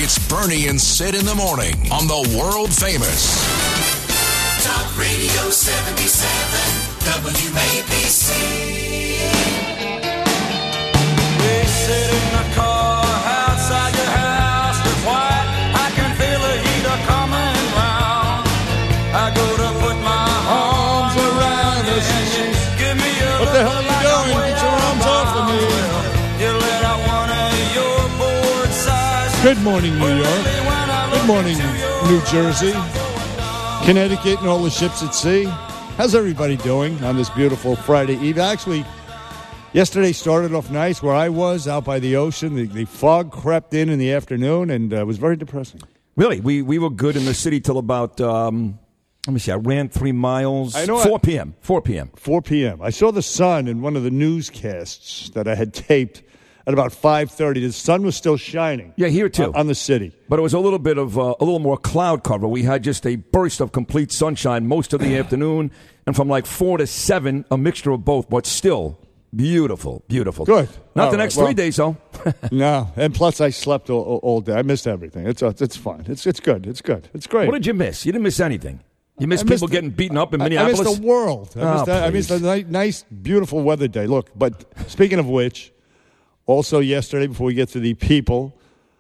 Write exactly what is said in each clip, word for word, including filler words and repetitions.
It's Bernie and Sid in the morning on the world famous Talk Radio seventy-seven W A B C. We sit in the car outside your house. It's white. I can feel the heater coming round. I go to put my arms around us. Give me a what the hell are you doing? Get your arms off of me. You let out one of your board size. Good morning, New York. Good morning, New Jersey, Connecticut, and all the ships at sea. How's everybody doing on this beautiful Friday eve? Actually, yesterday started off nice where I was out by the ocean. The, the fog crept in in the afternoon, and uh, it was very depressing. Really? We we were good in the city till about, um, let me see, I ran three miles, I know four I- p.m., four p.m. four p.m. I saw the sun in one of the newscasts that I had taped at about five thirty. The sun was still shining. Yeah, here too. On, on the city. But it was a little bit of, uh, a little more cloud cover. We had just a burst of complete sunshine most of the afternoon, and from like four to seven, a mixture of both, but still beautiful, beautiful. Good. Not All the right, next well- three days, though. No, and plus I slept all, all- all day. I missed everything. It's uh, it's fine. It's it's good. It's good. It's great. What did you miss? You didn't miss anything. You missed I missed people the- getting beaten up in I- Minneapolis? I missed the world. I missed, Oh, that. I missed please. a ni- nice, beautiful weather day. Look, but speaking of which, also yesterday, before we get to the people,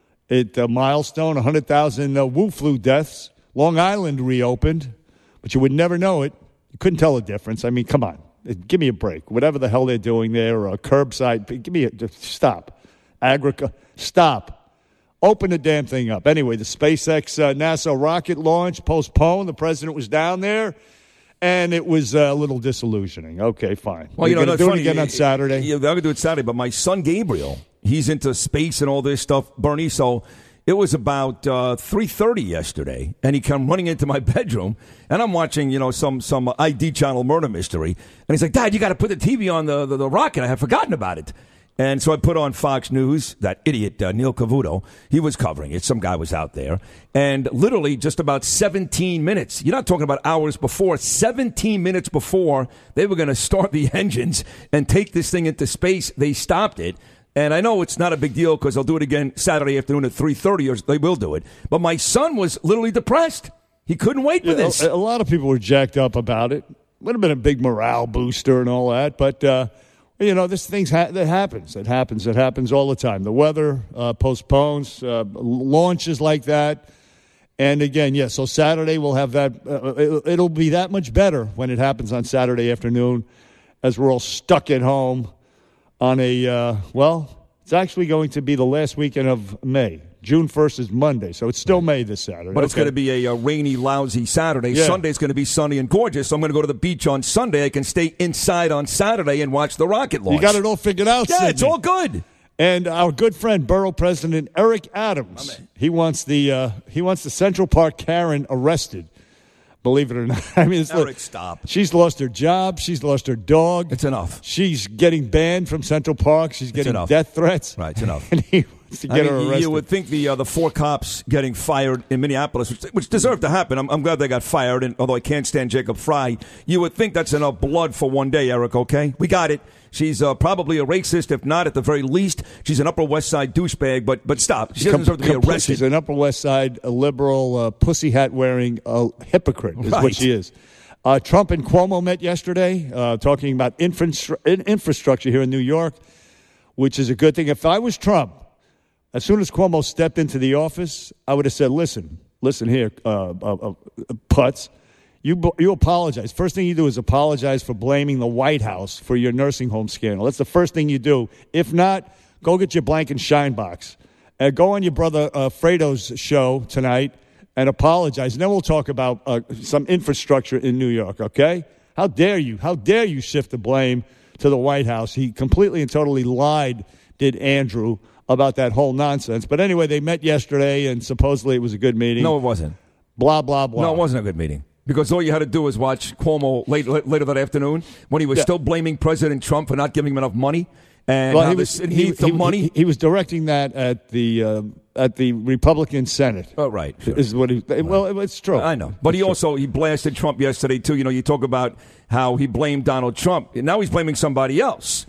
it uh, milestone, one hundred thousand uh, Wu flu deaths. Long Island reopened, but you would never know it. You couldn't tell the difference. I mean, come on. It- give me a break. Whatever the hell they're doing there, uh, curbside, give me a, just stop. Agric- stop. Open the damn thing up. Anyway, the SpaceX uh, NASA rocket launch postponed. The president was down there, and it was uh, a little disillusioning. Okay, fine. Well, you You're know, going that's to do funny. it again on Saturday? Yeah, they're going to do it Saturday. But my son Gabriel, he's into space and all this stuff, Bernie. So it was about uh, three thirty yesterday, and he come running into my bedroom, and I'm watching, you know, some some I D channel murder mystery, and he's like, "Dad, you got to put the T V on the, the the rocket. I had forgotten about it." And so I put on Fox News, that idiot uh, Neil Cavuto, he was covering it. Some guy was out there. And literally just about seventeen minutes, you're not talking about hours before, seventeen minutes before they were going to start the engines and take this thing into space, they stopped it. And I know it's not a big deal because they'll do it again Saturday afternoon at three thirty, or they will do it. But my son was literally depressed. He couldn't wait for Yeah, this. A, a lot of people were jacked up about it. Would have been a big morale booster and all that, but uh, you know, this thing's ha- that happens. It happens. It happens all the time. The weather uh, postpones uh, launches like that, and again, yeah. So Saturday we'll have that. Uh, it'll, it'll be that much better when it happens on Saturday afternoon, as we're all stuck at home on a uh, well. It's actually going to be the last weekend of May. June first is Monday, so it's still May this Saturday. But it's Okay. going to be a, a rainy, lousy Saturday. Yeah. Sunday's going to be sunny and gorgeous. So I'm going to go to the beach on Sunday. I can stay inside on Saturday and watch the rocket launch. You got it all figured out, Yeah, Sidney. it's all good. And our good friend, Borough President Eric Adams, he wants the uh, he wants the Central Park Karen arrested. Believe it or not, I mean, it's Eric, stop. She's lost her job. She's lost her dog. It's enough. She's getting banned from Central Park. She's getting enough. death threats. Right, it's enough. And he wants to I get mean, her you- arrested. you would think the uh, the four cops getting fired in Minneapolis, which, which deserved to happen. I'm, I'm glad they got fired, and although I can't stand Jacob Fry, you would think that's enough blood for one day, Eric, okay? We got it. She's uh, probably a racist, if not, at the very least. She's an Upper West Side douchebag, but but stop. She doesn't deserve to be Com- arrested. She's an Upper West Side, a liberal, uh, pussy hat wearing uh, hypocrite is Right. what she is. Uh, Trump and Cuomo met yesterday, uh, talking about infra- infrastructure here in New York, which is a good thing. If I was Trump, as soon as Cuomo stepped into the office, I would have said, listen, listen here, uh, uh, uh, Putz, you, you apologize. First thing you do is apologize for blaming the White House for your nursing home scandal. That's the first thing you do. If not, go get your blank and shine box. Uh, go on your brother uh, Fredo's show tonight and apologize. And then we'll talk about uh, some infrastructure in New York, okay? How dare you? How dare you shift the blame to the White House? He completely and totally lied, did Andrew, about that whole nonsense. But anyway, they met yesterday, and supposedly it was a good meeting. No, it wasn't. Blah, blah, blah. No, it wasn't a good meeting. Because all you had to do was watch Cuomo late, late, later that afternoon when he was Yeah. still blaming President Trump for not giving him enough money. And Well, how he this, was, it he, needs the he- money. he- he was directing that at the uh, at the Republican Senate. Oh, right. Sure. Is what he? Well, it's true. I know. But It's he true. also, he blasted Trump yesterday, too. You know, you talk about how he blamed Donald Trump. Now he's blaming somebody else.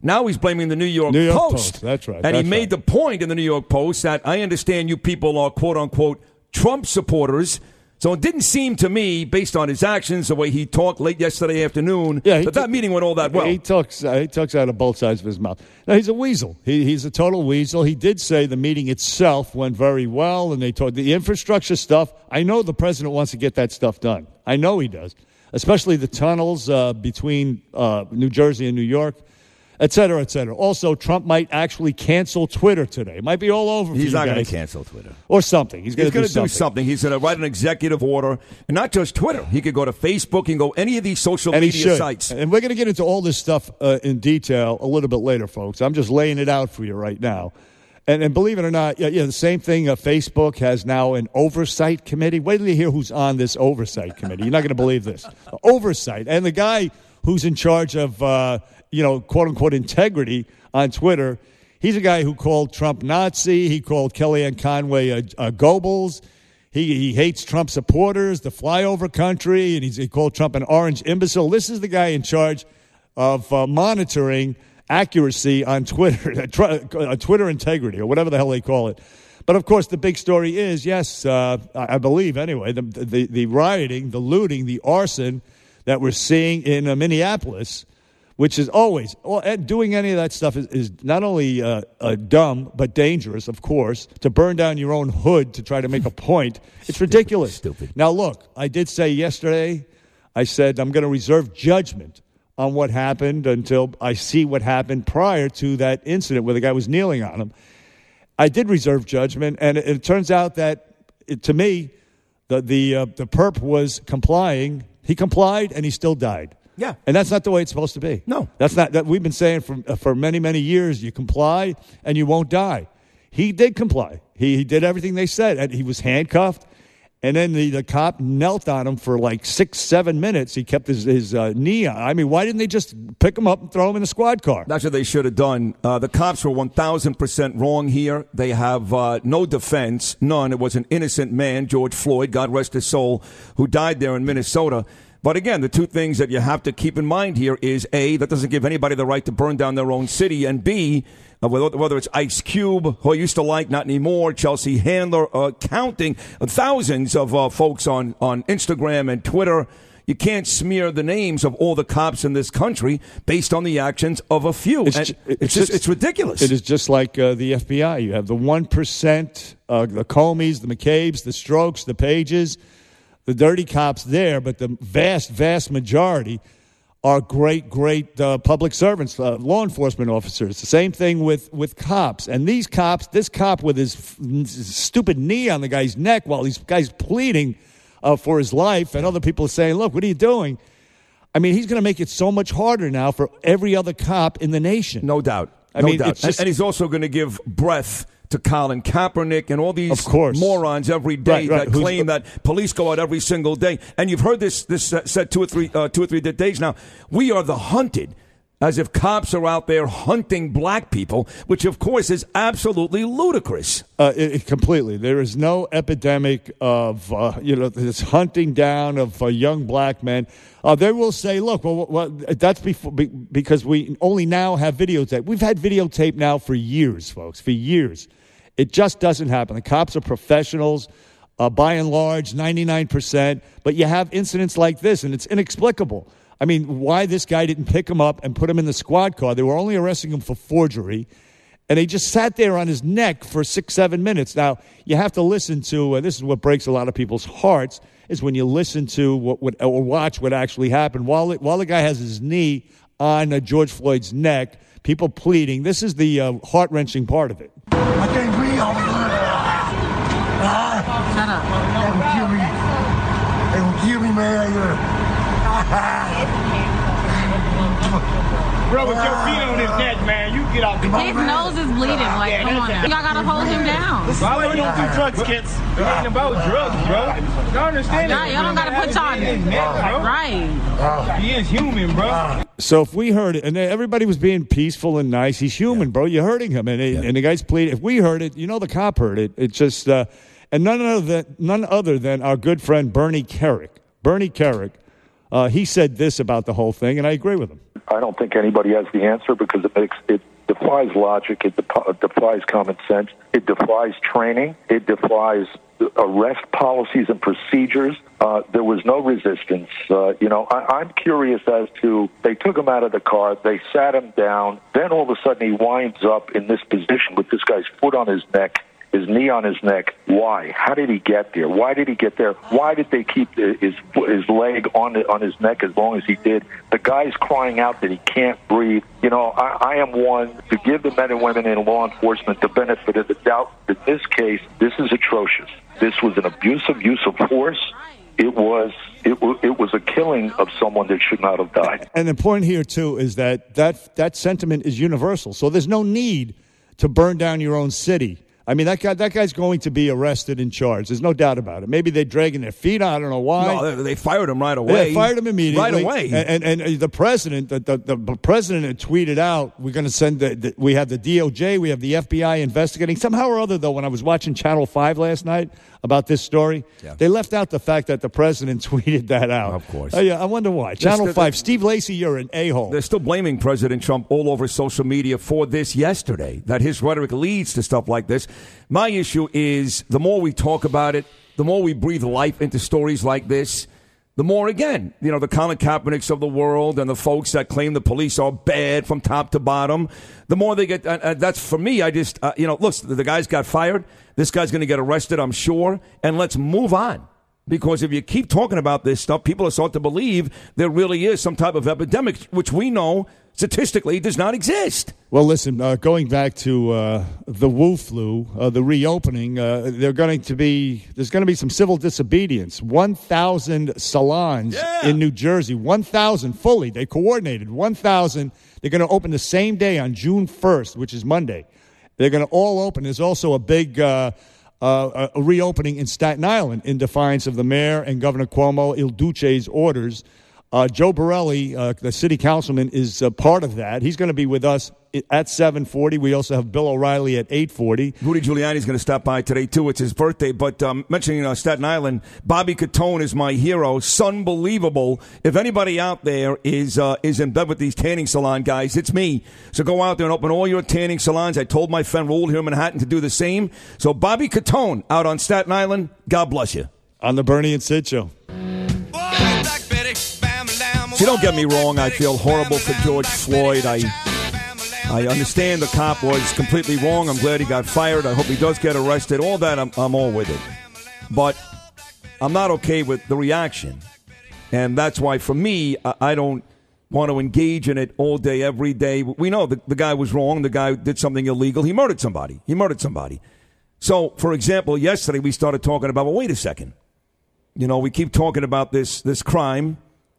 Now he's blaming the New York, New York Post. Post. That's right. And That's he made right. the point in the New York Post that I understand you people are, quote unquote, Trump supporters. So it didn't seem to me, based on his actions, the way he talked late yesterday afternoon, Yeah, he that that t- meeting went all that well. He talks, uh, he talks out of both sides of his mouth. Now, he's a weasel. He, he's a total weasel. He did say the meeting itself went very well, and they told the infrastructure stuff. I know the president wants to get that stuff done. I know he does, especially the tunnels uh, between uh, New Jersey and New York, et cetera, et cetera. Also, Trump might actually cancel Twitter today. It might be all over for He's you not going guys. to cancel Twitter. Or something. He's going He's to going do to something. do something. He's going to write an executive order, and not just Twitter. He could go to Facebook. He can go any of these social And he media should. sites. And we're going to get into all this stuff uh, in detail a little bit later, folks. I'm just laying it out for you right now. And, and believe it or not, yeah, yeah the same thing. Uh, Facebook has now an oversight committee. Wait till you hear who's on this oversight committee. You're not going to believe this. Oversight. And the guy who's in charge of, uh, you know, quote-unquote integrity on Twitter, he's a guy who called Trump Nazi. He called Kellyanne Conway a, a Goebbels. He, he hates Trump supporters, the flyover country, and he's, he called Trump an orange imbecile. This is the guy in charge of uh, monitoring accuracy on Twitter, uh, Twitter integrity, or whatever the hell they call it. But, of course, the big story is, yes, uh, I believe anyway, the, the, the rioting, the looting, the arson that we're seeing in uh, Minneapolis, which is always, well, doing any of that stuff is, is not only uh, uh, dumb, but dangerous, of course. To burn down your own hood to try to make a point, it's ridiculous. Stupid. Now, look, I did say yesterday, I said I'm going to reserve judgment on what happened until I see what happened prior to that incident where the guy was kneeling on him. I did reserve judgment, and it, it turns out that, it, to me, the the uh, the perp was complying. He complied, and he still died. Yeah. And that's not the way it's supposed to be. No. That's not that we've been saying for uh, for many, many years, you comply and you won't die. He did comply. He, he did everything they said. And he was handcuffed, and then the, the cop knelt on him for like six, seven minutes. He kept his, his uh, knee on. I mean, why didn't they just pick him up and throw him in a squad car? That's what they should have done. Uh, the cops were one thousand percent wrong here. They have uh, no defense, none. It was an innocent man, George Floyd, God rest his soul, who died there in Minnesota. But again, the two things that you have to keep in mind here is, A, that doesn't give anybody the right to burn down their own city, and B, uh, whether, whether it's Ice Cube, who I used to like, not anymore, Chelsea Handler, uh, counting thousands of uh, folks on, on Instagram and Twitter. You can't smear the names of all the cops in this country based on the actions of a few. It's, And ju- it's, it's just, just- it's ridiculous. It is just like uh, the F B I. You have the one percent, uh, the Comeys, the McCabe's, the Strokes, the Pages, the dirty cops there, but the vast, vast majority are great, great uh, public servants, uh, law enforcement officers. The same thing with, with cops. And these cops, this cop with his, f- his stupid knee on the guy's neck while these guys pleading uh, for his life, and other people are saying, look, what are you doing? I mean, he's going to make it so much harder now for every other cop in the nation. No doubt. I no mean, doubt. it's just- and, and he's also going to give breath to Colin Kaepernick and all these Of course. morons every day Right, right. that Who's- claim that police go out every single day. And you've heard this this uh, said two or three uh, two or three days now. We are the hunted, as if cops are out there hunting black people, which of course is absolutely ludicrous. Uh, it, it completely. There is no epidemic of uh, you know this hunting down of uh, young black men. Uh, they will say, "Look, well, well that's before, be, because we only now have videotape. We've had videotape now for years, folks, for years. It just doesn't happen. The cops are professionals, uh, by and large, ninety-nine percent. But you have incidents like this, and it's inexplicable. I mean, why this guy didn't pick him up and put him in the squad car? They were only arresting him for forgery, and they just sat there on his neck for six, seven minutes. Now, you have to listen to, uh, this is what breaks a lot of people's hearts, is when you listen to what, what or watch what actually happened. While, it, while the guy has his knee on uh, George Floyd's neck, people pleading, this is the uh, heart-wrenching part of it. I can't breathe over there. Shut up. They will kill me. They will kill me, man. Bro, with your feet on his neck, man, you get off the His nose is bleeding. Like, come on now. Y'all gotta hold him down. Why we don't do drugs, kids? It ain't about drugs, bro. Y'all understand Y'all, that? y'all don't gotta put y'all in his neck, bro. right. He is human, bro. So if we heard it, and everybody was being peaceful and nice, he's human, bro. You're hurting him, and, it, and the guy's pleading. If we heard it, you know the cop heard it. It's just, uh, and none other than none other than our good friend Bernie Kerik. Bernie Kerik, uh, he said this about the whole thing, and I agree with him. I don't think anybody has the answer because it makes it defies logic. It de- defies common sense. It defies training. It defies arrest policies and procedures. Uh, there was no resistance. Uh, you know, I, I'm curious as to, they took him out of the car, they sat him down, then all of a sudden he winds up in this position with this guy's foot on his neck, his knee on his neck. Why? How did he get there? Why did he get there? Why did they keep the, his his leg on the, on his neck as long as he did? The guy's crying out that he can't breathe. You know, I, I am one to give the men and women in law enforcement the benefit of the doubt. In this case, this is atrocious. This was an abusive use of force. It was it, w- it was a killing of someone that should not have died. And the point here, too, is that that, that sentiment is universal. So there's no need to burn down your own city. I mean, that guy, that guy's going to be arrested and charged. There's no doubt about it. Maybe they're dragging their feet out. I don't know why. No, they, they fired him right away. They fired him immediately. Right away. And, and, and the president, the, the, the president had tweeted out, we're going to send, the, the, we have the D O J, we have the F B I investigating. Somehow or other, though, when I was watching Channel five last night about this story, yeah. they left out the fact that the president tweeted that out. Of course. Uh, yeah, I wonder why. Channel still, five, Steve Lacy, you're an a-hole. They're still blaming President Trump all over social media for this yesterday, that his rhetoric leads to stuff like this. My issue is the more we talk about it, the more we breathe life into stories like this, the more, again, you know, the Colin Kaepernicks of the world and the folks that claim the police are bad from top to bottom, the more they get, uh, uh, that's for me, I just, uh, you know, look, the guy's got fired. This guy's going to get arrested, I'm sure, and let's move on. Because if you keep talking about this stuff, people are starting to believe there really is some type of epidemic, which we know statistically does not exist. Well, listen, uh, going back to uh, the Wu flu, uh, the reopening, uh, they're going to be there's going to be some civil disobedience. one thousand salons yeah. in New Jersey, one thousand fully. They coordinated one thousand. They're going to open the same day on June first, which is Monday. They're going to all open. There's also a big uh, uh, a reopening in Staten Island in defiance of the mayor and Governor Cuomo Il Duce's orders. Uh, Joe Borelli, uh, the city councilman, is uh, part of that. He's going to be with us at seven forty. We also have Bill O'Reilly at eight forty. Rudy Giuliani's going to stop by today, too. It's his birthday. But um, mentioning uh, Staten Island, Bobby Catone is my hero. Sunbelievable. If anybody out there is uh, is in bed with these tanning salon guys, it's me. So go out there and open all your tanning salons. I told my friend Raul here in Manhattan to do the same. So Bobby Catone out on Staten Island, God bless you. On the Bernie and Sid Show. See, don't get me wrong. I feel horrible for George Floyd. I I understand the cop was completely wrong. I'm glad he got fired. I hope he does get arrested. All that, I'm, I'm all with it. But I'm not okay with the reaction. And that's why, for me, I, I don't want to engage in it all day, every day. We know the, the guy was wrong. The guy did something illegal. He murdered somebody. He murdered somebody. So, for example, yesterday we started talking about, well, wait a second. You know, we keep talking about this this crime.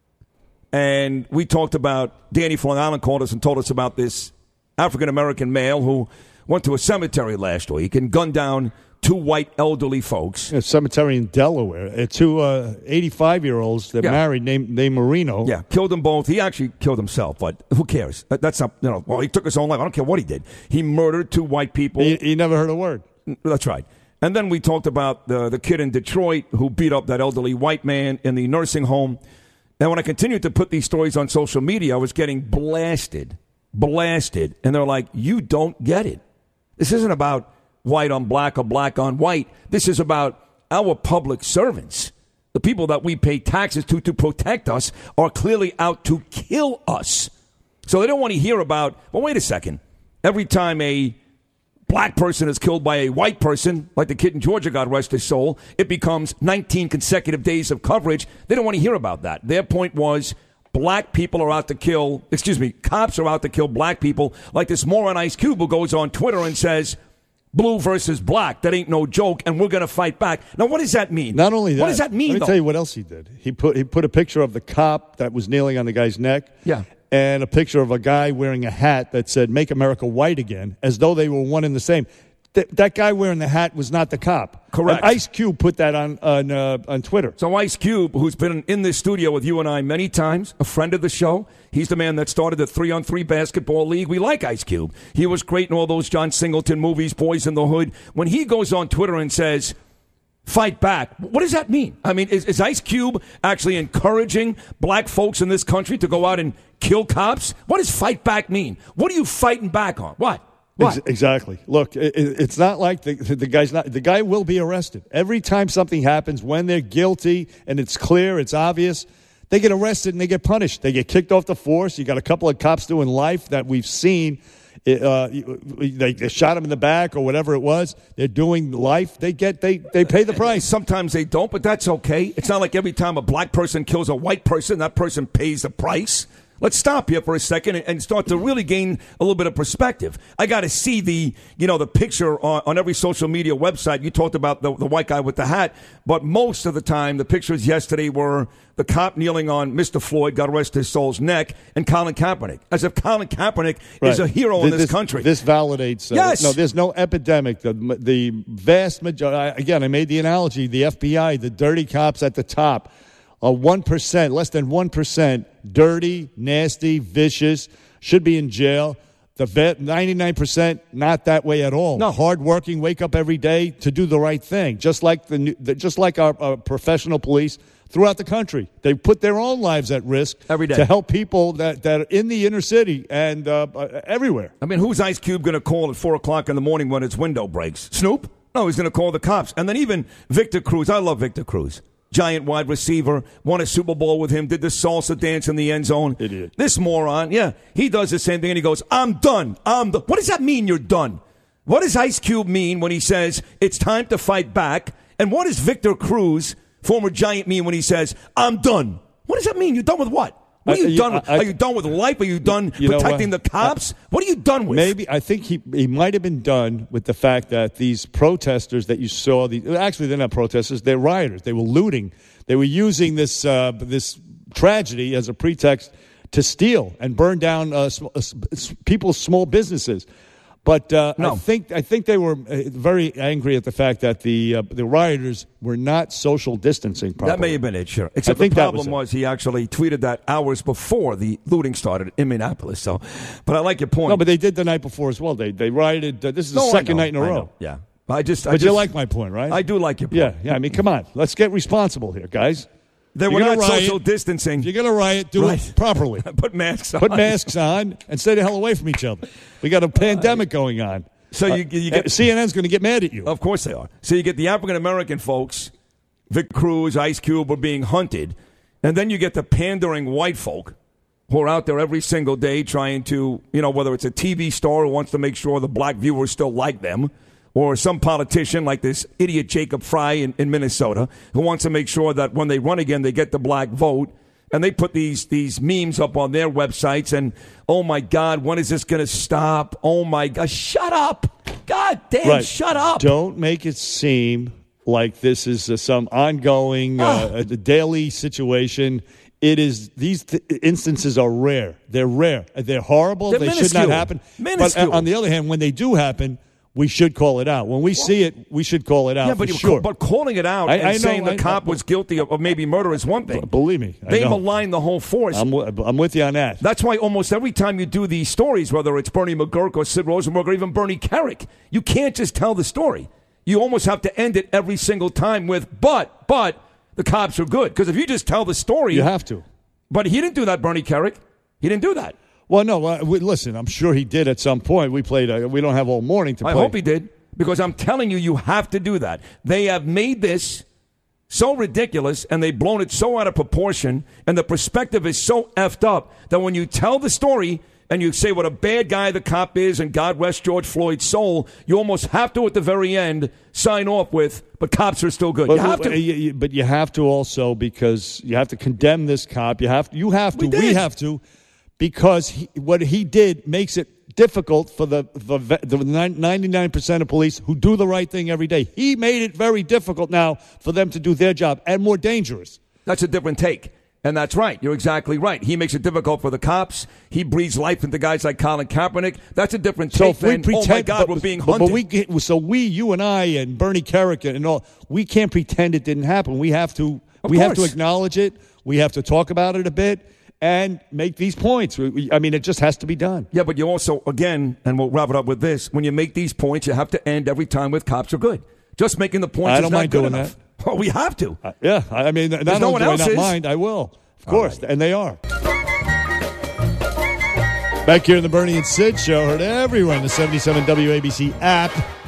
And we talked about, Danny from Long Island called us and told us about this African-American male who went to a cemetery last week and gunned down two white elderly folks. A cemetery in Delaware. Uh, two uh, eighty-five-year-olds that yeah. married named, named Marino. Yeah, killed them both. He actually killed himself, but who cares? That's not, you know, well, he took his own life. I don't care what he did. He murdered two white people. He, he never heard a word. That's right. And then we talked about the, the kid in Detroit who beat up that elderly white man in the nursing home. And when I continued to put these stories on social media, I was getting blasted, blasted. And they're like, you don't get it. This isn't about white on black or black on white. This is about our public servants. The people that we pay taxes to to protect us are clearly out to kill us. So they don't want to hear about, well, wait a second. Every time a black person is killed by a white person, like the kid in Georgia, God rest his soul, it becomes nineteen consecutive days of coverage. They don't want to hear about that. Their point was black people are out to kill, excuse me, cops are out to kill black people, like this moron Ice Cube who goes on Twitter and says, blue versus black, that ain't no joke, and we're going to fight back. Now, what does that mean? Not only that. What does that mean, Let me though? tell you what else he did. He put, he put a picture of the cop that was kneeling on the guy's neck. Yeah. And a picture of a guy wearing a hat that said, make America white again, as though they were one and the same. Th- that guy wearing the hat was not the cop. Correct. And Ice Cube put that on on, uh, on Twitter. So Ice Cube, who's been in this studio with you and I many times, a friend of the show, he's the man that started the three-on-three basketball league. We like Ice Cube. He was great in all those John Singleton movies, Boys in the Hood. When he goes on Twitter and says, fight back, what does that mean? I mean, is, is Ice Cube actually encouraging black folks in this country to go out and kill cops? What does fight back mean? What are you fighting back on? What? What? Ex- exactly. Look, it, it's not like the, the guy's not. The guy will be arrested every time something happens. When they're guilty and it's clear, it's obvious, they get arrested and they get punished. They get kicked off the force. You got a couple of cops doing life that we've seen. Uh, they, they shot him in the back or whatever it was. They're doing life. They get they they pay the price. Sometimes they don't, but that's okay. It's not like every time a black person kills a white person, that person pays the price. Let's stop here for a second and start to really gain a little bit of perspective. I got to see the, you know, the picture on, on every social media website. You talked about the, the white guy with the hat, but most of the time the pictures yesterday were the cop kneeling on Mister Floyd, God rest his soul's neck, and Colin Kaepernick, as if Colin Kaepernick right. is a hero this, in this, this country. This validates. Uh, yes. No, there's no epidemic. The, the vast majority, again, I made the analogy, the F B I, the dirty cops at the top, are one percent, less than one percent, dirty, nasty, vicious, should be in jail. The vet, ninety-nine percent, not that way at all. No. Hardworking, wake up every day to do the right thing, just like the, the just like our, our professional police throughout the country. They put their own lives at risk every day to help people that, that are in the inner city and uh, everywhere. I mean, who's Ice Cube going to call at four o'clock in the morning when its window breaks? Snoop? No, he's going to call the cops. And then even Victor Cruz. I love Victor Cruz. Giant wide receiver, won a Super Bowl with him, did the salsa dance in the end zone. Idiot. This moron, yeah, he does the same thing, and he goes, I'm done. I'm done. What does that mean, you're done? What does Ice Cube mean when he says it's time to fight back? And what does Victor Cruz, former Giant, mean when he says, I'm done? What does that mean? You're done with what? What are you, I, done with? I, I, are you done with life? Are you done you protecting the cops? I, what are you done with? Maybe I think he he might have been done with the fact that these protesters that you saw, the, actually they're not protesters, they're rioters. They were looting. They were using this uh, this tragedy as a pretext to steal and burn down uh, sm- uh, people's small businesses. But uh, no. I think I think they were uh, very angry at the fact that the uh, the rioters were not social distancing properly. That may have been it, sure. Except the problem was, was he actually tweeted that hours before the looting started in Minneapolis. So, but I like your point. No, but they did the night before as well. They they rioted. Uh, this is no, the second know, night in a I row. Know. Yeah, I just. But I just, you like my point, right? I do like your point. Yeah, yeah. I mean, come on, let's get responsible here, guys. They were not riot, social distancing. If you're going to riot, do right. it properly. Put masks on. Put masks on and stay the hell away from each other. We got a pandemic going on. So you, you get uh, C N N's going to get mad at you. Of course they are. So you get the African American folks, Vic Cruz, Ice Cube, are being hunted, and then you get the pandering white folk who are out there every single day trying to, you know, whether it's a T V star who wants to make sure the black viewers still like them, or some politician like this idiot Jacob Fry in, in Minnesota who wants to make sure that when they run again they get the black vote. And they put these these memes up on their websites, and oh my God, when is this going to stop? Oh my God, shut up! God damn, right. shut up! Don't make it seem like this is uh, some ongoing, uh, a daily situation. It is. These th- instances are rare. They're rare. They're horrible. They're they minuscule. should not happen. Minuscule. But uh, on the other hand, when they do happen, we should call it out. When we see it, we should call it out. Yeah, but, for you, sure. but calling it out I, and I know, saying the I, cop I, was guilty of, of maybe murder is one thing. Believe me, I they know. malign the whole force. I'm, I'm with you on that. That's why almost every time you do these stories, whether it's Bernie McGurk or Sid Rosenberg or even Bernie Carrick, you can't just tell the story. You almost have to end it every single time with, but, but, the cops are good. Because if you just tell the story. You have to. But he didn't do that, Bernie Carrick. He didn't do that. Well, no, uh, we, listen, I'm sure he did at some point. We played, uh, we don't have all morning to play. I hope he did. Because I'm telling you, you have to do that. They have made this so ridiculous, and they've blown it so out of proportion, and the perspective is so effed up that when you tell the story and you say what a bad guy the cop is and God rest George Floyd's soul, you almost have to, at the very end, sign off with, but cops are still good. But, you have to. But you have to also, because you have to condemn this cop. You have, you have to, we, we have to, because he, what he did makes it difficult for the, the the ninety-nine percent of police who do the right thing every day. He made it very difficult now for them to do their job, and more dangerous. That's a different take. And that's right. You're exactly right. He makes it difficult for the cops. He breathes life into guys like Colin Kaepernick. That's a different so take if we than, pretend, oh my God, but, we're being but, hunted. But we get, so we, you and I and Bernie Carrick and all, we can't pretend it didn't happen. We have to, of we course. have to acknowledge it. We have to talk about it a bit and make these points. I mean, it just has to be done. Yeah, but you also, again, and we'll wrap it up with this, when you make these points, you have to end every time with cops are good. Just making the points I is don't not mind good doing enough. that. Well, we have to. Uh, yeah, I mean, not no only one do I else not is. mind, I will. Of course, right. and they are. Back here in the Bernie and Sid show, heard everywhere in the seventy-seven W A B C app.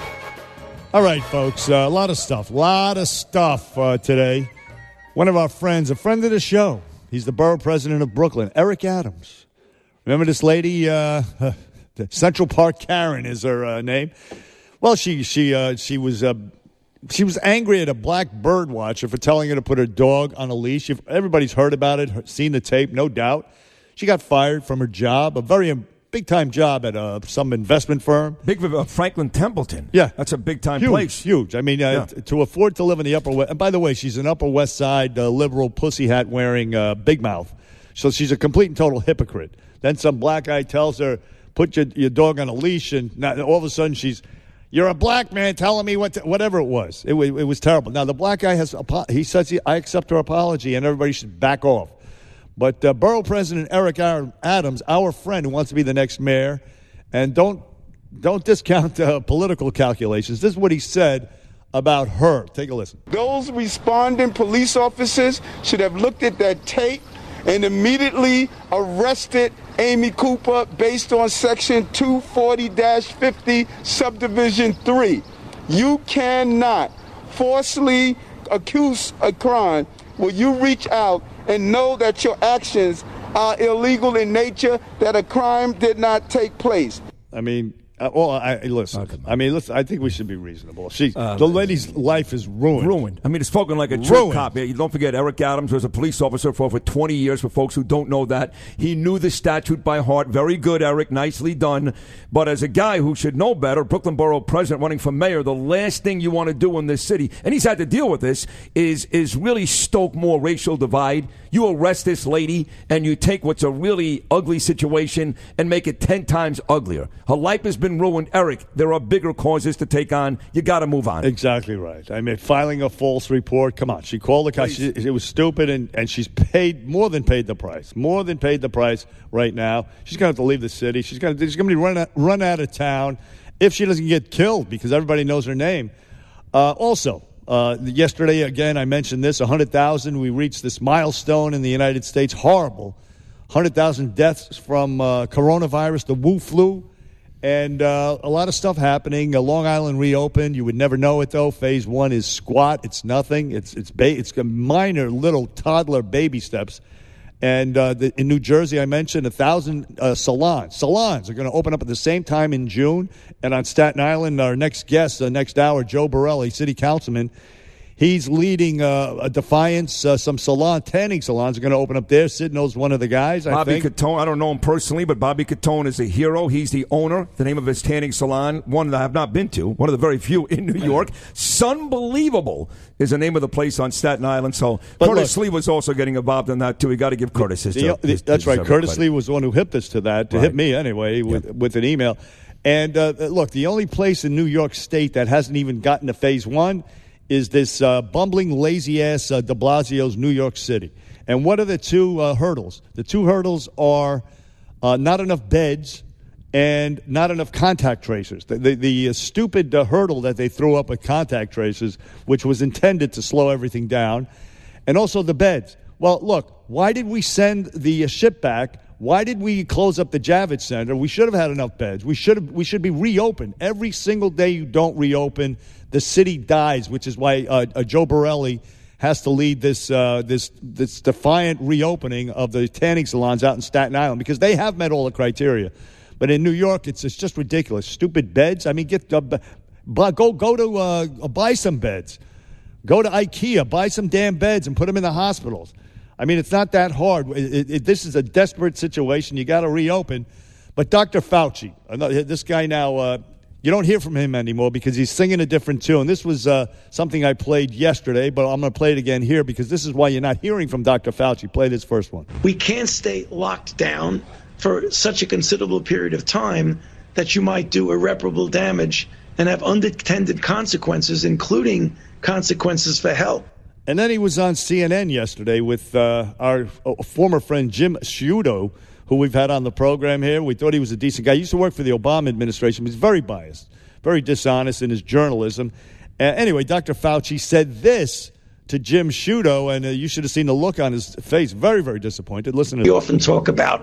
All right, folks, uh, a lot of stuff, a lot of stuff uh, today. One of our friends, a friend of the show, he's the borough president of Brooklyn, Eric Adams. Remember this lady, uh, Central Park Karen is her uh, name. Well, she she uh, she was uh, she was angry at a black bird watcher for telling her to put her dog on a leash. Everybody's heard about it, seen the tape, no doubt. She got fired from her job, a very big-time job at uh, some investment firm. Big uh, Franklin Templeton. Yeah. That's a big-time huge, place. Huge. I mean, uh, yeah. t- to afford to live in the Upper West. And by the way, she's an Upper West Side uh, liberal pussy hat wearing uh, big mouth. So she's a complete and total hypocrite. Then some black guy tells her, put your, your dog on a leash, and now, all of a sudden she's, you're a black man telling me what to, whatever it was. It, it, it was terrible. Now, the black guy has, he says, he, I accept her apology, and everybody should back off. But uh, Borough President Eric Adams, our friend who wants to be the next mayor, and don't don't discount uh, political calculations. This is what he said about her. Take a listen. Those responding police officers should have looked at that tape and immediately arrested Amy Cooper based on Section two forty dash fifty, Subdivision three. You cannot falsely accuse a crime where you reach out and know that your actions are illegal in nature, that a crime did not take place. I mean, uh, well, I, listen. Okay. I mean, listen. I think we should be reasonable. She, uh, the lady's life is ruined. Ruined. I mean, it's spoken like a true cop. You don't forget, Eric Adams was a police officer for over twenty years. For folks who don't know that, he knew the statute by heart. Very good, Eric. Nicely done. But as a guy who should know better, Brooklyn Borough President running for mayor, the last thing you want to do in this city, and he's had to deal with this, is is really stoke more racial divide. You arrest this lady and you take what's a really ugly situation and make it ten times uglier. Her life has been ruined. Eric, there are bigger causes to take on. You got to move on. Exactly right. I mean, filing a false report. Come on. She called the cops. It was stupid, and, and she's paid more than paid the price. More than paid the price right now. She's going to have to leave the city. She's going to, she's going to be run out, run out of town if she doesn't get killed because everybody knows her name. Uh, also, Uh, yesterday, again, I mentioned this, one hundred thousand. We reached this milestone in the United States. Horrible. one hundred thousand deaths from uh, coronavirus, the Wu flu. And uh, a lot of stuff happening. Uh, Long Island reopened. You would never know it, though. Phase one is squat. It's nothing. It's it's ba- it's minor little toddler baby steps. And uh, the, in New Jersey, I mentioned a thousand uh, salons. Salons are going to open up at the same time in June. And on Staten Island, our next guest, the uh, next hour, Joe Borelli, city councilman, he's leading uh, a Defiance. Uh, some salon, tanning salons are going to open up there. Sid knows one of the guys, I Bobby think. Catone, I don't know him personally, but Bobby Catone is a hero. He's the owner. The name of his tanning salon, one that I have not been to, one of the very few in New York. Sunbelievable is the name of the place on Staten Island. So but Curtis look, Lee was also getting involved in that, too. We got to give Curtis his, the, uh, the, his That's his right. Curtis credit. Lee was the one who hipped us to that, to right. hit me anyway, with, yep. with an email. And uh, look, the only place in New York State that hasn't even gotten to phase one is this uh, bumbling, lazy-ass uh, de Blasio's New York City. And what are the two uh, hurdles? The two hurdles are uh, not enough beds and not enough contact tracers. The, the, the uh, stupid uh, hurdle that they threw up with contact tracers, which was intended to slow everything down, and also the beds. Well, look, why did we send the uh, ship back? Why did we close up the Javits Center? We should have had enough beds. We should have. We should be reopened. Every single day you don't reopen, the city dies, which is why uh, uh, Joe Borelli has to lead this uh, this this defiant reopening of the tanning salons out in Staten Island because they have met all the criteria. But in New York, it's, it's just ridiculous. Stupid beds. I mean, get uh, b- go go to uh, buy some beds. Go to IKEA, buy some damn beds, and put them in the hospitals. I mean, it's not that hard. It, it, it, this is a desperate situation. You got to reopen. But Doctor Fauci, this guy now, uh, you don't hear from him anymore because he's singing a different tune. This was uh, something I played yesterday, but I'm going to play it again here because this is why you're not hearing from Doctor Fauci. Play this first one. We can't stay locked down for such a considerable period of time that you might do irreparable damage and have unintended consequences, including consequences for health. And then he was on C N N yesterday with uh, our uh, former friend Jim Sciutto, who we've had on the program here. We thought he was a decent guy. He used to work for the Obama administration. He's very biased, very dishonest in his journalism. Uh, anyway, Doctor Fauci said this to Jim Sciutto, and uh, you should have seen the look on his face. Very, very disappointed. Listen to We this. often talk about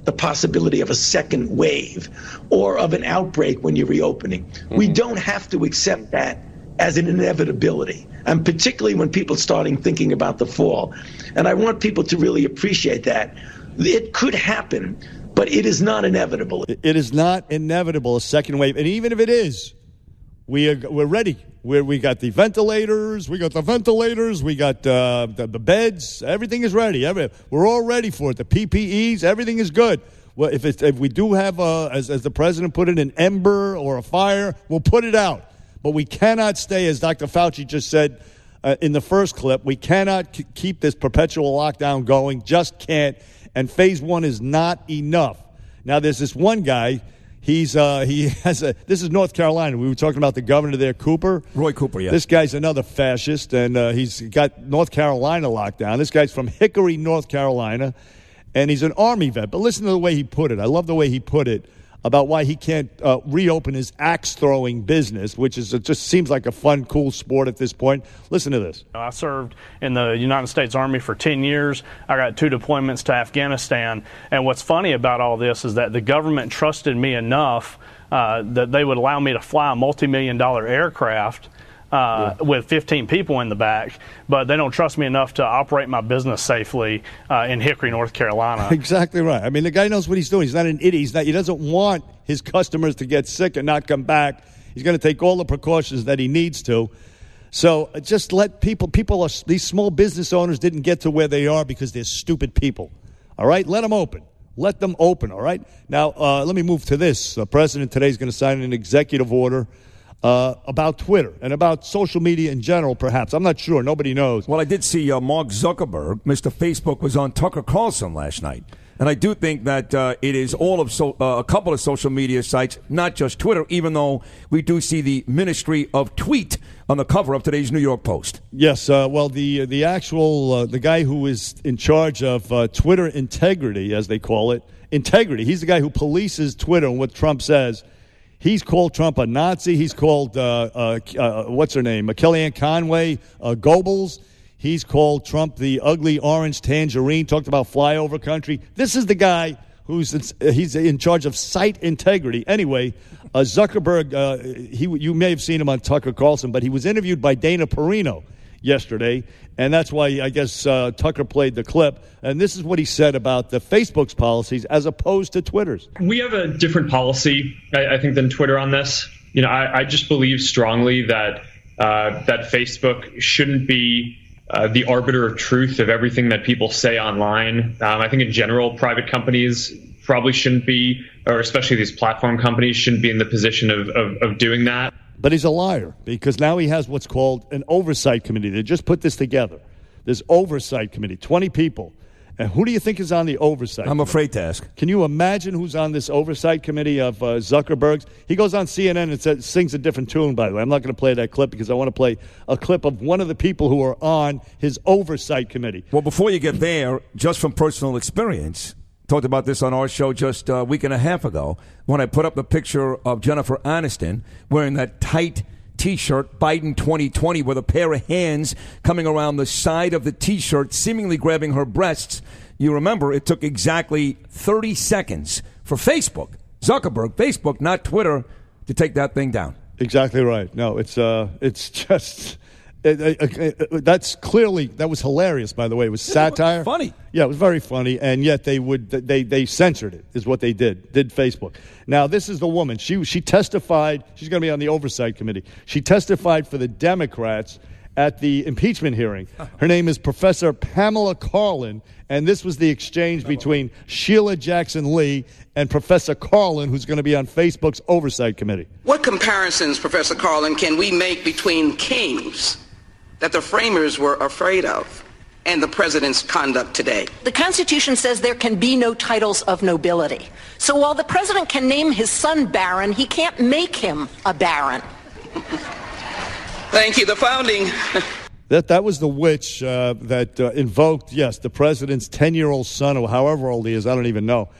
the possibility of a second wave or of an outbreak when you're reopening. Mm-hmm. We don't have to accept that as an inevitability, and particularly when people starting thinking about the fall. And I want people to really appreciate that. It could happen, but it is not inevitable. It is not inevitable, a second wave. And even if it is, we are, we're ready. We're, we got the ventilators, we got the ventilators, we got uh, the, the beds. Everything is ready. Every, we're all ready for it. The P P Es, everything is good. Well, if, it's, if we do have, uh, as, as the president put it, an ember or a fire, we'll put it out. But we cannot stay, as Doctor Fauci just said uh, in the first clip, we cannot k- keep this perpetual lockdown going. Just can't. And phase one is not enough. Now, there's this one guy. He's uh, he has a. This is North Carolina. We were talking about the governor there, Cooper. Roy Cooper, yeah. This guy's another fascist, and uh, he's got North Carolina locked down. This guy's from Hickory, North Carolina, and he's an Army vet. But listen to the way he put it. I love the way he put it about why he can't uh, reopen his axe-throwing business, which is it just seems like a fun, cool sport at this point. Listen to this. I served in the United States Army for ten years. I got two deployments to Afghanistan. And what's funny about all this is that the government trusted me enough uh, that they would allow me to fly a multi-million dollar aircraft Uh, yeah. with fifteen people in the back, but they don't trust me enough to operate my business safely uh, in Hickory, North Carolina. Exactly right. I mean, the guy knows what he's doing. He's not an idiot. He's not, he doesn't want his customers to get sick and not come back. He's going to take all the precautions that he needs to. So uh, just let people, people are, these small business owners didn't get to where they are because they're stupid people. All right? Let them open. Let them open, all right? Now, uh, let me move to this. The president today is going to sign an executive order Uh, about Twitter and about social media in general, perhaps. I'm not sure. Nobody knows. Well, I did see uh, Mark Zuckerberg, Mister Facebook, was on Tucker Carlson last night. And I do think that uh, it is all of so, uh, a couple of social media sites, not just Twitter, even though we do see the Ministry of Tweet on the cover of today's New York Post. Yes, uh, well, the the actual, uh, the guy who is in charge of uh, Twitter integrity, as they call it, integrity, he's the guy who polices Twitter and what Trump says. He's called Trump a Nazi. He's called, uh, uh, uh, what's her name, Kellyanne Conway, uh, Goebbels. He's called Trump the ugly orange tangerine, talked about flyover country. This is the guy who's in, he's in charge of site integrity. Anyway, uh, Zuckerberg, uh, he, you may have seen him on Tucker Carlson, but he was interviewed by Dana Perino yesterday, and that's why I guess uh, Tucker played the clip. And this is what he said about the Facebook's policies as opposed to Twitter's. We have a different policy, I, I think, than Twitter on this. You know, I, I just believe strongly that uh, that Facebook shouldn't be uh, the arbiter of truth of everything that people say online. Um, I think in general, private companies probably shouldn't be, or especially these platform companies shouldn't be in the position of, of, of doing that. But he's a liar because now he has what's called an oversight committee. They just put this together. This oversight committee, twenty people. And who do you think is on the oversight I'm committee? afraid to ask. Can you imagine who's on this oversight committee of uh, Zuckerberg's? He goes on C N N and says, sings a different tune, by the way. I'm not going to play that clip because I want to play a clip of one of the people who are on his oversight committee. Well, before you get there, just from personal experience, talked about this on our show just a week and a half ago when I put up the picture of Jennifer Aniston wearing that tight T-shirt, Biden twenty twenty, with a pair of hands coming around the side of the T-shirt, seemingly grabbing her breasts. You remember it took exactly thirty seconds for Facebook, Zuckerberg, Facebook, not Twitter, to take that thing down. Exactly right. No, it's uh, it's just... It, it, it, that's clearly, that was hilarious, by the way. It was satire. It was funny. Yeah, it was very funny, and yet they would they they censored it, is what they did, did Facebook. Now, this is the woman. She she testified. She's going to be on the oversight committee. She testified for the Democrats at the impeachment hearing. Her name is Professor Pamela Karlan, and this was the exchange between Sheila Jackson Lee and Professor Karlan, who's going to be on Facebook's oversight committee. What comparisons, Professor Karlan, can we make between kings that the framers were afraid of and the president's conduct today? The Constitution says there can be no titles of nobility. So while the president can name his son Baron, he can't make him a baron. Thank you. The founding... That that was the witch uh, that uh, invoked, yes, the president's ten-year-old son, or however old he is, I don't even know.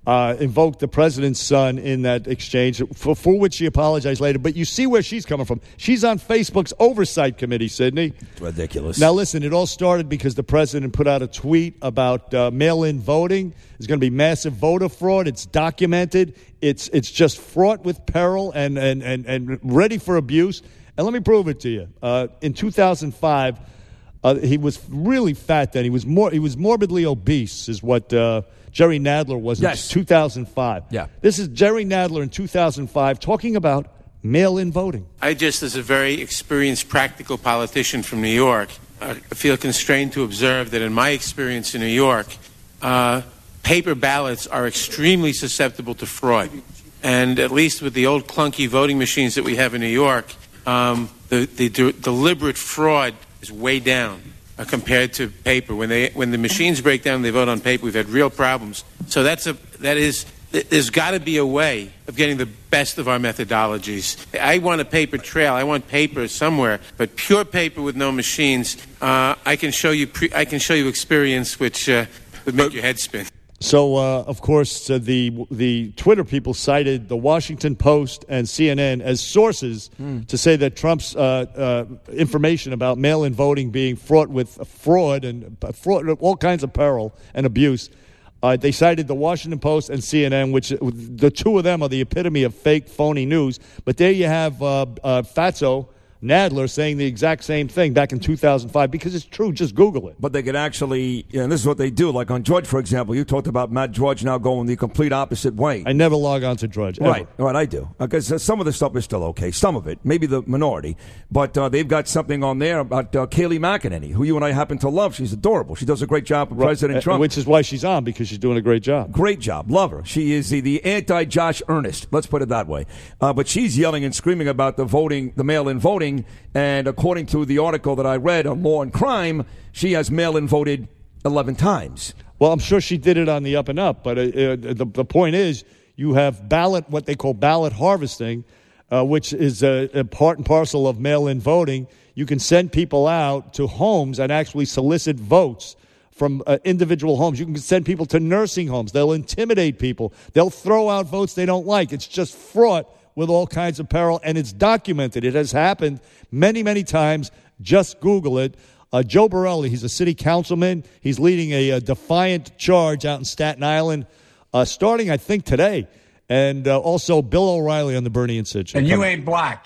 uh, invoked the president's son in that exchange, for, for which she apologized later. But you see where she's coming from. She's on Facebook's oversight committee, Sidney. It's ridiculous. Now, listen, it all started because the president put out a tweet about uh, mail-in voting. There's going to be massive voter fraud. It's documented. It's it's just fraught with peril and, and, and, and ready for abuse. And let me prove it to you. Uh, in two thousand five, uh, he was really fat then. He was more. He was morbidly obese, is what uh, Jerry Nadler was yes. in two thousand five. Yeah. This is Jerry Nadler in two thousand five talking about mail-in voting. I just, as a very experienced, practical politician from New York, I feel constrained to observe that in my experience in New York, uh, paper ballots are extremely susceptible to fraud. And at least with the old clunky voting machines that we have in New York, um, the, the de- deliberate fraud is way down uh, compared to paper. When they when the machines break down and they vote on paper, we've had real problems. So that's a that is there's got to be a way of getting the best of our methodologies. I want a paper trail. I want paper somewhere, but pure paper with no machines. Uh, I can show you pre- I can show you experience which uh, would make your head spin. So, uh, of course, uh, the the Twitter people cited the Washington Post and C N N as sources mm. to say that Trump's uh, uh, information about mail-in voting being fraught with fraud and uh, fraud, all kinds of peril and abuse. Uh, they cited the Washington Post and C N N, which the two of them are the epitome of fake, phony news. But there you have uh, uh, Fatso Nadler saying the exact same thing back in two thousand five, because it's true. Just Google it. But they could actually, and this is what they do. Like on Drudge, for example, you talked about Matt Drudge now going the complete opposite way. I never log on to Drudge. Ever. Right, right, I do. Because uh, some of the stuff is still okay. Some of it, maybe the minority. But uh, they've got something on there about uh, Kayleigh McEnany, who you and I happen to love. She's adorable. She does a great job with right. President Trump. Which is why she's on, because she's doing a great job. Great job. Love her. She is the, the anti-Josh Earnest. Let's put it that way. Uh, but she's yelling and screaming about the voting, the mail-in voting, and according to the article that I read on Law and Crime, she has mail-in voted eleven times. Well, I'm sure she did it on the up and up, but uh, uh, the, the point is you have ballot, what they call ballot harvesting, uh, which is a, a part and parcel of mail-in voting. You can send people out to homes and actually solicit votes from uh, individual homes. You can send people to nursing homes. They'll intimidate people. They'll throw out votes they don't like. It's just fraught with all kinds of peril, and it's documented. It has happened many, many times. Just Google it. Uh, Joe Borelli, he's a city councilman. He's leading a, a defiant charge out in Staten Island, uh, starting, I think, today. And uh, also Bill O'Reilly on the Bernie and Sid show. And you ain't black.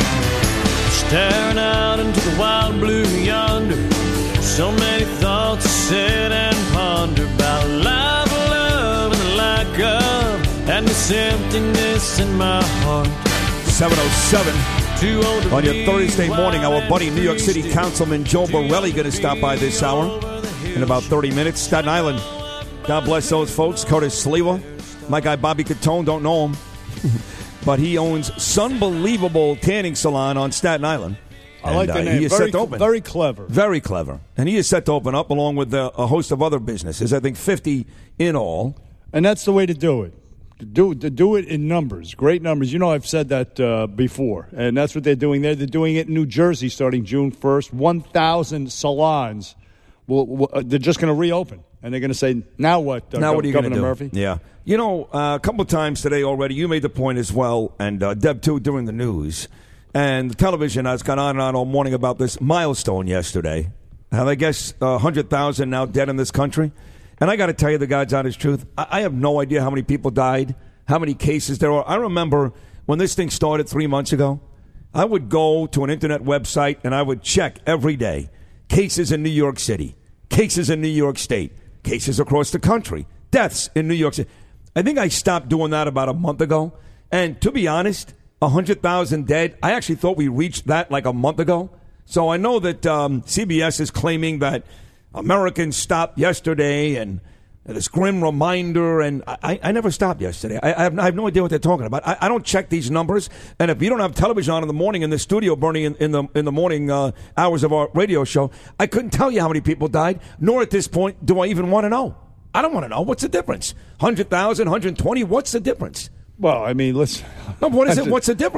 Staring out into the wild blue yonder, so many thoughts to sit and ponder about life, love, and the lack of, and this emptiness in my heart. seven oh seven on your Thursday morning. Our buddy New York City Councilman Joe Borelli going to stop by this hour in about thirty minutes. Staten Island. God bless those folks. Curtis Sliwa. My guy Bobby Catone, don't know him. But he owns Sunbelievable Tanning Salon on Staten Island. I like and, the uh, name. He is very, set to open. very clever. Very clever. And he is set to open up along with uh, a host of other businesses. I think fifty in all. And that's the way to do it. Do, to do it in numbers, great numbers. You know, I've said that uh, before, and that's what they're doing there. They're doing it in New Jersey starting June first. one thousand salons, will, will, uh, they're just going to reopen, and they're going to say, now what, uh, now Go- what are you Governor do? Murphy? Yeah. You know, uh, a couple of times today already, you made the point as well, and uh, Deb, too, during the news. And the television has gone on and on all morning about this milestone yesterday. And I guess uh, one hundred thousand now dead in this country. And I got to tell you the God's honest truth, I-, I have no idea how many people died, how many cases there are. I remember when this thing started three months ago, I would go to an internet website and I would check every day. Cases in New York City, cases in New York State, cases across the country, deaths in New York City. I think I stopped doing that about a month ago. And to be honest, one hundred thousand dead, I actually thought we reached that like a month ago. So I know that um, C B S is claiming that Americans stopped yesterday and this grim reminder, and I, I never stopped yesterday. I, I, have, I have no idea what they're talking about. I, I don't check these numbers, and if you don't have television on in the morning in the studio, Bernie, in, in the in the morning uh, hours of our radio show, I couldn't tell you how many people died, nor at this point do I even want to know. I don't want to know. What's the difference? one hundred thousand, one hundred twenty, what's the difference? Well, I mean, let's... No, what is it? What's the difference?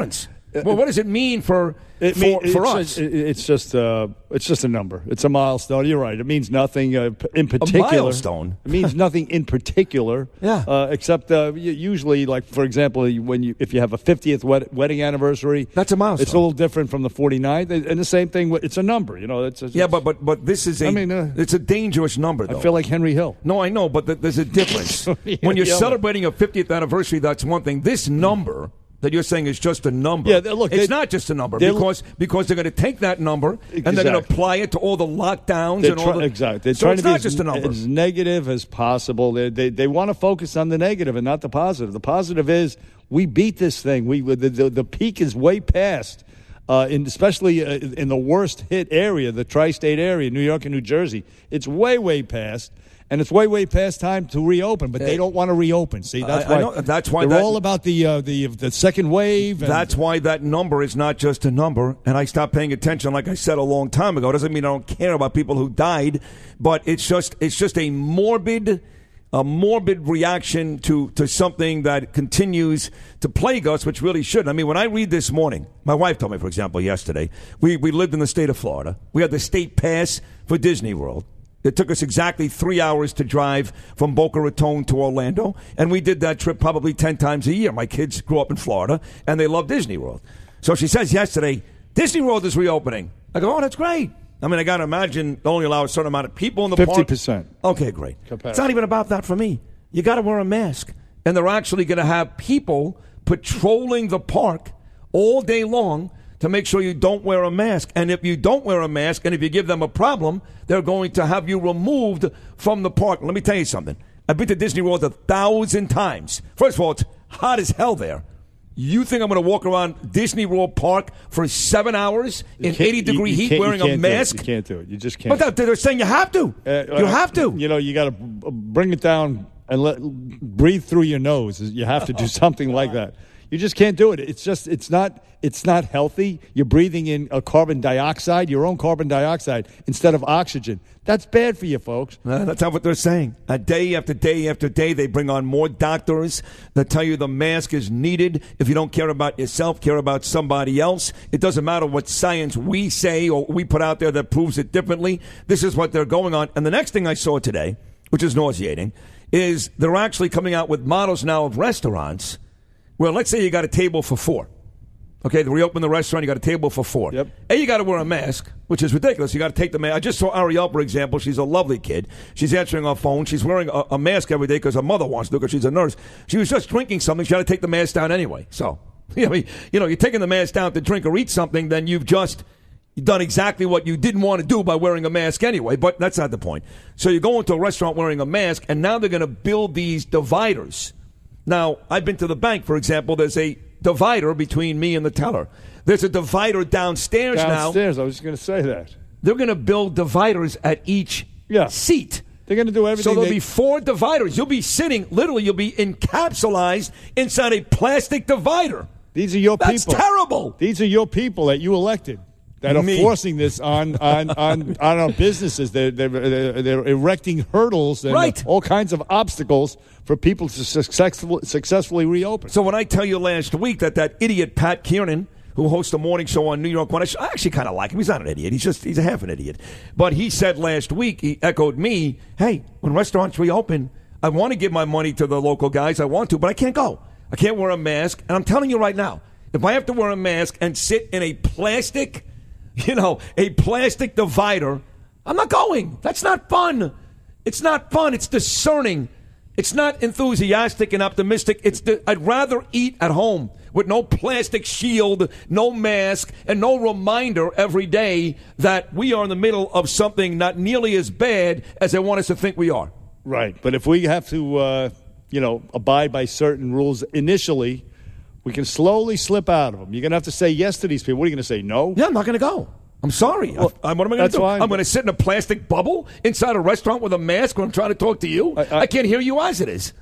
Well, what does it mean for It for, mean, for it's us? Just, it- it's just uh, it's just a number. It's a milestone. You're right. It means nothing uh, p- in particular. milestone? It means nothing in particular. Yeah. Uh, except uh, y- usually, like for example, when you if you have a fiftieth wed- wedding anniversary, That's a milestone. It's a little different from the forty-ninth, and the same thing. with- It's a number. You know. It's, it's Yeah, but but but this is a I mean, uh, it's a dangerous number. Though. I feel like Henry Hill. No, I know, but th- there's a difference. When you're Yeah. celebrating a fiftieth anniversary, that's one thing. This number that you're saying is just a number. Yeah, they- look, it's they- not just a number they're- because because they're going to take that number and they're going to Exactly. apply it to all the lockdowns They're and all try- the exactly. They're so trying it's to be not as, just a number. as negative as possible. They they, they want to focus on the negative and not the positive. The positive is we beat this thing. We the the, the peak is way past. Uh, in, especially uh, in the worst hit area, the tri-state area, New York and New Jersey, it's way, way past, and it's way, way past time to reopen. But they don't want to reopen. See, that's I- I why. know, that's why they're that- all about the uh, the the second wave. And That's why that number is not just a number. And I stopped paying attention, like I said a long time ago. It doesn't mean I don't care about people who died, but it's just it's just a morbid, a morbid reaction to to something that continues to plague us, which really shouldn't. I mean, when I read this morning, my wife told me, for example, yesterday, we we lived in the state of Florida. We had the state pass for Disney World. It took us exactly three hours to drive from Boca Raton to Orlando, and we did that trip probably ten times a year. My kids grew up in Florida, and they love Disney World. So she says yesterday, Disney World is reopening. I go, oh, that's great. I mean, I got to imagine they only allow a certain amount of people in the park. fifty percent. Okay, great. Capacity. It's not even about that for me. You got to wear a mask, and they're actually going to have people patrolling the park all day long to make sure you don't wear a mask. And if you don't wear a mask, and if you give them a problem, they're going to have you removed from the park. Let me tell you something. I've been to Disney World a thousand times. First of all, it's hot as hell there. You think I'm going to walk around Disney World Park for seven hours in can't- eighty degree you- you heat can't- you wearing a can't do it. mask? You can't do it. You just can't. But they're saying you have to. Uh, you have to. You know, you got to bring it down and let breathe through your nose. You have to do something like that. You just can't do it. It's just it's not it's not healthy. You're breathing in a carbon dioxide, your own carbon dioxide, instead of oxygen. That's bad for you, folks. Uh, that's not what they're saying. A day after day after day, they bring on more doctors that tell you the mask is needed. If you don't care about yourself, care about somebody else. It doesn't matter what science we say or we put out there that proves it differently. This is what they're going on. And the next thing I saw today, which is nauseating, is they're actually coming out with models now of restaurants where, let's say you got a table for four. Okay, they reopen the restaurant, you got a table for four. Yep. A, you got to wear a mask, which is ridiculous. You got to take the mask. I just saw Ariel, for example. She's a lovely kid. She's answering her phone. She's wearing a, a mask every day because her mother wants to, because she's a nurse. She was just drinking something. She had to take the mask down anyway. So, you know, you know, you're taking the mask down to drink or eat something, then you've just done exactly what you didn't want to do by wearing a mask anyway. But that's not the point. So you go into a restaurant wearing a mask, and now they're going to build these dividers. Now, I've been to the bank, for example. There's a divider between me and the teller. There's a divider downstairs, now. Downstairs, I was just going to say that. They're going to build dividers at each Yeah. seat. They're going to do everything. So there'll they- be four dividers. You'll be sitting, literally, you'll be encapsulated inside a plastic divider. These are your That's people. terrible. These are your people that you elected that are Me. forcing this on on, on, on our businesses. They're, they're, they're, they're erecting hurdles and Right. all kinds of obstacles for people to successfully, successfully reopen. So when I tell you last week that that idiot Pat Kiernan, who hosts a morning show on New York One, I actually kind of like him. He's not an idiot. He's just he's a half an idiot. But he said last week, he echoed me, hey, when restaurants reopen, I want to give my money to the local guys. I want to, but I can't go. I can't wear a mask. And I'm telling you right now, if I have to wear a mask and sit in a plastic, you know, a plastic divider, I'm not going. That's not fun. It's not fun. It's discerning. It's not enthusiastic and optimistic. It's the, I'd rather eat at home with no plastic shield, no mask, and no reminder every day that we are in the middle of something not nearly as bad as they want us to think we are. Right. But if we have to, uh, you know, abide by certain rules initially, we can slowly slip out of them. You're going to have to say yes to these people. What are you going to say, no? Yeah, I'm not going to go. I'm sorry. Well, I, what am I going to that's do? fine. I'm going to sit in a plastic bubble inside a restaurant with a mask when I'm trying to talk to you? I, I, I can't hear you as it is.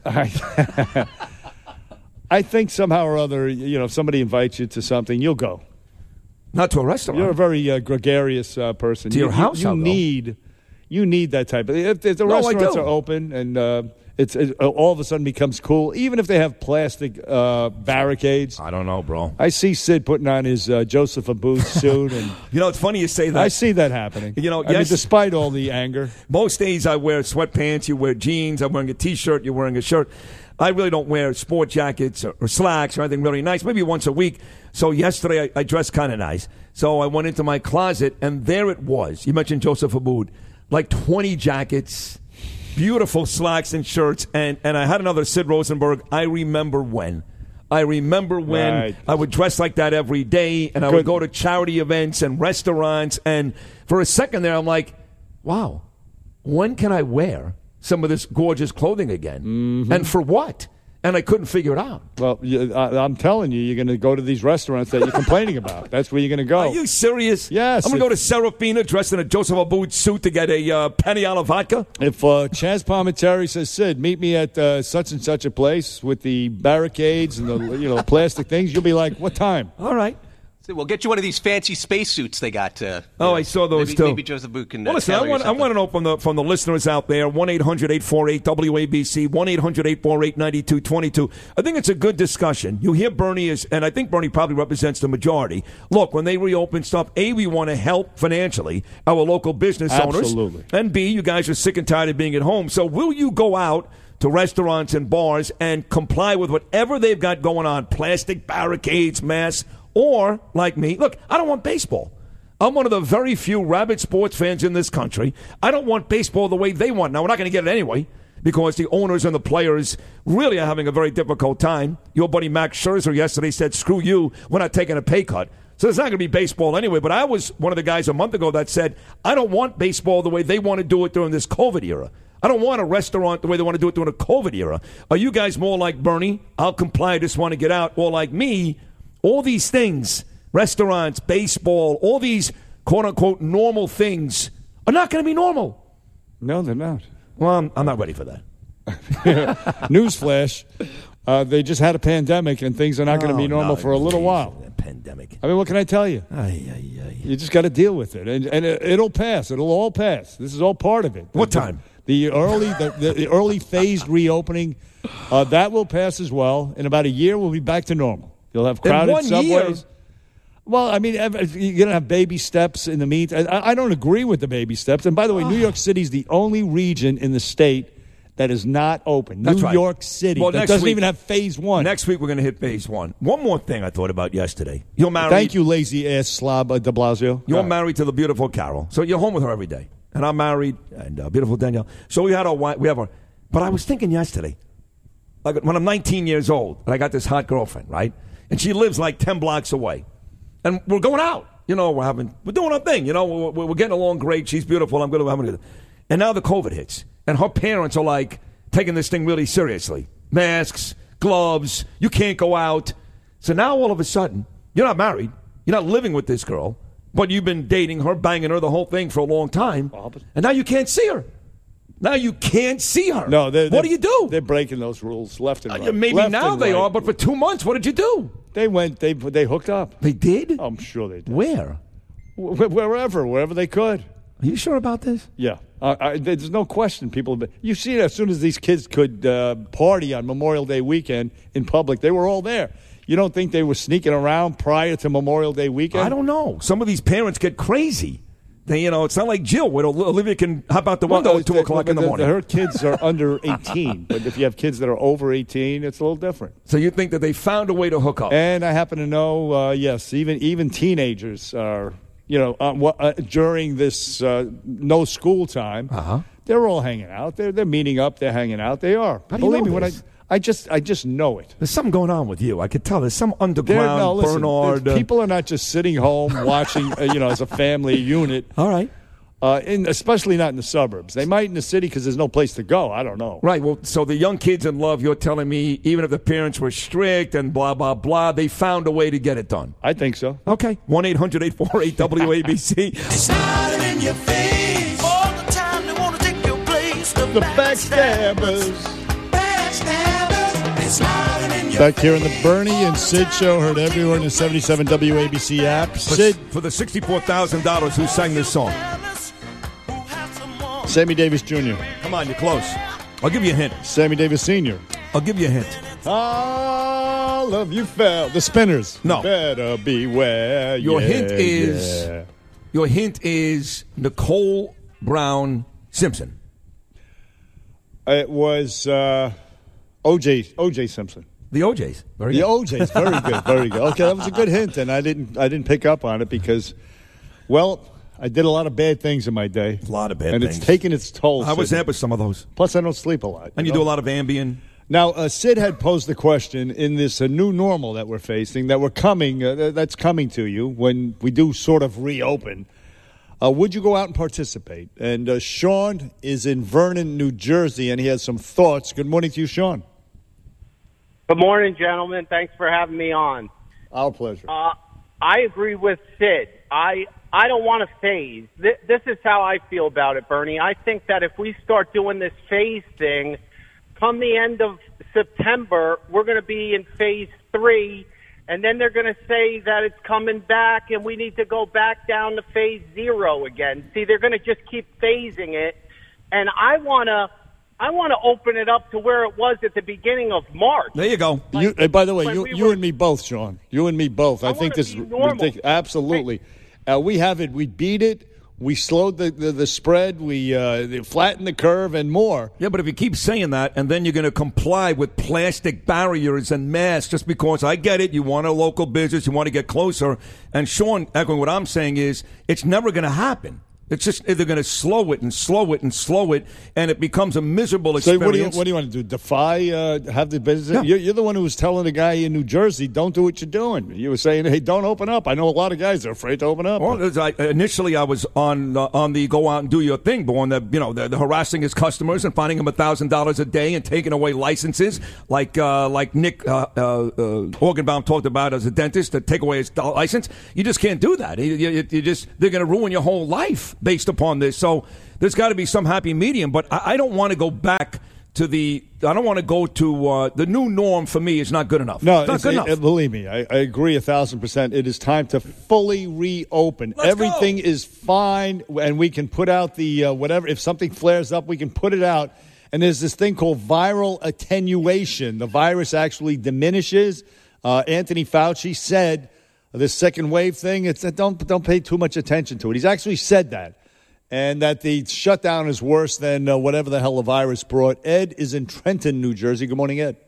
I, I think somehow or other, you know, if somebody invites you to something, you'll go. Not to a restaurant. You're a very uh, gregarious uh, person. To you, your house, you, I'll you go. need, you need that type of. If, if the No, I restaurants do. are open and uh, It's it all of a sudden becomes cool, even if they have plastic uh, barricades. I don't know, bro. I see Sid putting on his uh, Joseph Abboud suit, and you know it's funny you say that. I see that happening. You know, I yes, mean, despite all the anger, most days I wear sweatpants. You wear jeans. I'm wearing a T-shirt. You're wearing a shirt. I really don't wear sport jackets or, or slacks or anything really nice. Maybe once a week. So yesterday I, I dressed kind of nice. So I went into my closet, and there it was. You mentioned Joseph Abboud, like twenty jackets. Beautiful slacks and shirts, and, and I had another Sid Rosenberg. I remember when. I remember when right. I would dress like that every day, and I Good. would go to charity events and restaurants, and for a second there, I'm like, wow, when can I wear some of this gorgeous clothing again? Mm-hmm. And for what? And I couldn't figure it out. Well, you, I, I'm telling you, you're going to go to these restaurants that you're complaining about. That's where you're going to go. Are you serious? Yes. I'm going to go to Serafina dressed in a Joseph Abboud suit to get a uh, Paniala vodka? If uh, Chaz Palminteri says, Sid, meet me at uh, such and such a place with the barricades and the you know plastic things, you'll be like, what time? All right. So we'll get you one of these fancy spacesuits they got. Uh, oh, know, I saw those maybe, too. Maybe Joseph Abboud can. Uh, well, listen, I want, I want to know from the from the listeners out there. One eight hundred eight four eight W A B C. One eight hundred eight four eight nine two two two. I think it's a good discussion. You hear Bernie is, and I think Bernie probably represents the majority. Look, when they reopen stuff, A, we want to help financially our local business owners. Absolutely. And B, you guys are sick and tired of being at home. So will you go out to restaurants and bars and comply with whatever they've got going on? Plastic barricades, masks. Or, like me, look, I don't want baseball. I'm one of the very few rabid sports fans in this country. I don't want baseball the way they want. Now, we're not going to get it anyway because the owners and the players really are having a very difficult time. Your buddy Max Scherzer yesterday said, screw you, we're not taking a pay cut. So it's not going to be baseball anyway. But I was one of the guys a month ago that said, I don't want baseball the way they want to do it during this COVID era. I don't want a restaurant the way they want to do it during a COVID era. Are you guys more like Bernie? I'll comply, I just want to get out. Or like me, all these things, restaurants, baseball, all these quote-unquote normal things are not going to be normal. No, they're not. Well, I'm, I'm not ready for that. Newsflash, uh, they just had a pandemic and things are not going to be normal no, for a little geez, while. Pandemic. I mean, what can I tell you? Ay, ay, ay. You just got to deal with it, and, and it, it'll pass. It'll all pass. This is all part of it. What the, time? The early, the, the, the early phased reopening, uh, that will pass as well. In about a year, we'll be back to normal. You'll have crowded In one subways. Year? Well, I mean, you're going to have baby steps in the meantime. I, I don't agree with the baby steps. And by the way, New York City is the only region in the state that is not open. That's New right. York City. Well, that next doesn't week- even have phase one. Next week, we're going to hit phase one. One more thing I thought about yesterday. You're married. Thank you, lazy ass slob uh, de Blasio. You're All right. married to the beautiful Carol. So you're home with her every day. And I'm married, and uh, beautiful Danielle. So we had our wife, we have our, but I was thinking yesterday, like when I'm nineteen years old, and I got this hot girlfriend, right? And she lives like ten blocks away. And we're going out. You know, we're having, we're doing our thing. You know, we're, we're getting along great. She's beautiful. I'm good. I'm good. And now the COVID hits. And her parents are like taking this thing really seriously. Masks, gloves, you can't go out. So now all of a sudden, you're not married. You're not living with this girl. But you've been dating her, banging her, the whole thing for a long time. And now you can't see her. Now you can't see her. No, they're, what they're, do you do? They're breaking those rules left and Uh, right. maybe Left now and they right. are, but for two months, what did you do? They went, they they hooked up. They did? I'm sure they did. Where? Wh- wherever, wherever they could. Are you sure about this? Yeah. Uh, I, there's no question people have been. You see it as soon as these kids could uh, party on Memorial Day weekend in public, they were all there. You don't think they were sneaking around prior to Memorial Day weekend? I don't know. Some of these parents get crazy. They, you know, it's not like Jill, where Olivia can hop out the window Well, at two the- o'clock in the the- morning. Her kids are under eighteen, but if you have kids that are over eighteen, it's a little different. So you think that they found a way to hook up? And I happen to know, uh, yes, even even teenagers are, you know, uh, wha- uh, during this uh, no school time, uh-huh. they're all hanging out. They're they're meeting up. They're hanging out. They are. How do you Believe know me, this? when I. I just, I just know it. There's something going on with you. I could tell. There's some There- underground no, listen, Bernard. there's- uh, people are not just sitting home watching, uh, you know, as a family unit. All right. Uh, in, especially not in the suburbs. They might in the city because there's no place to go. I don't know. Right. Well, so the young kids in love, you're telling me, even if the parents were strict and blah, blah, blah, they found a way to get it done. I think so. Okay. one eight hundred eight four eight W A B C. Smiling in your face all the time. They want to take your place. The, The backstabbers. backstabbers. They smiling in your Back here in the Bernie and Sid show, heard everywhere in the seventy-seven W A B C app. For, Sid, for the sixty-four thousand dollars, who sang this song? Sammy Davis Junior Come on, you're close. I'll give you a hint. Sammy Davis Senior I'll give you a hint. All of you fell. The Spinners. No. You better beware. Your yeah, hint is yeah. your hint is Nicole Brown Simpson. It was uh, O J O J Simpson. The O Js. Very the good. O Js. Very good. Very good. Okay, that was a good hint, and I didn't I didn't pick up on it because, well, I did a lot of bad things in my day. A lot of bad and things. And it's taken its toll. I was Sid. there with some of those. Plus, I don't sleep a lot. And you, you know? do a lot of Ambien. Now, uh, Sid had posed the question in this uh, new normal that we're facing, that we're coming, uh, that's coming to you when we do sort of reopen. Uh, would you go out and participate? And uh, Sean is in Vernon, New Jersey, and he has some thoughts. Good morning to you, Sean. Good morning, gentlemen. Thanks for having me on. Our pleasure. Uh, I agree with Sid. I I don't want to phase. Th- this is how I feel about it, Bernie. I think that if we start doing this phase thing, come the end of September, we're going to be in phase three, and then they're going to say that it's coming back, and we need to go back down to phase zero again. See, they're going to just keep phasing it, and I want to I want to open it up to where it was at the beginning of March. There you go. Like, you, and by the way, you, we you were, and me both, Sean. You and me both. I, I think this is ridiculous. Absolutely. Uh, we have it. We beat it. We slowed the, the, the spread. We uh, flattened the curve and more. Yeah, but if you keep saying that and then you're going to comply with plastic barriers and masks just because, I get it, you want a local business, you want to get closer. And Sean, echoing what I'm saying is, it's never going to happen. It's just they're going to slow it and slow it and slow it, and it becomes a miserable experience. So what do you, what do you want to do? Defy, uh, have the business? Yeah. You're, you're the one who was telling the guy in New Jersey, don't do what you're doing. You were saying, hey, don't open up. I know a lot of guys are afraid to open up. Well, I, initially, I was on uh, on the go out and do your thing, but on the you know the, the harassing his customers and finding them a thousand dollars a day and taking away licenses, like uh, like Nick uh, uh, uh, Organbaum talked about as a dentist to take away his license. You just can't do that. You, you, you just they're going to ruin your whole life based upon this. So there's got to be some happy medium, but I, I don't want to go back to the I don't want to go to uh, the new norm. For me is not good enough. No, it's not it's, good it, enough. It, believe me, I, I agree a thousand percent. It is time to fully reopen. Let's Everything go. is fine, and we can put out the uh, whatever. If something flares up, we can put it out. And there's this thing called viral attenuation. The virus actually diminishes. Uh, Anthony Fauci said this second wave thing. It's don't don't pay too much attention to it. He's actually said that. And that the shutdown is worse than uh, whatever the hell the virus brought. Ed is in Trenton, New Jersey. Good morning, Ed.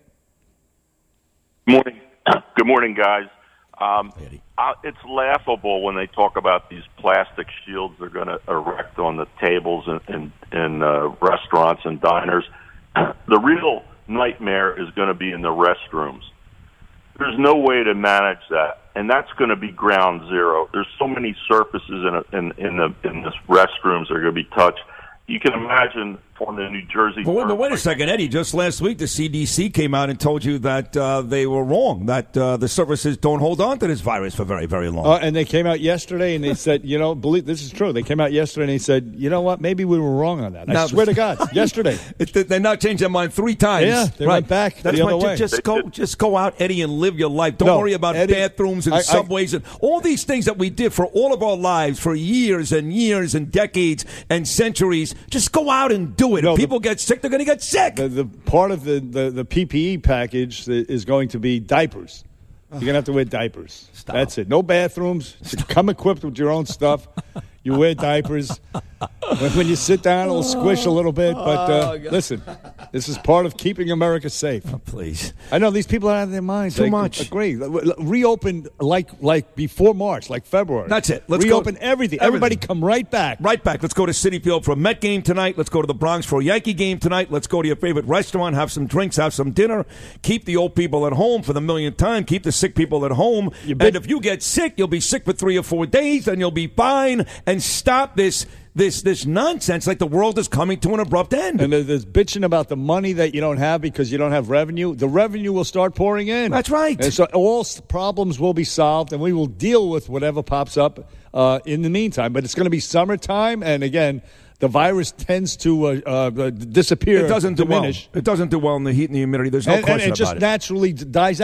Good morning. Good morning, guys. Um, uh, it's laughable when they talk about these plastic shields they're going to erect on the tables in, in, in uh, restaurants and diners. The real nightmare is going to be in the restrooms. There's no way to manage that. And that's going to be ground zero. There's so many surfaces in a, in in the in the restrooms that are going to be touched. You can imagine on the New Jersey. But wait, but wait a second, Eddie. Just last week, the C D C came out and told you that uh, they were wrong. That uh, the surfaces don't hold on to this virus for very, very long. Uh, and they came out yesterday and they said, you know, believe this is true. They came out yesterday and they said, you know what? Maybe we were wrong on that. I Now, swear to God, yesterday. It, they now changed their mind three times. Yeah, they right. went back That's the why other way. Just go, just go out, Eddie, and live your life. Don't No, worry about Eddie, bathrooms and I- I- subways and all these things that we did for all of our lives for years and years and decades and centuries. Just go out and do it. No, if the- people get sick, they're going to get sick. The, the part of the, the, the P P E package is going to be diapers. You're going to have to wear diapers. Stop. That's it. No bathrooms. Come equipped with your own stuff. You wear diapers. When, when you sit down, it'll squish a little bit. But uh, Oh, God. listen, this is part of keeping America safe. Oh, please. I know these people are out of their minds. Too I much. Agree. Reopen like like before March, like February. That's it. Let's Reopen go. everything. Everything. Everybody come right back. Right back. Let's go to Citi Field for a Met game tonight. Let's go to the Bronx for a Yankee game tonight. Let's go to your favorite restaurant, have some drinks, have some dinner. Keep the old people at home for the millionth time. Keep the sick people at home. bet- And if you get sick, you'll be sick for three or four days, and you'll be fine. And stop this this this nonsense like the world is coming to an abrupt end. And there's bitching about the money that you don't have because you don't have revenue. The revenue will start pouring in. That's right. And so all s- problems will be solved, and we will deal with whatever pops up uh, in the meantime. But it's going to be summertime, and again, the virus tends to uh, uh, disappear. It doesn't do well. diminish. It doesn't do well in the heat and the humidity. There's no and, and question it just about it. naturally d- dies out.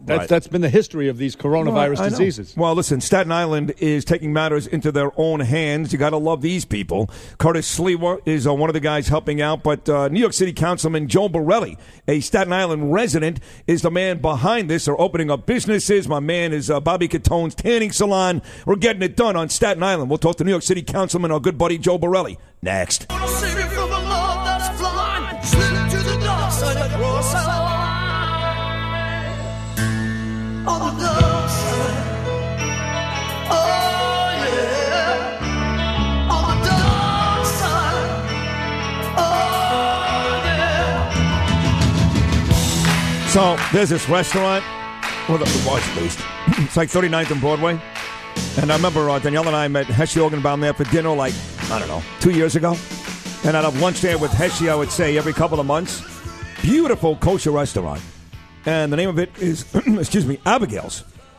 That's, Right. that's been the history of these coronavirus Well, I know. diseases. Well, listen, Staten Island is taking matters into their own hands. You got to love these people. Curtis Sliwa is uh, one of the guys helping out, but uh, New York City Councilman Joe Borelli, a Staten Island resident, is the man behind this. They're opening up businesses. My man is uh, Bobby Catone's tanning salon. We're getting it done on Staten Island. We'll talk to New York City Councilman, our good buddy Joe Borelli, next. On the dark side, oh yeah. On the dark side, oh yeah. So there's this restaurant, well, it was at least. It's like thirty-ninth and Broadway. And I remember uh, Danielle and I met Heshy Organbaum there for dinner like, I don't know, two years ago. And I'd have lunch there with Heshy, I would say, every couple of months. Beautiful kosher restaurant. And the name of it is, excuse me, Abigail's.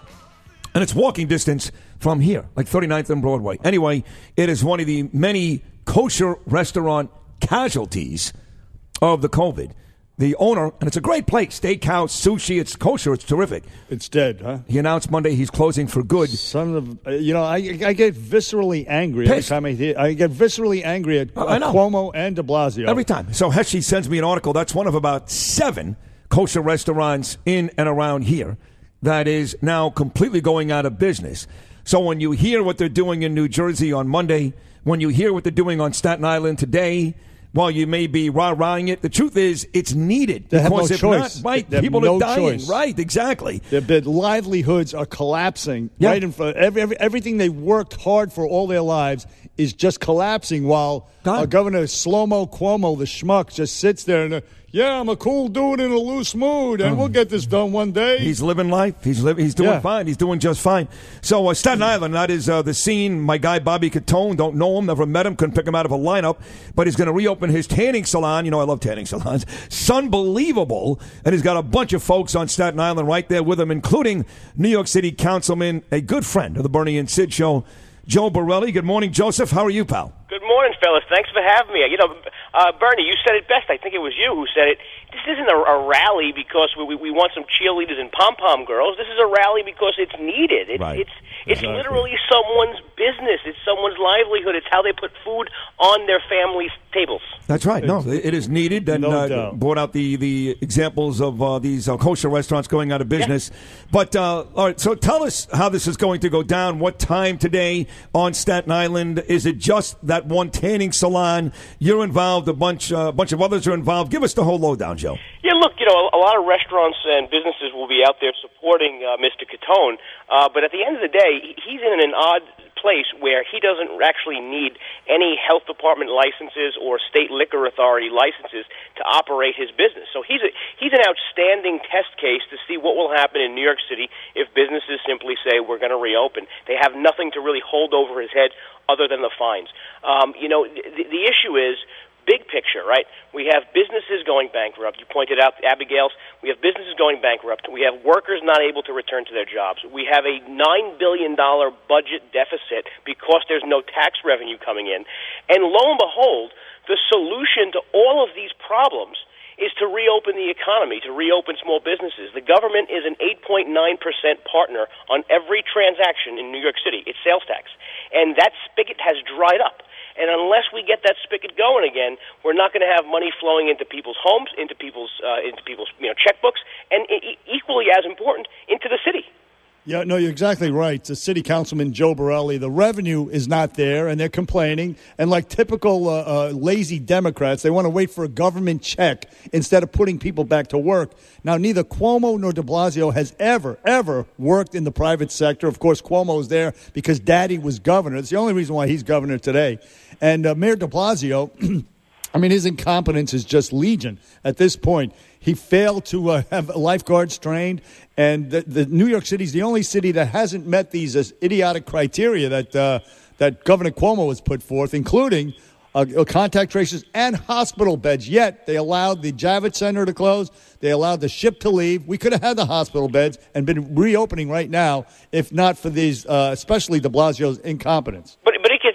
And it's walking distance from here, like thirty-ninth and Broadway. Anyway, it is one of the many kosher restaurant casualties of the COVID. The owner, and it's a great place, steakhouse, sushi, it's kosher, it's terrific. It's dead, huh? He announced Monday he's closing for good. Son of, uh, you know, I, I get viscerally angry every Pissed. time I hear. I get viscerally angry at, I at know. Cuomo and De Blasio Every time. So Heshy sends me an article. That's one of about seven kosher restaurants in and around here that is now completely going out of business. So when you hear what they're doing in New Jersey on Monday, when you hear what they're doing on Staten Island today, while you may be rah-rahing it, the truth is it's needed. They have because no if choice. Not, right, They have people no are dying. choice. Right, exactly. Their, their livelihoods are collapsing Yeah. right in front. Every, every, everything they worked hard for all their lives is just collapsing while uh, Governor Slomo Cuomo, the schmuck, just sits there and, uh, yeah, I'm a cool dude in a loose mood, and we'll get this done one day. He's living life. He's living. He's doing Yeah. fine. He's doing just fine. So uh, Staten Island, that is uh, the scene. My guy Bobby Catone, don't know him, never met him, couldn't pick him out of a lineup, but he's going to reopen his tanning salon. You know I love tanning salons. Sunbelievable. And he's got a bunch of folks on Staten Island right there with him, including New York City Councilman, a good friend of the Bernie and Sid show, Joe Borelli. Good morning, Joseph. How are you, pal? Good morning, fellas. Thanks for having me. You know, uh, Bernie, you said it best. I think it was you who said it. This isn't a, a rally because we, we, we want some cheerleaders and pom-pom girls. This is a rally because it's needed. It, Right. It's it's Exactly. literally someone's business. It's someone's livelihood. It's how they put food on their families' tables. That's right. No, it is needed. And No uh, doubt. brought out the, the examples of uh, these uh, kosher restaurants going out of business. But, uh, all right, so tell us how this is going to go down. What time today on Staten Island? Is it just that one tanning salon? You're involved. A bunch, uh, bunch of others are involved. Give us the whole lowdown, Joe. Yeah, look, you know, a, a lot of restaurants and businesses will be out there supporting uh, Mister Catone, uh, but at the end of the day, he- he's in an odd place where he doesn't actually need any health department licenses or state liquor authority licenses to operate his business. So he's a, he's an outstanding test case to see what will happen in New York City if businesses simply say we're going to reopen. They have nothing to really hold over his head other than the fines. Um, you know, the, the issue is big picture, right? We have businesses going bankrupt. You pointed out Abigail's. We have businesses going bankrupt. We have workers not able to return to their jobs. We have a nine billion dollars budget deficit because there's no tax revenue coming in. And lo and behold, the solution to all of these problems is to reopen the economy, to reopen small businesses. The government is an eight point nine percent partner on every transaction in New York City. It's sales tax. And that spigot has dried up. And unless we get that spigot going again, we're not going to have money flowing into people's homes, into people's uh, into people's you know checkbooks, and e- equally as important, into the city. Yeah, no, you're exactly right. The city councilman, Joe Borelli, the revenue is not there, and they're complaining. And like typical uh, uh, lazy Democrats, they want to wait for a government check instead of putting people back to work. Now, neither Cuomo nor de Blasio has ever, ever worked in the private sector. Of course, Cuomo is there because Daddy was governor. It's the only reason why he's governor today. And uh, Mayor de Blasio, I mean, his incompetence is just legion at this point. He failed to uh, have lifeguards trained, and the, the New York City is the only city that hasn't met these uh, idiotic criteria that uh, that Governor Cuomo has put forth, including uh, contact tracers and hospital beds. Yet they allowed the Javits Center to close. They allowed the ship to leave. We could have had the hospital beds and been reopening right now if not for these, uh, especially de Blasio's incompetence. But but it gets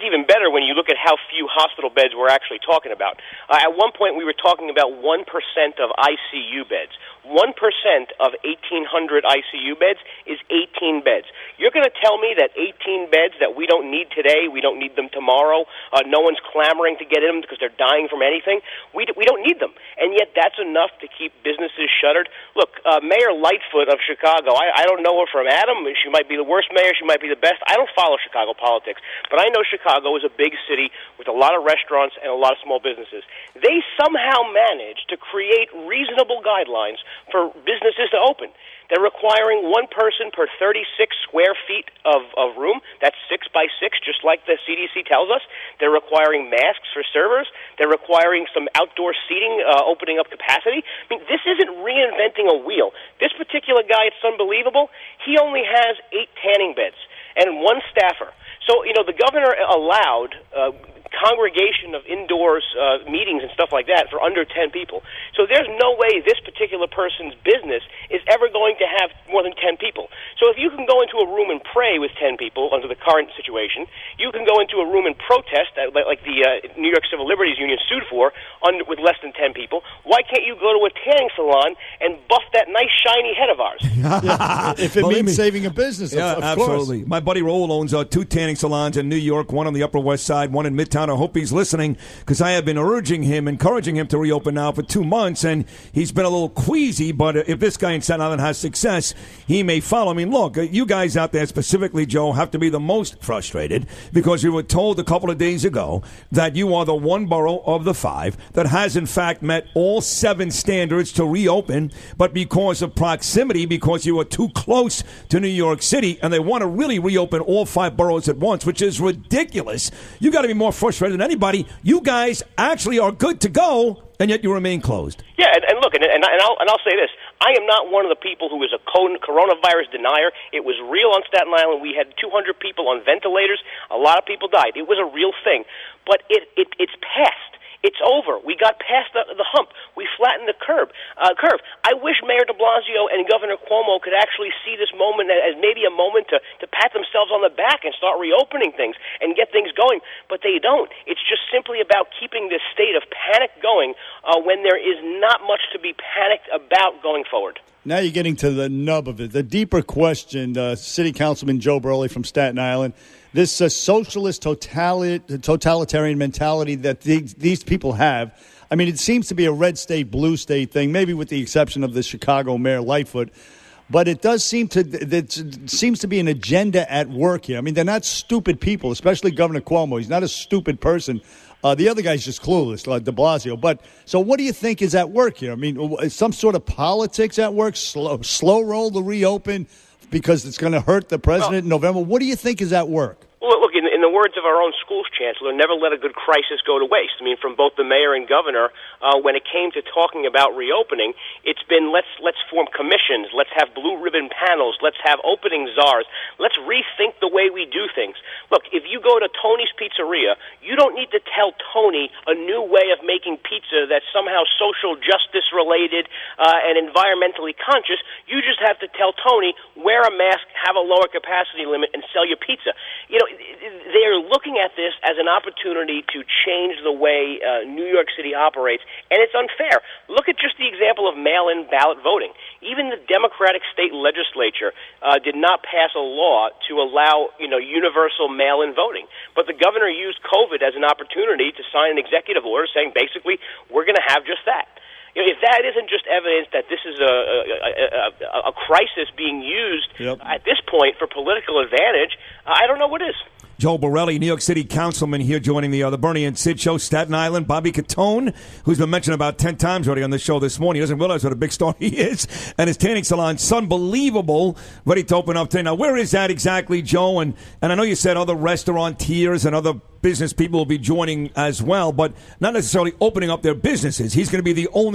gets even better when you look at how few hospital beds we're actually talking about. Uh, at one point, we were talking about one percent of I C U beds. one percent of eighteen hundred I C U beds is eighteen beds. You're going to tell me that eighteen beds that we don't need today, we don't need them tomorrow, uh, no one's clamoring to get in them because they're dying from anything. We, d- we don't need them. And yet that's enough to keep businesses shuttered. Look, uh, Mayor Lightfoot of Chicago, I, I don't know her from Adam. She might be the worst mayor. She might be the best. I don't follow Chicago politics. But I know Chicago is a big city with a lot of restaurants and a lot of small businesses. They somehow managed to create reasonable guidelines for businesses to open. They're requiring one person per thirty-six square feet of, of room. That's six by six, just like the C D C tells us. They're requiring masks for servers. They're requiring some outdoor seating, uh, opening up capacity. I mean, this isn't reinventing a wheel. This particular guy, it's unbelievable. He only has eight tanning beds and one staffer. So, you know, the governor allowed uh, congregation of indoors uh, meetings and stuff like that for under ten people. So there's no way this particular person's business is ever going to have more than ten people. So if you can go into a room and pray with ten people under the current situation, you can go into a room and protest, uh, like the uh, New York Civil Liberties Union sued for, under, with less than ten people. Why can't you go to a tanning salon and buff that nice shiny head of ours? Yeah, if it Believe means me. saving a business, Yeah, of, of absolutely. course. My buddy Raul owns uh, two tanning salons in New York, one on the Upper West Side, one in Midtown. I hope he's listening because I have been urging him, encouraging him to reopen now for two months, and he's been a little queasy, but if this guy in Staten Island has success, he may follow. I mean, look, you guys out there specifically, Joe, have to be the most frustrated because you were told a couple of days ago that you are the one borough of the five that has, in fact, met all seven standards to reopen, but because of proximity, because you were too close to New York City, and they want to really reopen all five boroughs at once, which is ridiculous. You got to be more frustrated than anybody. You guys actually are good to go, and yet you remain closed. Yeah, and, and look, and, and, and, I'll, and I'll say this. I am not one of the people who is a coronavirus denier. It was real on Staten Island. We had two hundred people on ventilators. A lot of people died. It was a real thing. But it, it it's past. It's over. We got past the, the hump. We flattened the curve. Uh, curve. I wish Mayor de Blasio and Governor Cuomo could actually see this moment as maybe a moment to, to pat themselves on the back and start reopening things and get things going, but they don't. It's just simply about keeping this state of panic going uh, when there is not much to be panicked about going forward. Now you're getting to the nub of it. The deeper question, uh, City Councilman Joe Burley from Staten Island, this uh, socialist totali- totalitarian mentality that these, these people have. I mean, it seems to be a red state, blue state thing, maybe with the exception of the Chicago Mayor Lightfoot. But it does seem to it seems to be an agenda at work here. I mean, they're not stupid people, especially Governor Cuomo. He's not a stupid person. Uh, the other guy's just clueless, like de Blasio. But so what do you think is at work here? I mean, is some sort of politics at work, slow, slow roll to reopen because it's going to hurt the president well, in November? What do you think is at work? Well, look, in, in the words of our own school's chancellor, never let a good crisis go to waste. I mean, from both the mayor and governor, uh, when it came to talking about reopening, it's been let's let's form commissions, let's have blue ribbon panels, let's have opening czars, let's rethink the way we do things. Look, if you go to Tony's Pizzeria, you don't need to tell Tony a new way of making pizza that's somehow social justice related uh, and environmentally conscious. You just have to tell Tony, wear a mask, have a lower capacity limit, and sell your pizza. You know, they're looking at this as an opportunity to change the way uh, New York City operates, and it's unfair. Look at just the example of mail-in ballot voting. Even the Democratic state legislature uh, did not pass a law to allow, you know, universal mail-in voting. But the governor used COVID as an opportunity to sign an executive order saying, basically, we're going to have just that. You know, if that isn't just evidence that this is a, a, a, a crisis being used yep. at this point for political advantage, I don't know what is. Joe Borelli, New York City councilman, here joining the, uh, the Bernie and Sid show, Staten Island. Bobby Catone, who's been mentioned about ten times already on the show this morning. He doesn't realize what a big star he is. And his tanning salon, Sunbelievable, ready to open up today. Now, where is that exactly, Joe? And, and I know you said other restaurateurs and other business people will be joining as well, but not necessarily opening up their businesses. He's going to be the only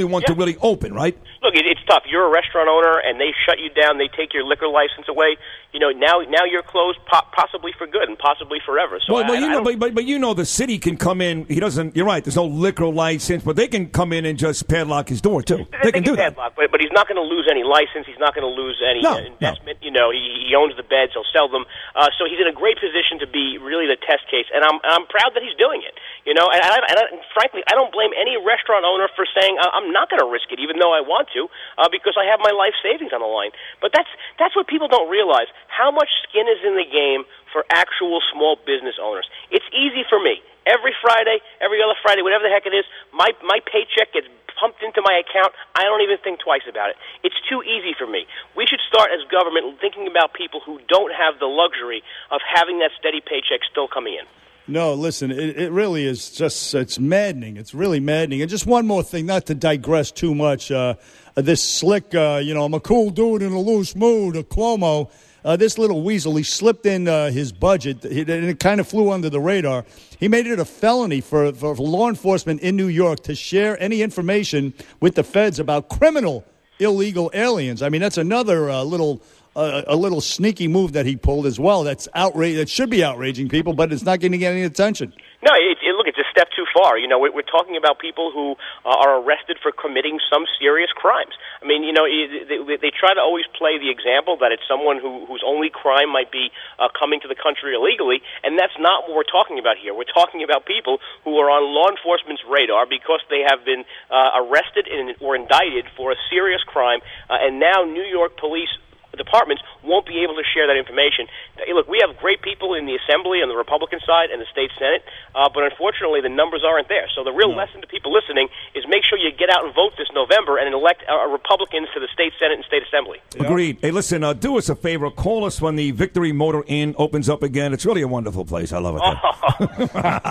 want yeah. to really open, right? Look, it, it's tough. You're a restaurant owner, and they shut you down. They take your liquor license away. You know, now now you're closed, po- possibly for good and possibly forever. So, well, I, well, you I know, don't... but, but but you know, the city can come in. He doesn't. You're right. There's no liquor license, but they can come in and just padlock his door too. They, they can can do that. padlock, but, but he's not going to lose any license. He's not going to lose any No, uh, investment. No. You know, he, he owns the beds. He'll sell them. Uh, so he's in a great position to be really the test case, and I'm I'm proud that he's doing it. You know, and, I, and, I, and frankly, I don't blame any restaurant owner for saying I'm not going to risk it, even though I want to, uh, because I have my life savings on the line. But that's that's what people don't realize: how much skin is in the game for actual small business owners. It's easy for me. Every Friday, every other Friday, whatever the heck it is, my my paycheck gets pumped into my account. I don't even think twice about it. It's too easy for me. We should start as government thinking about people who don't have the luxury of having that steady paycheck still coming in. No, listen, it, it really is just, it's maddening. It's really maddening. And just one more thing, not to digress too much, uh, this slick, uh, you know, I'm a cool dude in a loose mood, a Cuomo, uh, this little weasel, he slipped in uh, his budget, and it kind of flew under the radar. He made it a felony for, for law enforcement in New York to share any information with the feds about criminal illegal aliens. I mean, that's another uh, little... Uh, a little sneaky move that he pulled as well. That's outrage. That should be outraging people, but it's not going to get any attention. No, it, it, look, it's a step too far. You know, we're, we're talking about people who uh, are arrested for committing some serious crimes. I mean, you know, they, they try to always play the example that it's someone who, whose only crime might be uh, coming to the country illegally, and that's not what we're talking about here. We're talking about people who are on law enforcement's radar because they have been uh, arrested in, or indicted for a serious crime, uh, and now New York police departments won't be able to share that information. Hey, look, we have great people in the Assembly on the Republican side and the state Senate, uh, but unfortunately the numbers aren't there. So the real no. lesson to people listening is make sure you get out and vote this November and elect uh, Republicans to the state Senate and state Assembly. Agreed. Hey, listen, uh, do us a favor. Call us when the Victory Motor Inn opens up again. It's really a wonderful place. I love it. Oh.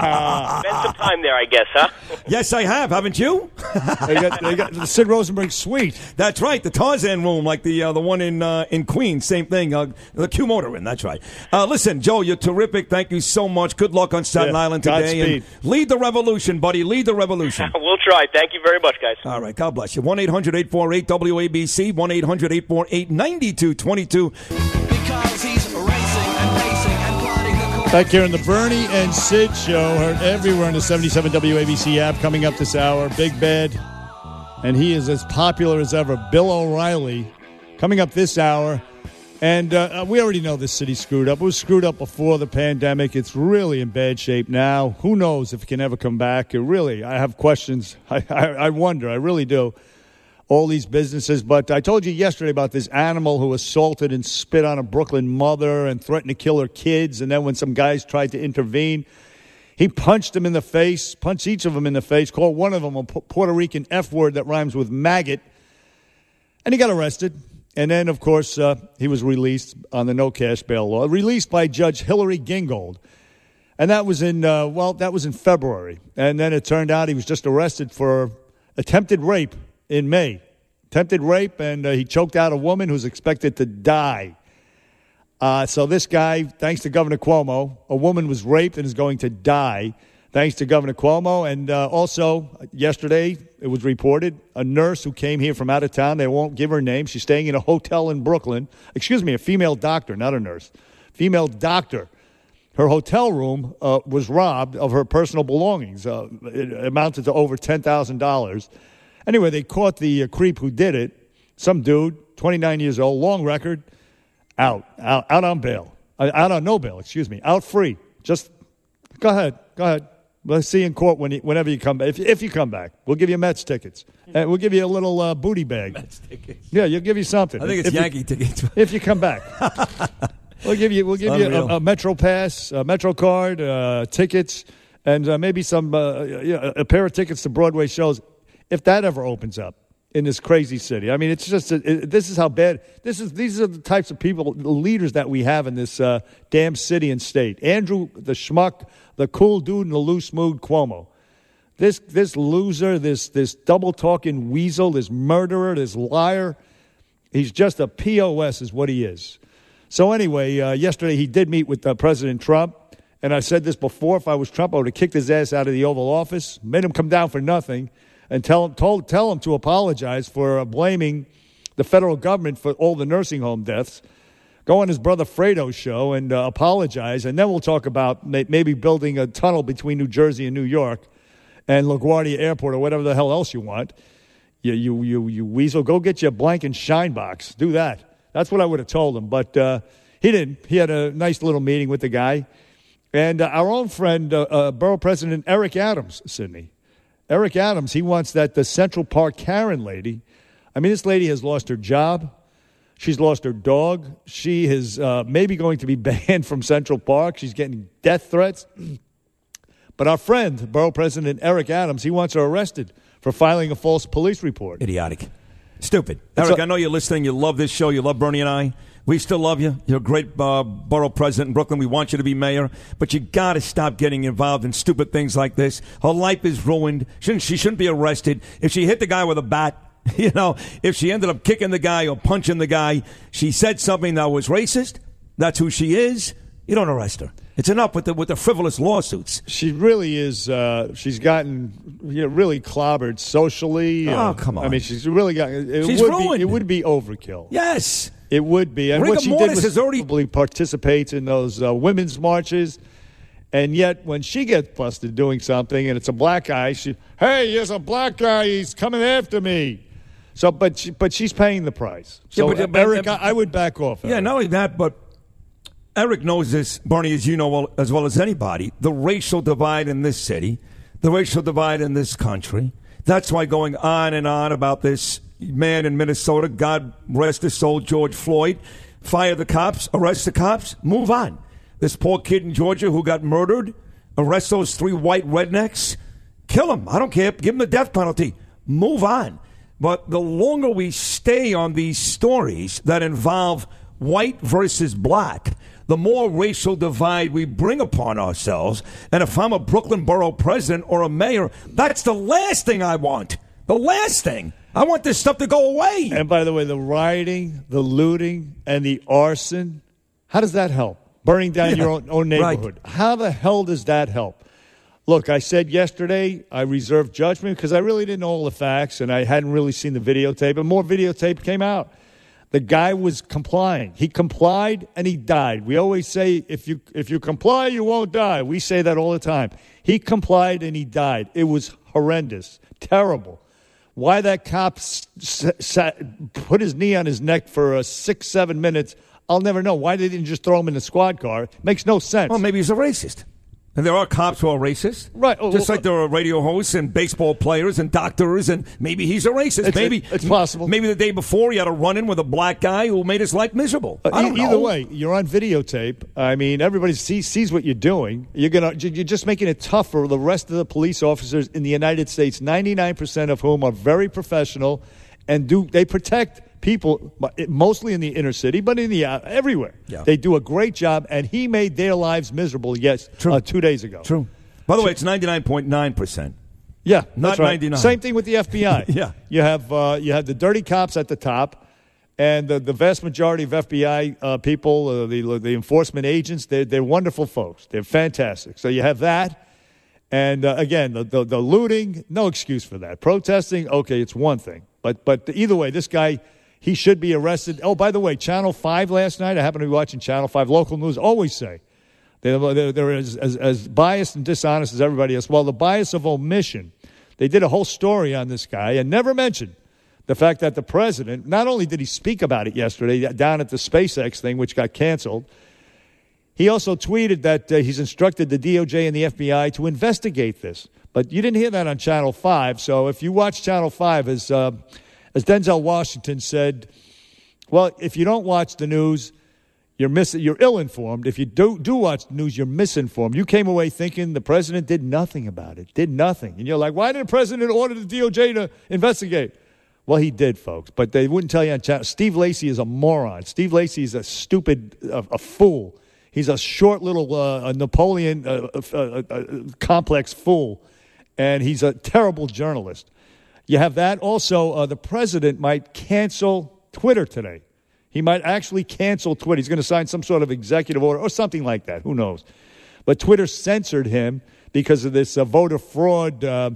Spend some time there, I guess, huh? Yes, I have. Haven't you? they, got, they got the Sid Rosenberg suite. That's right. The Tarzan room, like the uh, the one in uh, in Queens. Same thing. Uh, the Q Motor Inn. That's right. Uh, listen, Joe, you're terrific. Thank you so much. Good luck on Staten yeah, Island today. And lead the revolution, buddy. Lead the revolution. We'll try. Thank you very much, guys. All right. God bless you. one eight hundred eight four eight W A B C. one eight hundred eight four eight nine two two two. Because he's racing and pacing and plotting the Back here in the Bernie and Sid show, heard everywhere in the seventy-seven W A B C app. Coming up this hour, Big Bed, and he is as popular as ever. Bill O'Reilly coming up this hour. And uh, we already know this city's screwed up. It was screwed up before the pandemic. It's really in bad shape now. Who knows if it can ever come back? It really, I have questions. I, I, I wonder. I really do. All these businesses. But I told you yesterday about this animal who assaulted and spit on a Brooklyn mother and threatened to kill her kids. And then when some guys tried to intervene, he punched them in the face, punched each of them in the face, called one of them a Puerto Rican F word that rhymes with maggot. And he got arrested. And then, of course, uh, he was released on the no-cash bail law, released by Judge Hillary Gingold. And that was in, uh, well, that was in February. And then it turned out he was just arrested for attempted rape in May. Attempted rape, and uh, he choked out a woman who's expected to die. Uh, so this guy, thanks to Governor Cuomo, a woman was raped and is going to die. Thanks to Governor Cuomo. And uh, also, yesterday, it was reported, a nurse who came here from out of town, they won't give her name. She's staying in a hotel in Brooklyn. Excuse me, a female doctor, not a nurse. Female doctor. Her hotel room uh, was robbed of her personal belongings. Uh, it amounted to over ten thousand dollars. Anyway, they caught the uh, creep who did it. Some dude, twenty-nine years old, long record, out, out, out on bail. Uh, out on no bail, excuse me, out free. Just go ahead, go ahead. We'll see you in court when you, whenever you come back. If, if you come back, we'll give you Mets tickets. And we'll give you a little uh, booty bag. Mets tickets. Yeah, you'll give you something. I think it's if Yankee you, tickets. If you come back. We'll give you we'll give you a, a Metro Pass, a Metro card, uh, tickets, and uh, maybe some uh, you know, a pair of tickets to Broadway shows, if that ever opens up in this crazy city. I mean, it's just a, it, this is how bad this is. These are the types of people, the leaders that we have in this uh, damn city and state. Andrew, the schmuck, the cool dude in the loose mood, Cuomo. This this loser, this this double talking weasel, this murderer, this liar. He's just a P O S, is what he is. So anyway, uh, yesterday he did meet with uh, President Trump, and I said this before, if I was Trump, I would have kicked his ass out of the Oval Office, made him come down for nothing. and tell, told, tell him to apologize for uh, blaming the federal government for all the nursing home deaths. Go on his brother Fredo's show and uh, apologize, and then we'll talk about may- maybe building a tunnel between New Jersey and New York and LaGuardia Airport or whatever the hell else you want. You, you, you, you weasel, go get you a blank and shine box. Do that. That's what I would have told him, but uh, he didn't. He had a nice little meeting with the guy. And uh, our own friend, uh, uh, Borough President Eric Adams, Sydney. Eric Adams, he wants that the Central Park Karen lady, I mean, this lady has lost her job. She's lost her dog. She is uh, maybe going to be banned from Central Park. She's getting death threats. But our friend, Borough President Eric Adams, he wants her arrested for filing a false police report. Idiotic. Stupid. Eric, a- I know you're listening. You love this show. You love Bernie and I. We still love you. You're a great uh, borough president in Brooklyn. We want you to be mayor. But you got to stop getting involved in stupid things like this. Her life is ruined. Shouldn't, she shouldn't be arrested. If she hit the guy with a bat, you know, if she ended up kicking the guy or punching the guy, she said something that was racist, that's who she is, you don't arrest her. It's enough with the with the frivolous lawsuits. She really is, uh, she's gotten you know, really clobbered socially. Oh, uh, come on. I mean, she's really got, it She's would ruined. Be, it would be overkill. Yes. It would be. And Rigor what she did mortis was has already- probably participates in those uh, women's marches. And yet, when she gets busted doing something and it's a black guy, she, hey, there's a black guy, he's coming after me. So, but she, but she's paying the price. So, Yeah, but- but- Eric, I, I would back off. Yeah, Eric. not only that, but Eric knows this, Bernie, as you know well, as well as anybody, the racial divide in this city, the racial divide in this country. That's why going on and on about this man in Minnesota, God rest his soul, George Floyd, fire the cops, arrest the cops, move on. This poor kid in Georgia who got murdered, arrest those three white rednecks, kill him. I don't care. Give him the death penalty. Move on. But the longer we stay on these stories that involve white versus black, the more racial divide we bring upon ourselves. And if I'm a Brooklyn borough president or a mayor, that's the last thing I want. The last thing. I want this stuff to go away. And by the way, the rioting, the looting, and the arson, how does that help? Burning down Yeah, your own, own neighborhood. right. How the hell does that help? Look, I said yesterday I reserved judgment because I really didn't know all the facts and I hadn't really seen the videotape, and more videotape came out. The guy was complying. He complied and he died. We always say, if you if you comply, you won't die. We say that all the time. He complied and he died. It was horrendous, terrible. Why that cop s- s- sat, put his knee on his neck for uh, six, seven minutes, I'll never know. Why they didn't just throw him in the squad car? It makes no sense. Well, maybe he's a racist. And there are cops who are racist. Right. Oh, Just well, like there are radio hosts and baseball players and doctors, and maybe he's a racist. It's- maybe it's possible. Maybe the day before he had a run-in with a black guy who made his life miserable. Uh, I don't e- either know. way, you're on videotape. I mean, everybody sees, sees what you're doing. You're gonna you're just making it tough for the rest of the police officers in the United States, ninety-nine percent of whom are very professional and do they protect people, mostly in the inner city, but in the uh, everywhere. Yeah. They do a great job, and he made their lives miserable. Yes, True. Uh, two days ago. True. By the way, it's ninety-nine point nine percent. Yeah, Not that's right. ninety-nine. Same thing with the F B I. Yeah. You have uh, you have the dirty cops at the top, and the, the vast majority of F B I uh, people, uh, the the enforcement agents, they're, they're wonderful folks. They're fantastic. So you have that, and uh, again, the, the the looting, no excuse for that. Protesting, okay, it's one thing, but but either way, this guy, he should be arrested. Oh, by the way, Channel five last night, I happened to be watching Channel five. Local news always say they're, they're, they're as, as, as biased and dishonest as everybody else. Well, the bias of omission, they did a whole story on this guy and never mentioned the fact that the president, not only did he speak about it yesterday down at the SpaceX thing, which got canceled, he also tweeted that uh, he's instructed the D O J and the F B I to investigate this. But you didn't hear that on Channel five. So if you watch Channel five, as, uh, as Denzel Washington said, well, if you don't watch the news, You're mis- You're ill-informed. If you do do watch the news, you're misinformed. You came away thinking the president did nothing about it, did nothing. And you're like, why did the president order the D O J to investigate? Well, he did, folks. But they wouldn't tell you on channel. Steve Lacy is a moron. Steve Lacy is a stupid, a, a fool. He's a short little uh, a Napoleon uh, uh, uh, uh, complex fool. And he's a terrible journalist. You have that. Also, uh, the president might cancel Twitter today. He might actually cancel Twitter. He's going to sign some sort of executive order or something like that. Who knows? But Twitter censored him because of this uh, voter fraud uh,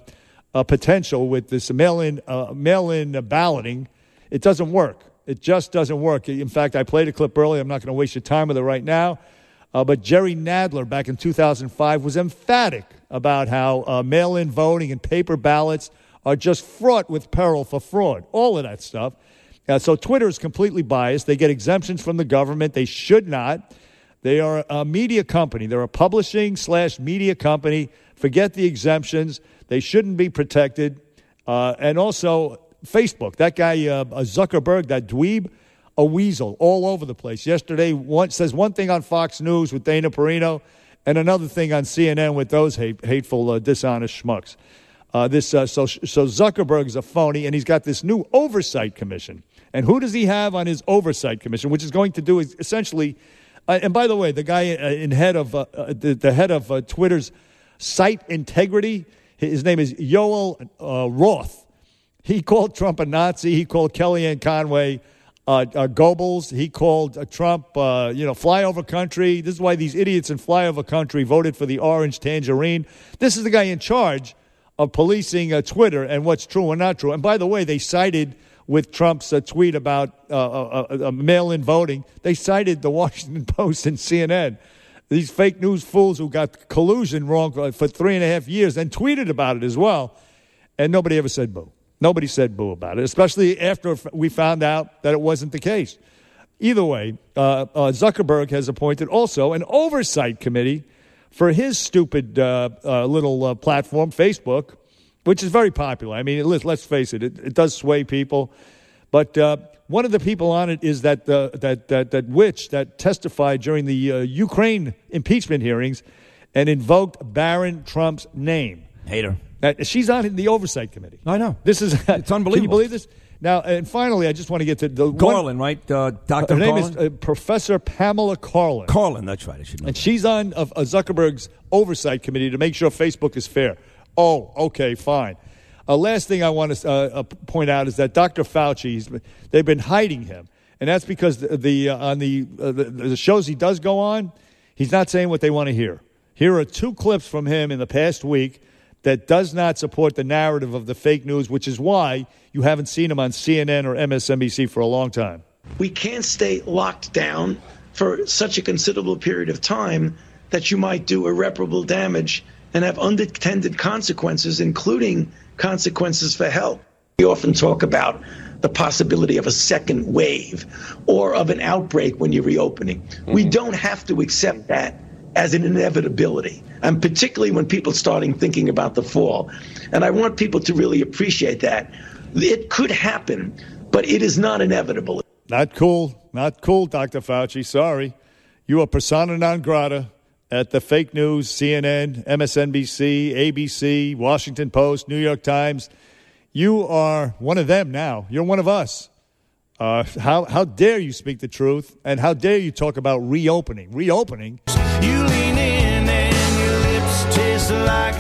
uh, potential with this mail-in uh, mail-in balloting. It doesn't work. It just doesn't work. In fact, I played a clip earlier. I'm not going to waste your time with it right now. Uh, but Jerry Nadler back in two thousand five was emphatic about how uh, mail-in voting and paper ballots are just fraught with peril for fraud, all of that stuff. Uh, so Twitter is completely biased. They get exemptions from the government. They should not. They are a media company. They're a publishing slash media company. Forget the exemptions. They shouldn't be protected. Uh, and also Facebook, that guy uh, Zuckerberg, that dweeb, a weasel all over the place. Yesterday, one says one thing on Fox News with Dana Perino and another thing on C N N with those hate, hateful, uh, dishonest schmucks. Uh, this uh, so, so Zuckerberg is a phony, and he's got this new oversight commission. And who does he have on his oversight commission, which is going to do is essentially, uh, and by the way, the guy uh, in head of uh, uh, the, the head of uh, Twitter's site integrity, his name is Yoel uh, Roth. He called Trump a Nazi. He called Kellyanne Conway uh, uh, Goebbels. He called uh, Trump, uh, you know, flyover country. This is why these idiots in flyover country voted for the orange tangerine. This is the guy in charge of policing uh, Twitter and what's true and not true. And by the way, they cited with Trump's uh, tweet about uh, uh, uh, mail-in voting, they cited the Washington Post and C N N. These fake news fools who got collusion wrong for three and a half years and tweeted about it as well. And nobody ever said boo. Nobody said boo about it, especially after we found out that it wasn't the case. Either way, uh, uh, Zuckerberg has appointed also an oversight committee for his stupid uh, uh, little uh, platform, Facebook, which is very popular. I mean, it, let's face it, it, it does sway people. But uh, one of the people on it is that uh, that, that that witch that testified during the uh, Ukraine impeachment hearings and invoked Barron Trump's name. Hater. Uh, she's on the oversight committee. I know. This is it's unbelievable. Can you believe this? Now, and finally, I just want to get to the Garland, one, right? Uh, Doctor Her Garland? name is uh, Professor Pamela Karlan. Karlan, that's right. I should know. And that. she's on uh, uh, Zuckerberg's oversight committee to make sure Facebook is fair. Oh, okay, fine. Uh, last thing I want to uh, uh, point out is that Doctor Fauci, he's, they've been hiding him. And that's because the, the uh, on the, uh, the the shows he does go on, he's not saying what they want to hear. Here are two clips from him in the past week that does not support the narrative of the fake news, which is why you haven't seen him on C N N or M S N B C for a long time. We can't stay locked down for such a considerable period of time that you might do irreparable damage and have unintended consequences, including consequences for health. We often talk about the possibility of a second wave or of an outbreak when you're reopening. Mm-hmm. We don't have to accept that as an inevitability, and particularly when people starting thinking about the fall. And I want people to really appreciate that. It could happen, but it is not inevitable. Not cool. Not cool, Doctor Fauci. Sorry. You are persona non grata at the fake news, C N N, M S N B C, A B C, Washington Post, New York Times. You are one of them now. You're one of us. Uh, how how dare you speak the truth, and how dare you talk about reopening? Reopening? You lean in and your lips taste like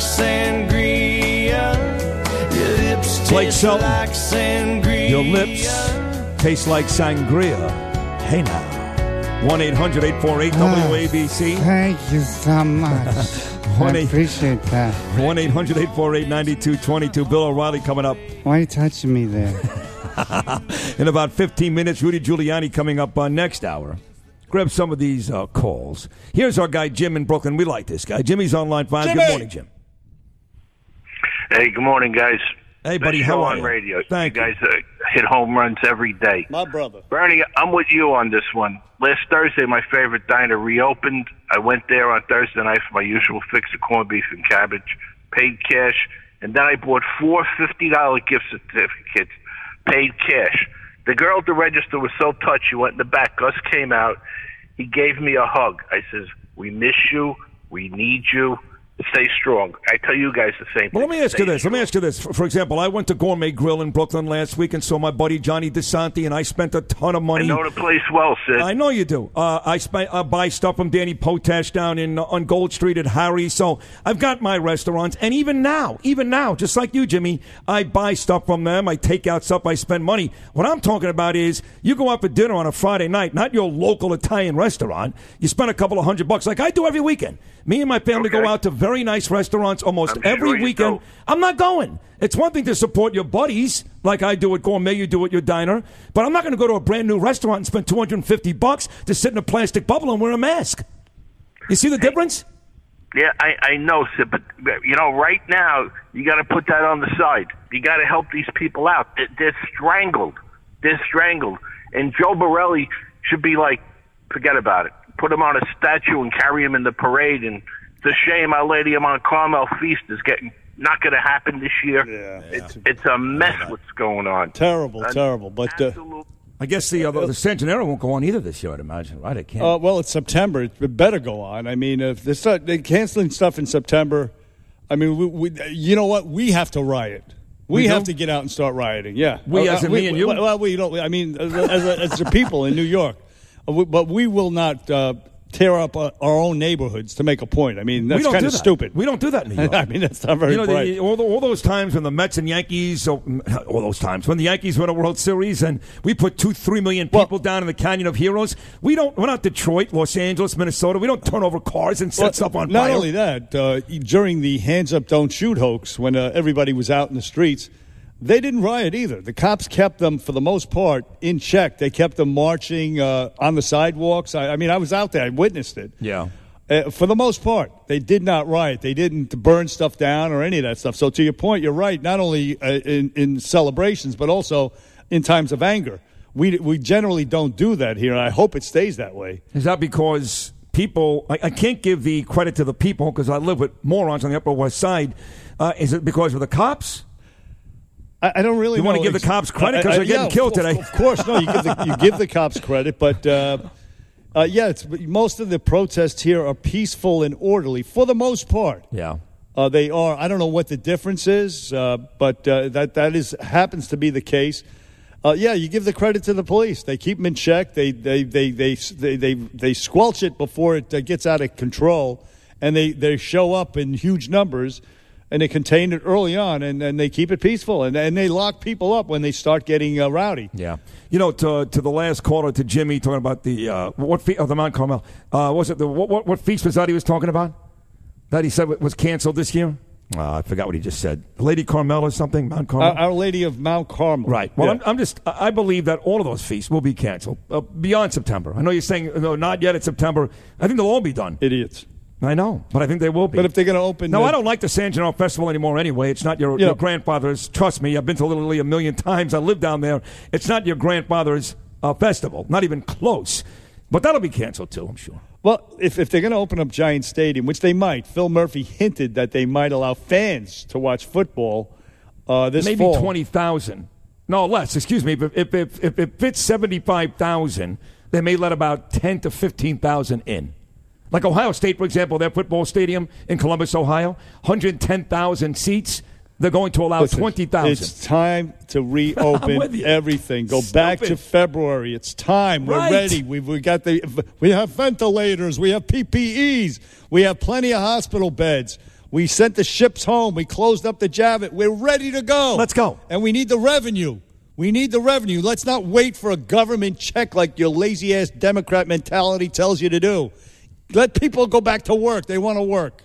sangria. Your lips Blake taste Shelton. like sangria. Your lips taste like sangria. Hey now. one eight hundred eight four eight W A B C. Thank you so much. I appreciate that. one eight hundred eight four eight nine two two two. Bill O'Reilly coming up. Why are you touching me there? In about fifteen minutes, Rudy Giuliani coming up on next hour. Grab some of these uh, calls. Here's our guy, Jim in Brooklyn. We like this guy. Jimmy's on line five. Jimmy! Good morning, Jim. Hey, good morning, guys. Hey, buddy, Best how show are on you? radio. Thank you. guys uh, hit home runs every day. My brother. Bernie, I'm with you on this one. Last Thursday, my favorite diner reopened. I went there on Thursday night for my usual fix of corned beef and cabbage, paid cash, and then I bought four fifty dollars gift certificates, paid cash. The girl at the register was so touched, she went in the back. Gus came out. He gave me a hug. I says, we miss you. We need you. Stay strong. I tell you guys the same thing. Well, let me ask Stay you this. strong. Let me ask you this. For, for example, I went to Gourmet Grill in Brooklyn last week and saw my buddy Johnny DeSanti, and I spent a ton of money. I know the place well, Sid. I know you do. Uh, I spent, uh, buy stuff from Danny Potash down in uh, on Gold Street at Harry's. So I've got my restaurants, and even now, even now, just like you, Jimmy, I buy stuff from them. I take out stuff. I spend money. What I'm talking about is you go out for dinner on a Friday night, not your local Italian restaurant. You spend a couple of hundred bucks, like I do every weekend. Me and my family Okay. go out to very nice restaurants almost I'm every sure you weekend. do. I'm not going. It's one thing to support your buddies, like I do at Gourmet, you do at your diner, but I'm not going to go to a brand new restaurant and spend two hundred fifty bucks to sit in a plastic bubble and wear a mask. You see the difference? Yeah, I, I know, Sid, but, you know, right now, you got to put that on the side. You got to help these people out. They're, they're strangled. They're strangled. And Joe Borelli should be like, forget about it. Put him on a statue and carry him in the parade. And it's a shame Our Lady of Mount Carmel Feast is getting not going to happen this year. Yeah, it's, it's a mess what's going on. Terrible, Uh, terrible. But uh, I guess the uh, the San Gennaro won't go on either this year, I'd imagine, right? It can't. uh, well, it's September. It better go on. I mean, if they start they're canceling stuff in September, I mean, we, we, you know what? We have to riot. We, We have do? to get out and start rioting. Yeah, We Uh, as in we, me and you? Well, we don't. I mean, as, as, a, as the people in New York, Uh, we- but we will not uh, tear up uh, our own neighborhoods to make a point. I mean, We that's don't kind do of that. stupid. We don't do that in New York. I mean, that's not very you know, bright. the, all, the, all those times when the Mets and Yankees, so, all those times when the Yankees win a World Series and we put two, three million people down in the Canyon of Heroes, we don't. We're not Detroit, Los Angeles, Minnesota. We don't turn over cars and set Well, stuff on not fire. only that, uh, during the Hands Up, Don't Shoot hoax, when uh, everybody was out in the streets, they didn't riot either. The cops kept them, for the most part, in check. They kept them marching uh, on the sidewalks. I, I mean, I was out there. I witnessed it. Yeah. Uh, for the most part, they did not riot. They didn't burn stuff down or any of that stuff. So to your point, you're right, not only uh, in, in celebrations, but also in times of anger. We, we generally don't do that here, and I hope it stays that way. Is that because people, I, I can't give the credit to the people because I live with morons on the Upper West Side. Uh, is it because of the cops? I, I don't really You know. want to give the ex- cops credit because I- I- they're getting yeah, killed of, today. Of course, no. You give the, you give the cops credit, but uh, uh, yeah, it's, most of the protests here are peaceful and orderly for the most part. Yeah. Uh, they are. I don't know what the difference is, uh, but uh, that that is happens to be the case. Uh, yeah, you give the credit to the police. They keep them in check. They they they they they they, they squelch it before it uh, gets out of control, and they, they show up in huge numbers, and they contain it early on, and, and they keep it peaceful, and and they lock people up when they start getting uh, rowdy. Yeah. You know, to to the last caller, to Jimmy, talking about the uh, what fe- oh, the Mount Carmel. Uh, was it the what, what what feast was that he was talking about? That he said was canceled this year? Uh, I forgot what he just said. Lady Carmel or something? Mount Carmel? Our, Our Lady of Mount Carmel. Right. Well, Yeah. I'm, I'm just, I believe that all of those feasts will be canceled uh, beyond September. I know you're saying, no, not yet at September. I think they'll all be done. Idiots. I know, but I think they will be. But if they're going to open, No, the- I don't like the San Gennaro Festival anymore anyway. It's not your, Yeah. your grandfather's. Trust me, I've been to Little Italy a million times. I live down there. It's not your grandfather's uh, festival. Not even close. But that'll be canceled too, I'm sure. Well, if, if they're going to open up Giant Stadium, which they might, Phil Murphy hinted that they might allow fans to watch football uh, this Maybe fall. twenty thousand. No, less. Excuse me. If, if, if, if it fits seventy-five thousand, they may let about ten to fifteen thousand in. Like Ohio State, for example, their football stadium in Columbus, Ohio, one hundred ten thousand seats. They're going to allow Listen, twenty thousand. It's time to I'm reopen with you. everything. Go back to Stupid. February. It's time. We're Right. ready. We've we got the we have ventilators. We have P P Es. We have plenty of hospital beds. We sent the ships home. We closed up the Javits. We're ready to go. Let's go. And we need the revenue. We need the revenue. Let's not wait for a government check like your lazy ass Democrat mentality tells you to do. Let people go back to work. They want to work.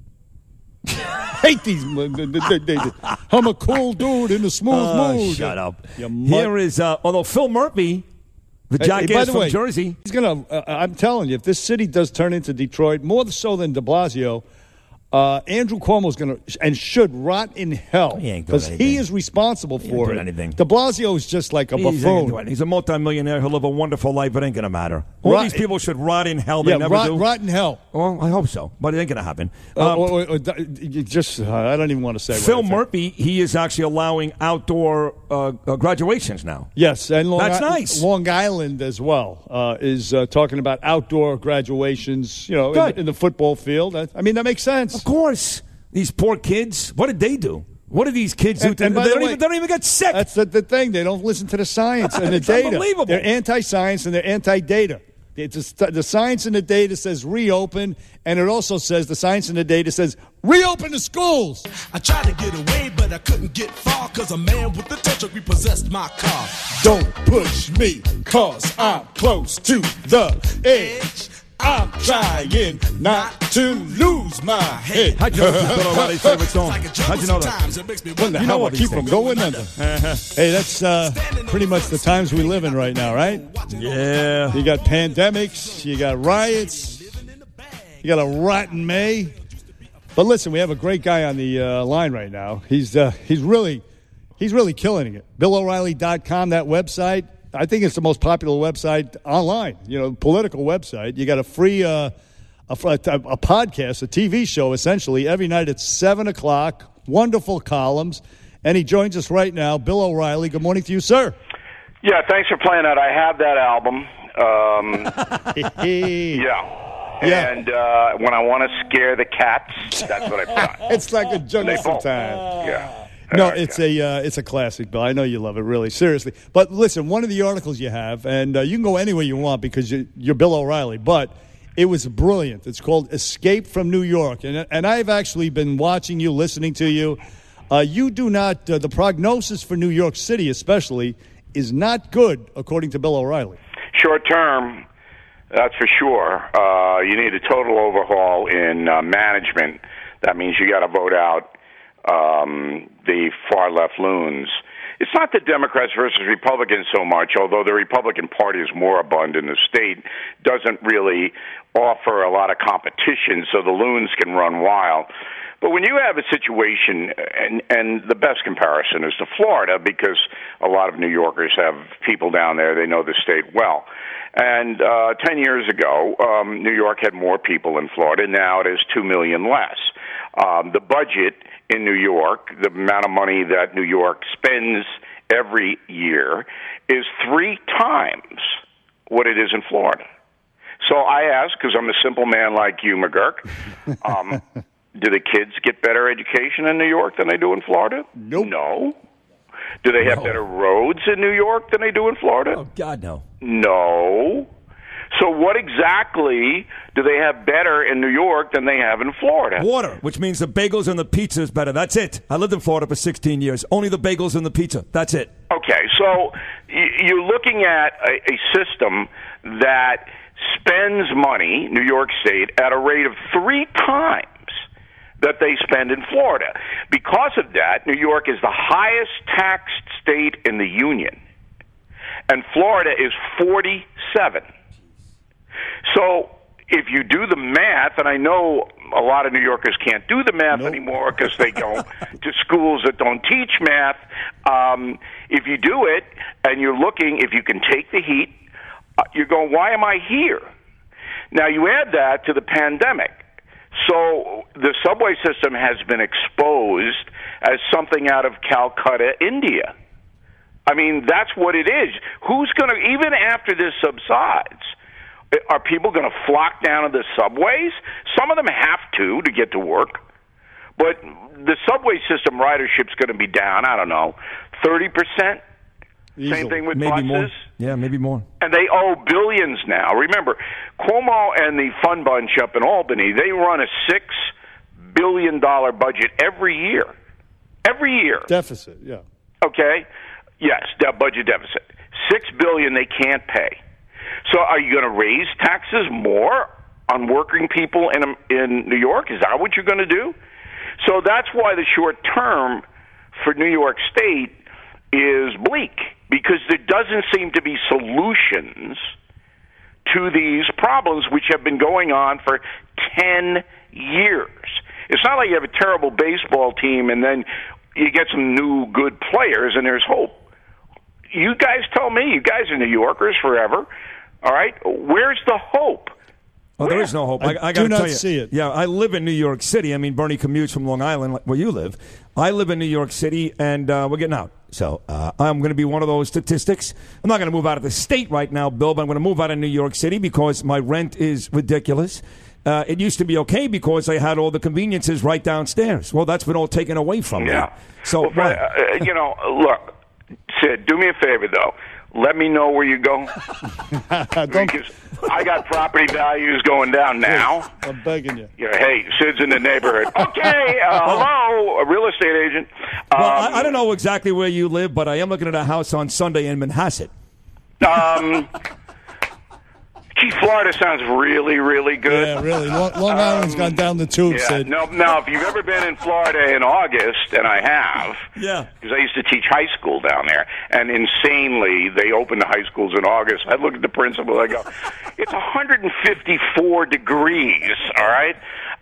Hate these. I'm a cool dude in a smooth Oh, mood. shut up. You mud- Here is, uh, although Phil Murphy, the Hey, hey, jackass by the from way, Jersey. He's gonna. Uh, I'm telling you, if this city does turn into Detroit, more so than De Blasio, uh, Andrew Cuomo's gonna and should rot in hell He ain't doing because he anything. is responsible ain't for doing it. anything. De Blasio is just like a He's, ain't buffoon. doing it. He's a multimillionaire. He'll live a wonderful life. It ain't going to matter. All Rot- these people should rot in hell. They Yeah, never rot, do. rot in hell. Well, I hope so, but it ain't going to happen. Uh, Um, or- or- or- you just, uh, I don't even want to say. what Phil I think. Murphy, he is actually allowing outdoor uh, uh, graduations now. Yes, and Long That's I- nice. Long Island as well uh, is uh, talking about outdoor graduations. You know, in, Good. in the football field. I, I mean, that makes sense. Of course. These poor kids, what did they do? What did these kids do? And- to- and by they, the don't way- even, they don't even get sick. That's the, the thing. They don't listen to the science and the It's data. unbelievable. They're anti-science and they're anti-data. It's just, the science and the data says reopen, and it also says the science and the data says reopen the schools. I tried to get away, but I couldn't get far, cause a man with the tow truck repossessed my car. Don't push me, cause I'm close to the edge. I'm trying not to lose my head. How'd you know this is Bill O'Reilly's favorite song? How'd you know that? When the You know hell what I these keep from things. going under. Hey, that's uh, pretty much the times we live in right now, right? Yeah. You got pandemics, you got riots, you got a rotten May. But listen, we have a great guy on the uh, line right now. He's uh, he's really he's really killing it. Bill O'Reilly dot com, that website. I think it's the most popular website online. You know, political website. You got a free uh, a, a, a podcast, a T V show, essentially every night at seven o'clock. Wonderful columns, and he joins us right now. Bill O'Reilly. Good morning to you, sir. Yeah, thanks for playing that. I have that album. Um, yeah. Yeah. And uh, when I want to scare the cats, that's what I put on. It's like a joke They bolt. sometimes. Yeah. No, it's a uh, it's a classic, Bill. I know you love it, really, seriously. But listen, one of the articles you have, and uh, you can go anywhere you want because you, you're Bill O'Reilly, but it was brilliant. It's called Escape from New York. And, and I've actually been watching you, listening to you. Uh, you do not, uh, the prognosis for New York City especially is not good, according to Bill O'Reilly. Short term, that's for sure. Uh, you need a total overhaul in uh, management. That means you got to vote out um, the far left loons. It's not the Democrats versus Republicans so much, although the Republican Party is moribund in the state, doesn't really offer a lot of competition, so the loons can run wild. But when you have a situation, and, and the best comparison is to Florida, because a lot of New Yorkers have people down there, they know the state well. And uh, ten years ago, um, New York had more people than Florida. Now it is two million less. Um, the budget in New York, the amount of money that New York spends every year, is three times what it is in Florida. So I ask, because I'm a simple man like you, McGurk, um, do the kids get better education in New York than they do in Florida? Nope. No. Do they have No. better roads in New York than they do in Florida? Oh, God, no. No. So what exactly do they have better in New York than they have in Florida? Water, which means the bagels and the pizza is better. That's it. I lived in Florida for sixteen years. Only the bagels and the pizza. That's it. Okay, so y- you're looking at a, a system that spends money, New York State, at a rate of three times that they spend in Florida. Because of that, New York is the highest taxed state in the union, and Florida is forty-seven. So if you do the math, and I know a lot of New Yorkers can't do the math nope. anymore because they go to schools that don't teach math, um, if you do it and you're looking, if you can take the heat, uh, you're going, why am I here? Now you add that to the pandemic. So the subway system has been exposed as something out of Calcutta, India. I mean, that's what it is. Who's going to, even after this subsides, are people going to flock down to the subways? Some of them have to to get to work. But the subway system ridership's going to be down, I don't know, thirty percent? Easily. Same thing with maybe buses. More. Yeah, maybe more. And they owe billions now. Remember, Cuomo and the Fun Bunch up in Albany, they run a six billion dollars budget every year. Every year. Deficit, yeah. Okay? Yes, that budget deficit. Six billion dollars they can't pay. So are you going to raise taxes more on working people in in New York? Is that what you're going to do? So that's why the short term for New York State is bleak, because there doesn't seem to be solutions to these problems which have been going on for ten years. It's not like you have a terrible baseball team and then you get some new good players and there's hope. You guys tell me, you guys are New Yorkers forever. All right, where's the hope? Well, there is no hope. I, I, I do got to not tell you. see it. Yeah, I live in New York City. I mean, Bernie commutes from Long Island, where you live. I live in New York City, and uh, we're getting out. So uh, I'm going to be one of those statistics. I'm not going to move out of the state right now, Bill, but I'm going to move out of New York City because my rent is ridiculous. Uh, it used to be okay because I had all the conveniences right downstairs. Well, that's been all taken away from me. Yeah. So, well, uh, you know, look, Sid, do me a favor, though. Let me know where you go. Because I got property values going down now. I'm begging you. Yeah, hey, Sid's in the neighborhood. Okay, uh, hello, a real estate agent. Um, well, I, I don't know exactly where you live, but I am looking at a house on Sunday in Manhasset. Um, gee, Florida sounds really, really good. Yeah, really. Long, Long Island's gone down the tube, Yeah. Sid. No, now, if you've ever been in Florida in August, and I have, yeah, because I used to teach high school down there, and insanely, they opened the high schools in August. I look at the principal, I go, it's one hundred fifty-four degrees, all right?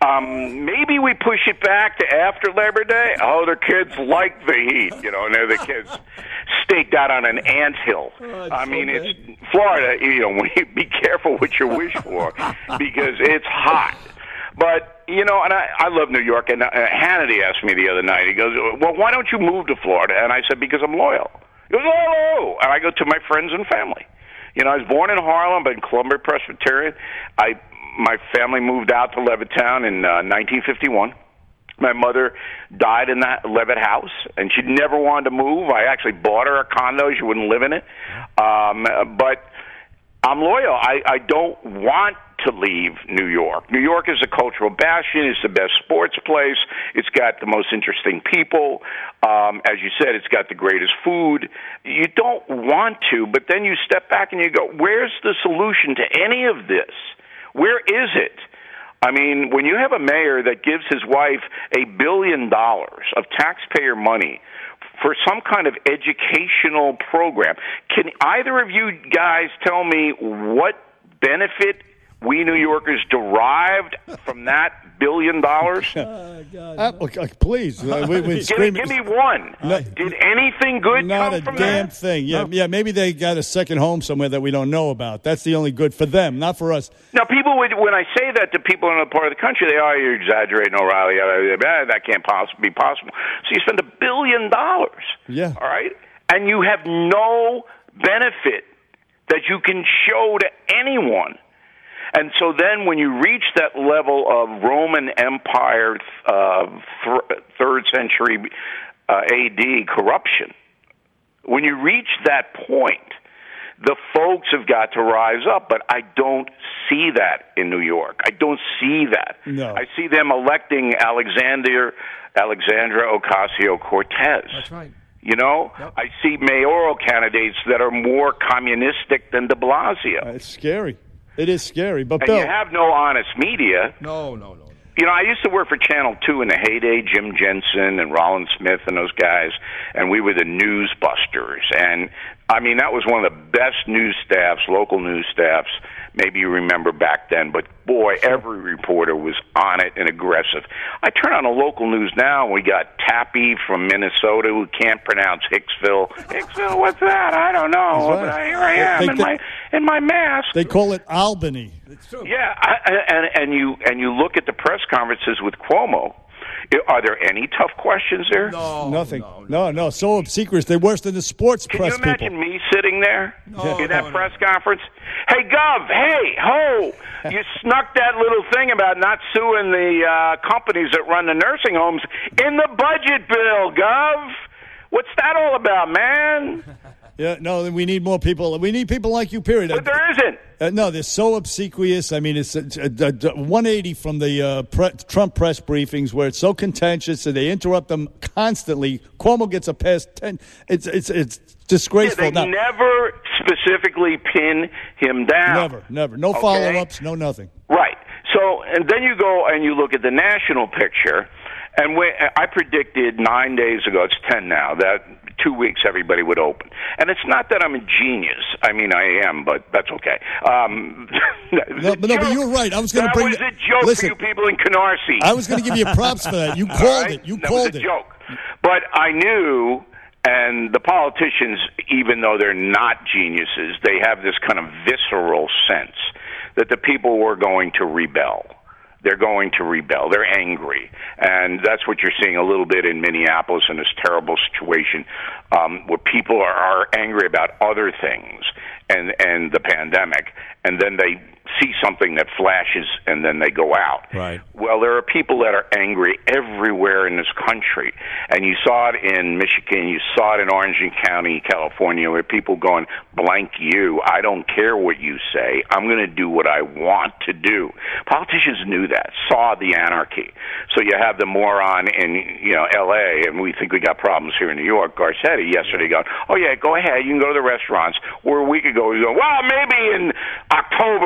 Um, maybe we push it back to after Labor Day. Oh, the kids like the heat, you know, and they're the kids staked out on an anthill. Oh, I mean, so it's Florida, you know, be careful what you wish for because it's hot. But, you know, and I, I love New York, and uh, Hannity asked me the other night, he goes, well, why don't you move to Florida? And I said, because I'm loyal. He goes, oh, and I go to my friends and family. You know, I was born in Harlem, but in Columbia Presbyterian. I My family moved out to Levittown in uh, nineteen fifty-one. My mother died in that Levitt house, and she never wanted to move. I actually bought her a condo. She wouldn't live in it. Um, but I'm loyal. I, I don't want to leave New York. New York is a cultural bastion. It's the best sports place. It's got the most interesting people. Um, as you said, it's got the greatest food. You don't want to, but then you step back and you go, where's the solution to any of this? Where is it? I mean, when you have a mayor that gives his wife a billion dollars of taxpayer money for some kind of educational program, can either of you guys tell me what benefit we New Yorkers derived from that billion dollars? Oh, God. Uh, please. Uh, we, we give, me, give me one. No, Did anything good not come from a damn that? thing. Yeah, no. yeah. Maybe they got a second home somewhere that we don't know about. That's the only good for them, not for us. Now, people would, when I say that to people in another part of the country, they are, oh, you're exaggerating, O'Reilly. That can't possibly be possible. So you spend a billion dollars. Yeah. All right? And you have no benefit that you can show to anyone. And so then when you reach that level of Roman Empire, uh, th- third century uh, A D corruption, when you reach that point, the folks have got to rise up. But I don't see that in New York. I don't see that. No. I see them electing Alexander, Alexandra Ocasio-Cortez. That's right. You know, yep. I see mayoral candidates that are more communistic than de Blasio. Uh, it's scary. It is scary, but and Bill, you have no honest media. No, no, no. You know, I used to work for Channel two in the heyday, Jim Jensen and Rollin Smith and those guys, and we were the news busters. And, I mean, that was one of the best news staffs, local news staffs, maybe you remember back then. But, boy, every reporter was on it and aggressive. I turn on the local news now, and we got Tappy from Minnesota who can't pronounce Hicksville. Hicksville, what's that? I don't know. Right. But here I am they, in, they, my, in my mask. They call it Albany. It's true. Yeah, I, and and you and you look at the press conferences with Cuomo. Are there any tough questions there? No, nothing. No, no, no. So obsequious. They're worse than the sports Can press you imagine people. me sitting there no, in that no, press conference? Hey, Gov. Hey, ho! You snuck that little thing about not suing the uh, companies that run the nursing homes in the budget bill, Gov. What's that all about, man? Yeah, no, we need more people. We need people like you, period. But there isn't. Uh, no, they're so obsequious. I mean, it's a, a, a one eighty from the uh, pre- Trump press briefings where it's so contentious and they interrupt them constantly. Cuomo gets a pass ten. It's it's it's disgraceful. Yeah, they now, never specifically pin him down. Never, never. No okay? follow-ups, no nothing. Right. So, and then you go and you look at the national picture, and when, I predicted nine days ago, it's ten now, that two weeks everybody would open. And it's not that I'm a genius. I mean, I am, but that's okay. Um, no, but, no, but you were right. I was going to bring. That was a joke listen, for you people in Canarsie. I was going to give you props for that. You called right? it. You that called was a it. Joke. But I knew, and the politicians, even though they're not geniuses, they have this kind of visceral sense that the people were going to rebel. They're going to rebel. They're angry. And that's what you're seeing a little bit in Minneapolis in this terrible situation um, where people are, are angry about other things and, and the pandemic, and then they see something that flashes and then they go out. Right. Well, there are people that are angry everywhere in this country. And you saw it in Michigan, you saw it in Orange County, California, where people going, blank you, I don't care what you say, I'm going to do what I want to do. Politicians knew that, saw the anarchy. So you have the moron in, you know, L A, and we think we got problems here in New York, Garcetti yesterday going, oh yeah, go ahead, you can go to the restaurants. Or a week ago, we go, well, maybe in October we'll go to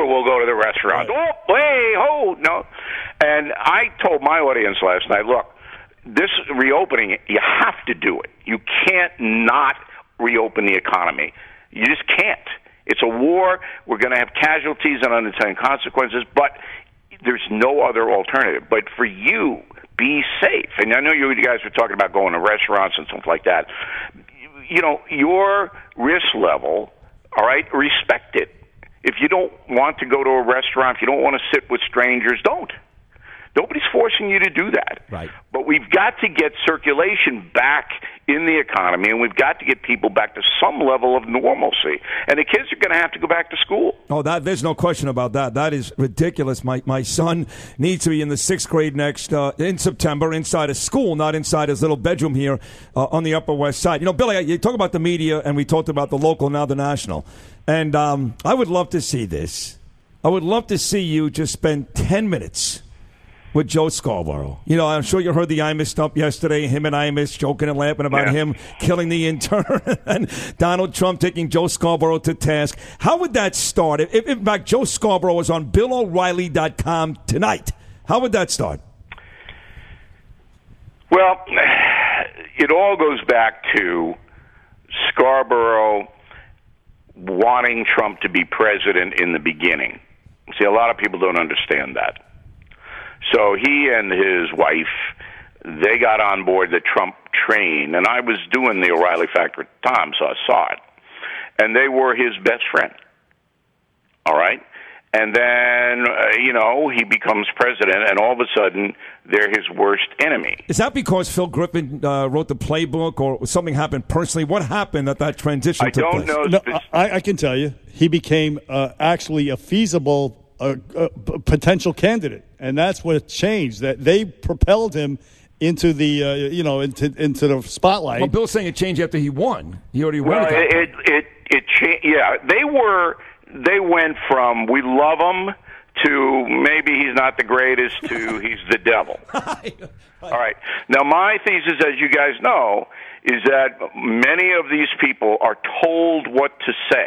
with the restaurant. Right. Oh, hey, oh, no. And I told my audience last night, look, this reopening, you have to do it. You can't not reopen the economy. You just can't. It's a war. We're going to have casualties and unintended consequences, but there's no other alternative. But for you, be safe. And I know you guys were talking about going to restaurants and stuff like that. You know, your risk level, all right, respect it. If you don't want to go to a restaurant, if you don't want to sit with strangers, don't. Nobody's forcing you to do that. Right. But we've got to get circulation back in the economy, and we've got to get people back to some level of normalcy. And the kids are going to have to go back to school. Oh, that there's no question about that. That is ridiculous. My my son needs to be in the sixth grade next uh, in September inside a school, not inside his little bedroom here uh, on the Upper West Side. You know, Billy, you talk about the media, and we talked about the local, now the national. And um, I would love to see this. I would love to see you just spend ten minutes with Joe Scarborough. You know, I'm sure you heard the Imus stuff yesterday, him and Imus joking and laughing about yeah. him killing the intern and Donald Trump taking Joe Scarborough to task. How would that start? If, if in fact, Joe Scarborough was on Bill O'Reilly dot com tonight, how would that start? Well, it all goes back to Scarborough wanting Trump to be president in the beginning. See, a lot of people don't understand that. So he and his wife, they got on board the Trump train, and I was doing the O'Reilly Factor at the time, so I saw it. And they were his best friend, all right? And then, uh, you know, he becomes president, and all of a sudden, they're his worst enemy. Is that because Phil Griffin uh, wrote the playbook, or something happened personally? What happened at that transition I took don't place? know. No, I, I can tell you. He became uh, actually a feasible uh, uh, p- potential candidate, and that's what changed. That they propelled him into the, uh, you know, into into the spotlight. Well, Bill's saying it changed after he won. He already well, won. It it it, it cha- Yeah, they were. They went from we love him to maybe he's not the greatest to he's the devil. All right. Now, my thesis, as you guys know, is that many of these people are told what to say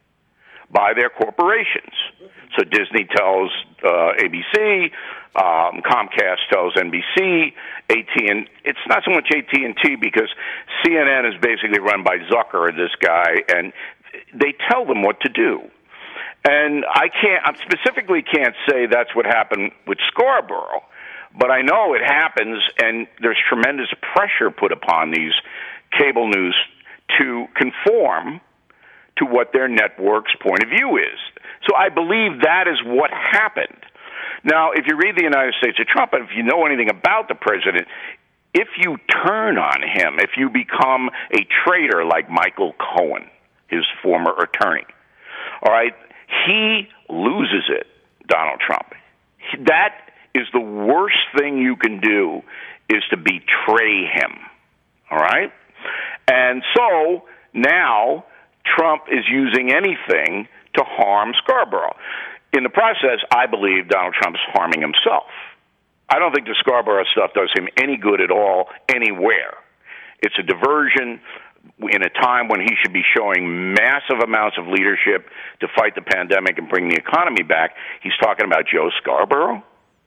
by their corporations. So Disney tells uh, A B C, um, Comcast tells N B C, A T and it's not so much A T and T because C N N is basically run by Zucker, this guy, and they tell them what to do. And I can't, I specifically can't say that's what happened with Scarborough, but I know it happens, and there's tremendous pressure put upon these cable news to conform to what their network's point of view is. So I believe that is what happened. Now, if you read the United States of Trump, and if you know anything about the president, if you turn on him, if you become a traitor like Michael Cohen, his former attorney, all right, he loses it, Donald Trump. That is the worst thing you can do, is to betray him, all right? And so now Trump is using anything to harm Scarborough. In the process, I believe Donald Trump's harming himself. I don't think the Scarborough stuff does him any good at all anywhere. It's a diversion in a time when he should be showing massive amounts of leadership to fight the pandemic and bring the economy back. He's talking about Joe Scarborough.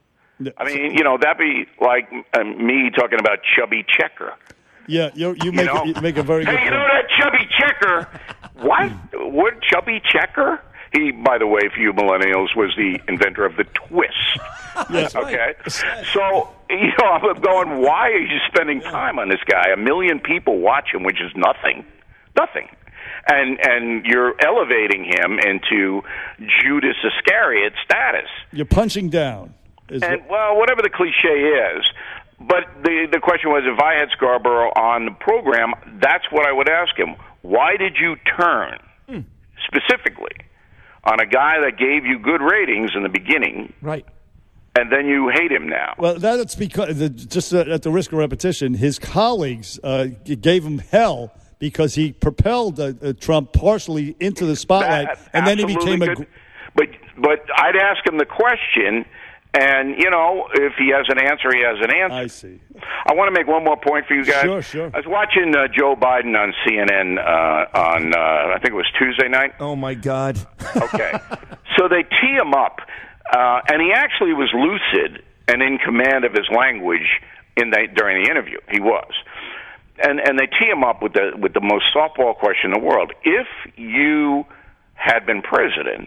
I mean, you know, that'd be like uh, me talking about Chubby Checker. Yeah, you, you, make, you, know? you make a very good Hey, you point. know that Chubby Checker? What? What, Chubby Checker? He, by the way, for you millennials, was the inventor of the twist. Yes, okay? So, you know, I'm going, why are you spending time on this guy? A million people watch him, which is nothing. Nothing. And and you're elevating him into Judas Iscariot status. You're punching down. Is And, it? well, whatever the cliche is. But the, the question was, if I had Scarborough on the program, that's what I would ask him. Why did you turn, hmm. specifically, on a guy that gave you good ratings in the beginning, right, and then you hate him now? Well, that's because, the, just uh, at the risk of repetition, his colleagues uh, g- gave him hell because he propelled uh, uh, Trump partially into the spotlight, That, and then he absolutely became a... good. But, but I'd ask him the question... And, you know, if he has an answer, he has an answer. I see. I want to make one more point for you guys. Sure, sure. I was watching uh, Joe Biden on C N N uh, on, uh, I think it was Tuesday night. Oh, my God. Okay. So they tee him up, uh, and he actually was lucid and in command of his language in the, during the interview. He was. And and they tee him up with the with the most softball question in the world. If you had been president,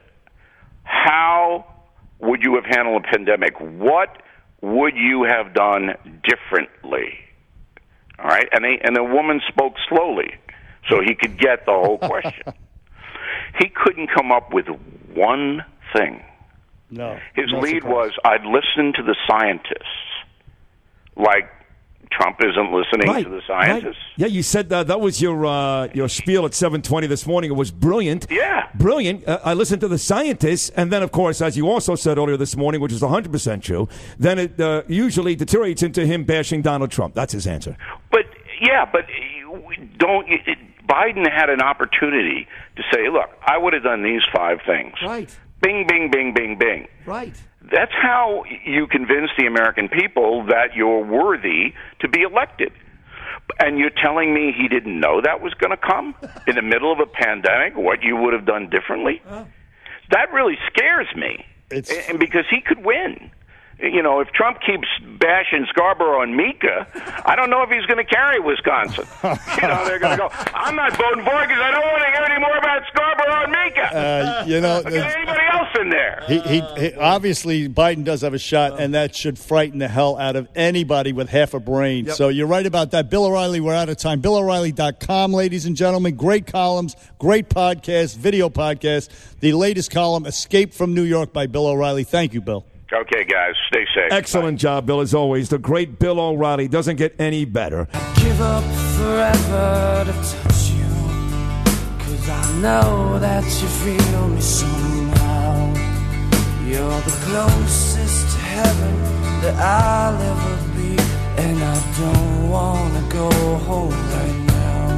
how would you have handled a pandemic? What would you have done differently? All right, and they, and the woman spoke slowly so he could get the whole question. He couldn't come up with one thing. No. His no lead surprise. was, I'd listen to the scientists. Like Trump isn't listening Right, to the scientists. right. Yeah, you said that, that was your uh, your spiel at seven twenty this morning. It was brilliant. Yeah. Brilliant. Uh, I listened to the scientists, and then, of course, as you also said earlier this morning, which is one hundred percent true, then it uh, usually deteriorates into him bashing Donald Trump. That's his answer. But, yeah, but don't you, Biden had an opportunity to say, look, I would have done these five things. Right. Bing, bing, bing, bing, bing. Right. That's how you convince the American people that you're worthy to be elected. And you're telling me he didn't know that was going to come in the middle of a pandemic, what you would have done differently? That really scares me. It's... And because he could win. You know, if Trump keeps bashing Scarborough and Mika, I don't know if he's going to carry Wisconsin. You know, they're going to go, I'm not voting for it because I don't want to hear any more about Scarborough and Mika. Uh, you know, Get anybody else in there. He, he, he obviously Biden does have a shot, and that should frighten the hell out of anybody with half a brain. Yep. So you're right about that. Bill O'Reilly, we're out of time. Bill O'Reilly dot com, ladies and gentlemen. Great columns, great podcast, video podcast. The latest column, Escape from New York by Bill O'Reilly. Thank you, Bill. Okay, guys, stay safe. Excellent job, Bill, as always. The great Bill O'Reilly doesn't get any better. Give up forever to touch you, 'cause I know that you feel me somehow. You're the closest to heaven that I'll ever be, and I don't wanna go home right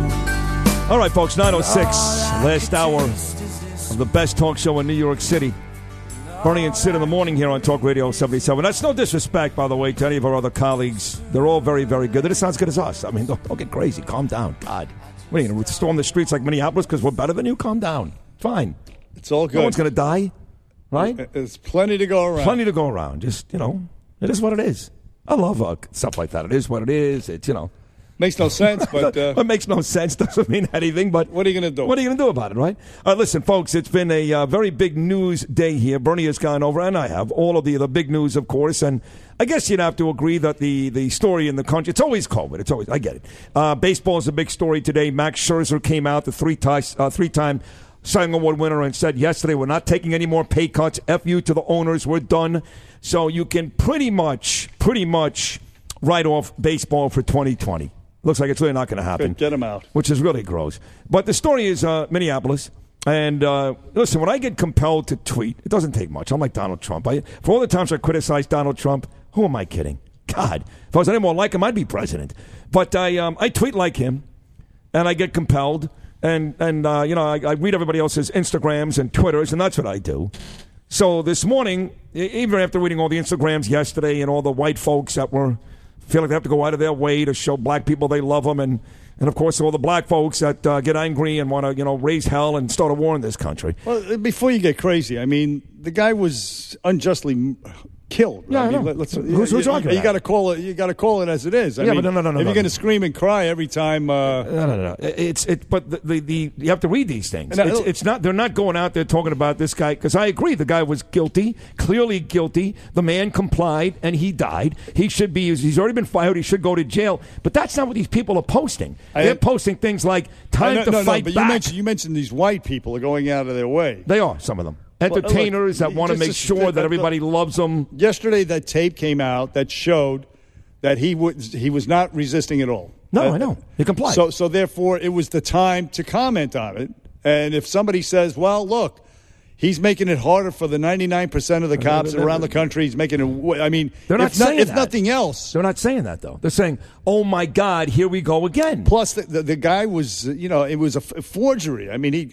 now. All right, folks, nine oh six, last hour of the best talk show in New York City. Bernie and Sid in the morning here on Talk Radio seventy-seven. That's no disrespect, by the way, to any of our other colleagues. They're all very, very good. They're just not as good as us. I mean, don't, don't get crazy. Calm down. God. What are you going to storm the streets like Minneapolis because we're better than you? Calm down. Fine. It's all good. No one's going to die, right? There's plenty to go around. Plenty to go around. Just, you know, it is what it is. I love uh, stuff like that. It is what it is. It's, you know. Makes no sense, but... Uh, it makes no sense. Doesn't mean anything, but... What are you going to do? What are you going to do about it, right? All right, listen, folks, it's been a uh, very big news day here. Bernie has gone over, and I have, all of the, the big news, of course, and I guess you'd have to agree that the, the story in the country, it's always COVID. It's always, I get it. Uh, baseball is a big story today. Max Scherzer came out, the three-time uh, three-time Cy Young Award winner, and said yesterday, we're not taking any more pay cuts. F you to the owners. We're done. So you can pretty much, pretty much write off baseball for twenty twenty. Looks like it's really not going to happen. Get him out. Which is really gross. But the story is uh, Minneapolis. And uh, listen, when I get compelled to tweet, it doesn't take much. I'm like Donald Trump. I, for all the times I criticize Donald Trump, who am I kidding? God, if I was any more like him, I'd be president. But I um, I tweet like him, and I get compelled. And, and uh, you know, I, I read everybody else's Instagrams and Twitters, and that's what I do. So this morning, even after reading all the Instagrams yesterday and all the white folks that were... feel like they have to go out of their way to show black people they love them, and, and of course all the black folks that uh, get angry and want to, you know, raise hell and start a war in this country. Well, before you get crazy, I mean, the guy was unjustly killed. Yeah, I I mean, know. let's, Who's- who's you, arguing You that? got to call it. You got to call it as it is. I Yeah, mean, but no, no, no, If no, you're going no. to scream and cry every time, uh, No, no, no. It's it, but the, the, the you have to read these things. And I- It's, it's not. They're not going out there talking about this guy because I agree. The guy was guilty, clearly guilty. The man complied and he died. He should be. He's already been fired. He should go to jail. But that's not what these people are posting. I- They're posting things like "time no, to no, fight no, but back." You mentioned, you mentioned these white people are going out of their way. They are, some of them. Well, Entertainers look, that want to just make a- sure that- that everybody loves them. Yesterday, that tape came out that showed that he was he was not resisting at all. No, Uh, I know. He complied. So, so therefore, it was the time to comment on it. And if somebody says, "Well, look, he's making it harder for the ninety-nine percent of the cops around the country," he's making it. I mean, They're not if, not, saying if that. nothing else, They're not saying that though. They're saying, "Oh my God, here we go again." Plus, the, the, the guy was, you know, it was a f- forgery. I mean, he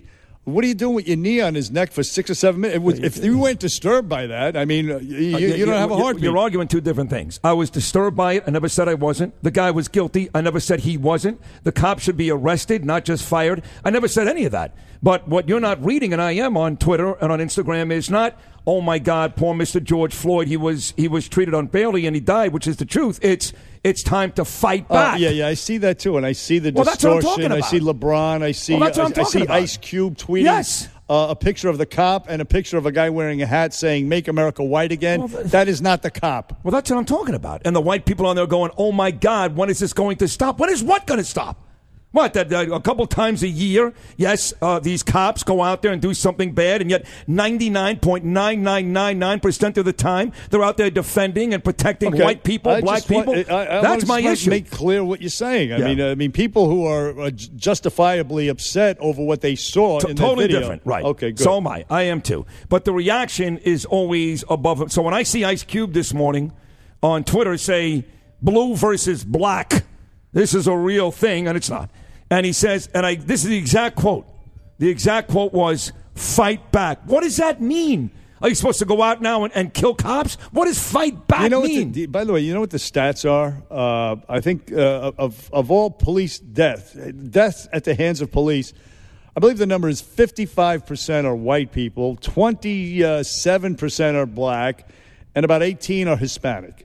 What are you doing with your knee on his neck for six or seven minutes? It was, if you weren't disturbed by that, I mean, you, you, you don't have a heartbeat. You're arguing two different things. I was disturbed by it. I never said I wasn't. The guy was guilty. I never said he wasn't. The cop should be arrested, not just fired. I never said any of that. But what you're not reading, and I am on Twitter and on Instagram, is not, oh, my God, poor Mister George Floyd, he was he was treated unfairly and he died, which is the truth. It's it's time to fight back. Uh, yeah, yeah, I see that, too. And I see the well, distortion. That's what I'm talking about. I see LeBron. I see, well, that's what I'm I, I see about. Ice Cube tweeting. Yes. Uh, a picture of the cop and a picture of a guy wearing a hat saying, make America white again. Well, that is not the cop. Well, that's what I'm talking about. And the white people on there going, oh, my God, when is this going to stop? When is what going to stop? What, that uh, a couple times a year, yes, uh, these cops go out there and do something bad, and yet ninety-nine point nine nine nine nine percent of the time they're out there defending and protecting okay. white people, I black people. Want, I, I That's my issue. Make clear what you're saying. I yeah. mean, I mean, people who are uh, justifiably upset over what they saw T- in totally that video. different, right? Okay, good. So am I. I am too. But the reaction is always above. So when I see Ice Cube this morning on Twitter say blue versus black, this is a real thing, and it's not. And he says, and I this is the exact quote. The exact quote was, fight back. What does that mean? Are you supposed to go out now and, and kill cops? What does fight back you know mean? What the, by the way, you know what the stats are? Uh, I think uh, of, of all police deaths, deaths at the hands of police, I believe the number is fifty-five percent are white people, twenty-seven percent are black, and about eighteen are Hispanic.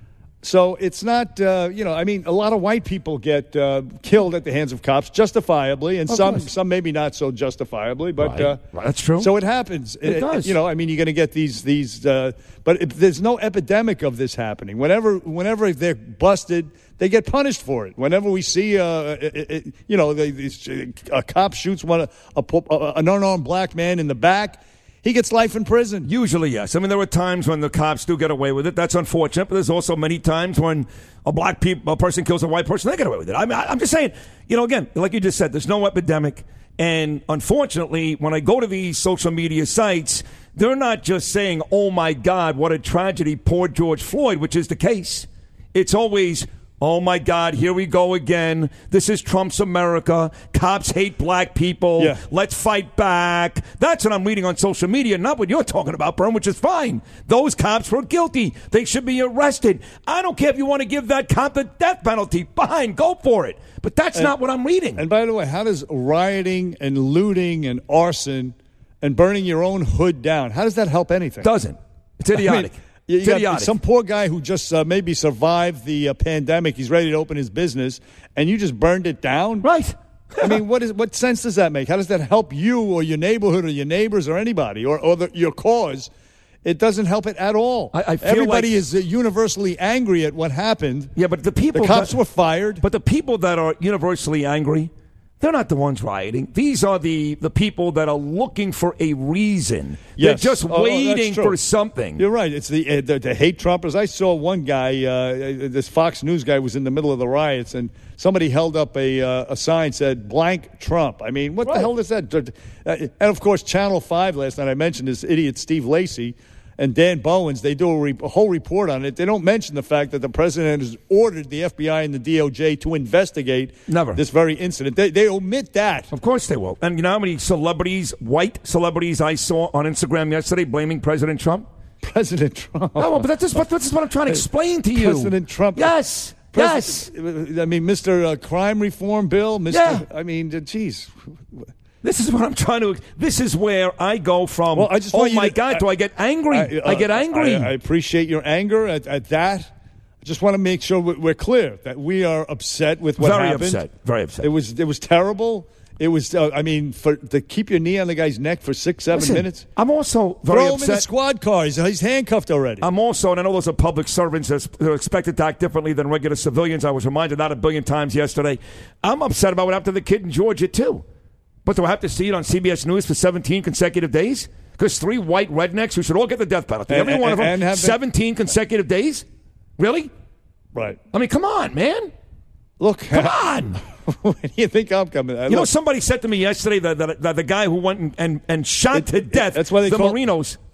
So it's not, uh, you know, I mean, a lot of white people get uh, killed at the hands of cops justifiably, and of some course. some maybe not so justifiably, but right. uh, Right. That's true. So it happens. It, it does. You know, I mean, you're going to get these these, uh, but if there's no epidemic of this happening. Whenever whenever they're busted, they get punished for it. Whenever we see, uh, it, it, you know, they, these, a cop shoots one a, a, an unarmed black man in the back. He gets life in prison. Usually, yes. I mean, there are times when the cops do get away with it. That's unfortunate. But there's also many times when a black pe- a person kills a white person, they get away with it. I mean, I, I'm just saying, you know, again, like you just said, there's no epidemic. And unfortunately, when I go to these social media sites, they're not just saying, oh, my God, what a tragedy, poor George Floyd, which is the case. It's always, oh, my God, here we go again. This is Trump's America. Cops hate black people. Yeah. Let's fight back. That's what I'm reading on social media, not what you're talking about, Bern, which is fine. Those cops were guilty. They should be arrested. I don't care if you want to give that cop the death penalty. Fine, go for it. But that's and, not what I'm reading. And by the way, how does rioting and looting and arson and burning your own hood down, how does that help anything? Doesn't. It's idiotic. I mean, You, you got idiotic. some poor guy who just uh, maybe survived the uh, pandemic. He's ready to open his business, and you just burned it down? Right. I mean, what is what sense does that make? How does that help you or your neighborhood or your neighbors or anybody or, or the, your cause? It doesn't help it at all. I, I feel Everybody like, is uh, universally angry at what happened. Yeah, but the people... The cops that, were fired. But the people that are universally angry... They're not the ones rioting. These are the, the people that are looking for a reason. Yes. They're just oh, waiting oh, for something. You're right. It's the, uh, the the hate Trumpers. I saw one guy, uh, this Fox News guy was in the middle of the riots, and somebody held up a uh, a sign said, blank Trump. I mean, what right. the hell is that? Uh, and, of course, Channel five last night, I mentioned this idiot Steve Lacy and Dan Bowens, they do a, re- a whole report on it. They don't mention the fact that the president has ordered the F B I and the D O J to investigate Never. this very incident. They, they omit that. Of course they will. And you know how many celebrities, white celebrities, I saw on Instagram yesterday blaming President Trump? President Trump. No, but that's just, that's what I'm trying to explain to you. President Trump. Yes. Yes. I mean, Mister Uh, crime Reform Bill. Mister Yeah. I mean, geez. This is what I'm trying to. This is where I go from. Well, I just oh want you my to, God, I, do I get angry? I, uh, I get angry. I, I appreciate your anger at, at that. I just want to make sure we're clear that we are upset with what Very happened. upset. Very upset. It was it was terrible. It was. Uh, I mean, for to keep your knee on the guy's neck for six, seven Listen, minutes. I'm also very Throw him upset. in the squad car. He's, he's handcuffed already. I'm also, and I know those are public servants that are expected to act differently than regular civilians. I was reminded that a billion times yesterday. I'm upset about what happened to the kid in Georgia too. But do I have to see it on C B S News for seventeen consecutive days? Because three white rednecks who should all get the death penalty, And- every one of and- them, and have the- seventeen consecutive days? Really? Right. I mean, come on, man. Look, come on. Where do you think I'm coming? You know, somebody said to me yesterday that, that, that the guy who went and, and, and shot It- to it- death that's why they the call- Marinos.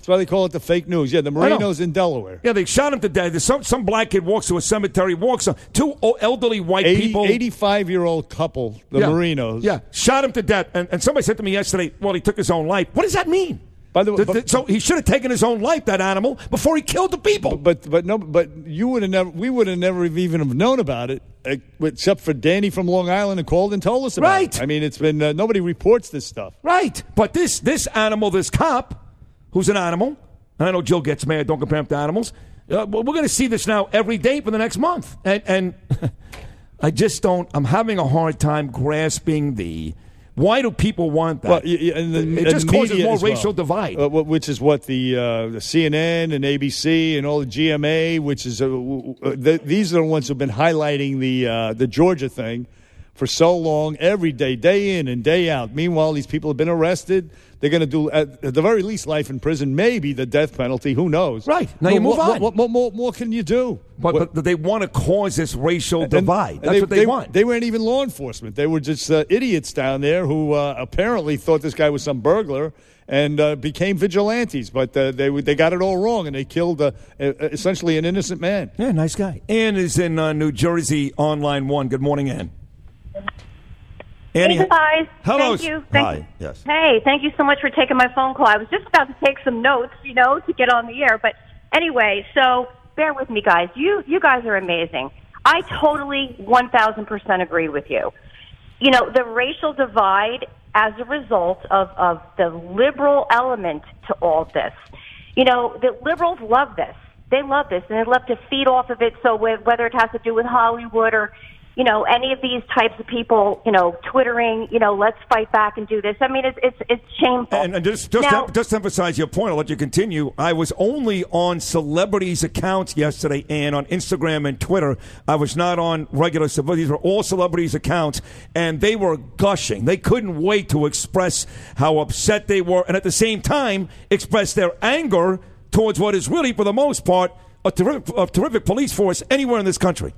That's why they call it the fake news. Yeah, the Marinos in Delaware. Yeah, they shot him to death. There's some some black kid walks to a cemetery, walks on two elderly white eighty, people, eighty-five-year-old couple, the yeah. Marinos. Yeah, shot him to death. And, and somebody said to me yesterday, "Well, he took his own life." What does that mean? By the way, the, but, the, so he should have taken his own life, that animal, before he killed the people. But but no, but you would have never. We would have never even have known about it, except for Danny from Long Island who called and told us about right. it. I mean, it's been uh, nobody reports this stuff. Right. But this this animal, this cop, who's an animal. And I know Jill gets mad. Don't compare him to animals. Uh, we're going to see this now every day for the next month, and and I just don't. I'm having a hard time grasping the. Why do people want that? Well, yeah, and the, it just and the causes more well, racial divide. Uh, which is what the, uh, the C N N and A B C and all the G M A, which is uh, the, these are the ones who've been highlighting the uh, the Georgia thing for so long, every day, day in and day out. Meanwhile, these people have been arrested. They're going to do, at, at the very least, life in prison, maybe the death penalty. Who knows? Right. Now no, you move what, on. What, what, what more, more can you do? But, what, but they want to cause this racial and, divide. and That's they, what they, they want. They weren't even law enforcement. They were just uh, idiots down there who uh, apparently thought this guy was some burglar and uh, became vigilantes. But uh, they they got it all wrong, and they killed uh, essentially an innocent man. Yeah, nice guy. Ann is in uh, New Jersey on line one. Good morning, Ann. Annie, hey guys, hello. Thank you. Thank Hi. you. Yes. Hey, thank you so much for taking my phone call. I was just about to take some notes, you know, to get on the air. But anyway, so bear with me, guys. You you guys are amazing. I totally one thousand percent agree with you. You know, the racial divide as a result of, of the liberal element to all this. You know, the liberals love this. They love this, and they love to feed off of it. So whether it has to do with Hollywood or, you know, any of these types of people, you know, twittering, you know, let's fight back and do this. I mean, it's it's, it's shameful. And, and just just, now, to, just to emphasize your point, I'll let you continue. I was only on celebrities' accounts yesterday, and on Instagram and Twitter. I was not on regular celebrities. These were all celebrities' accounts, and they were gushing. They couldn't wait to express how upset they were, and at the same time, express their anger towards what is really, for the most part, a terrific, a terrific police force anywhere in this country.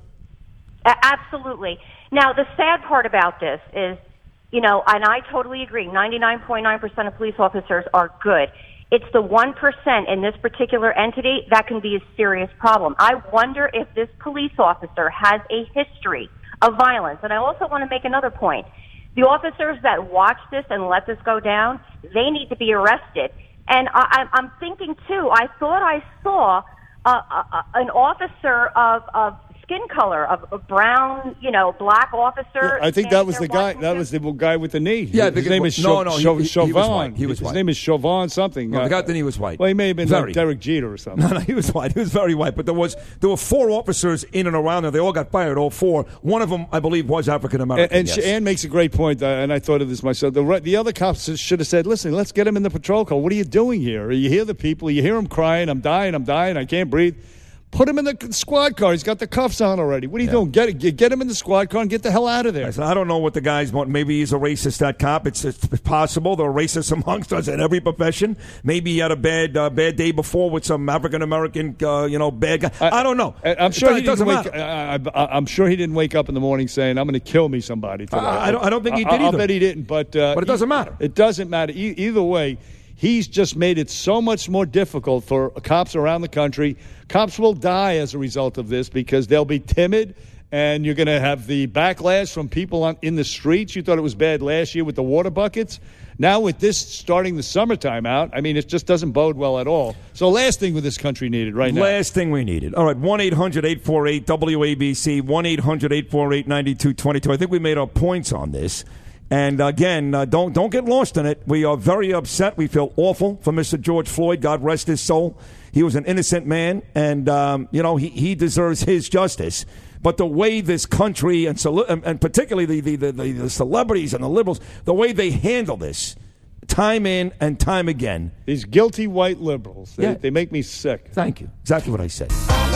Absolutely. Now, the sad part about this is, you know, and I totally agree, ninety-nine point nine percent of police officers are good. It's the one percent in this particular entity that can be a serious problem. I wonder if this police officer has a history of violence. And I also want to make another point. The officers that watch this and let this go down, they need to be arrested. And I, I'm thinking, too, I thought I saw uh, uh, an officer of, of skin color, of a brown, you know, black officer. Yeah, I think that was the guy. That was the guy with the knee. Yeah, his the, name is no, Chau- no, Chau- he, he, Chauvin. he was white. He was his white. name is Chauvin something. No, uh, the guy that he was white. Well, he may have been very. like Derek Jeter or something. No, no, he was white. He was very white. But there was there were four officers in and around there. They all got fired. All four. One of them, I believe, was African American. And, and yes. Ann makes a great point, uh, and I thought of this myself. The, the other cops should have said, "Listen, let's get him in the patrol car. What are you doing here? You hear the people. You hear him crying. I'm dying. I'm dying. I can't breathe." Put him in the squad car. He's got the cuffs on already. What are you yeah. doing? Get, get get him in the squad car and get the hell out of there. I, I don't know what the guys want. Maybe he's a racist, that cop. It's, it's possible. There are racists amongst us in every profession. Maybe he had a bad uh, bad day before with some African-American, uh, you know, bad guy. I, I don't know. I, I'm sure it, he it doesn't didn't wake, matter. I, I, I'm sure he didn't wake up in the morning saying, "I'm going to kill me somebody today." I, I, don't, I don't think he did I, either. I'll bet he didn't. But, uh, but it doesn't matter. It doesn't matter. E- either way, he's just made it so much more difficult for cops around the country. Cops will die as a result of this because they'll be timid, and you're going to have the backlash from people on, in the streets. You thought it was bad last year with the water buckets. Now with this starting the summertime out, I mean, it just doesn't bode well at all. So last thing with this country needed right now. Last thing we needed. All right, one eight hundred eight four eight W A B C, one eight hundred eight four eight nine two two two. I think we made our points on this. And again, uh, don't don't get lost in it. We are very upset. We feel awful for Mister George Floyd. God rest his soul. He was an innocent man, and um, you know he, he deserves his justice. But the way this country and and particularly the, the, the, the celebrities and the liberals, the way they handle this, time in and time again, these guilty white liberals, they, yeah. they make me sick. Thank you. Exactly what I said.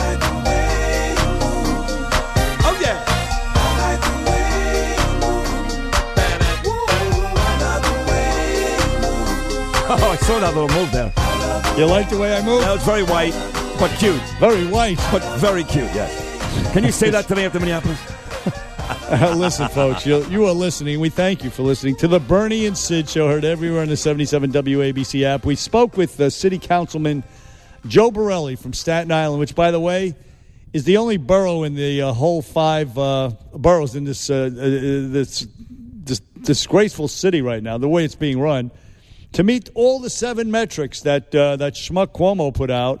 Oh, I saw that little move there. You like the way I move? That was very white, but cute. Very white. But very cute, yes. Can you say that to me after Minneapolis? Uh, listen, folks, you, you are listening. We thank you for listening to the Bernie and Sid Show, heard everywhere on the seventy-seven W A B C app. We spoke with the city councilman Joe Borelli from Staten Island, which, by the way, is the only borough in the uh, whole five uh, boroughs in this, uh, uh, this this disgraceful city right now, the way it's being run, to meet all the seven metrics that uh, that Schmuck Cuomo put out.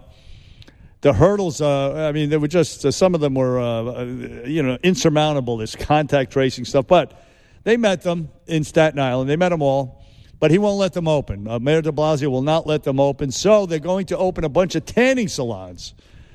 The hurdles, uh, I mean, they were just, uh, some of them were, uh, you know, insurmountable, this contact tracing stuff. But they met them in Staten Island. They met them all. But he won't let them open. Uh, Mayor de Blasio will not let them open. So they're going to open a bunch of tanning salons.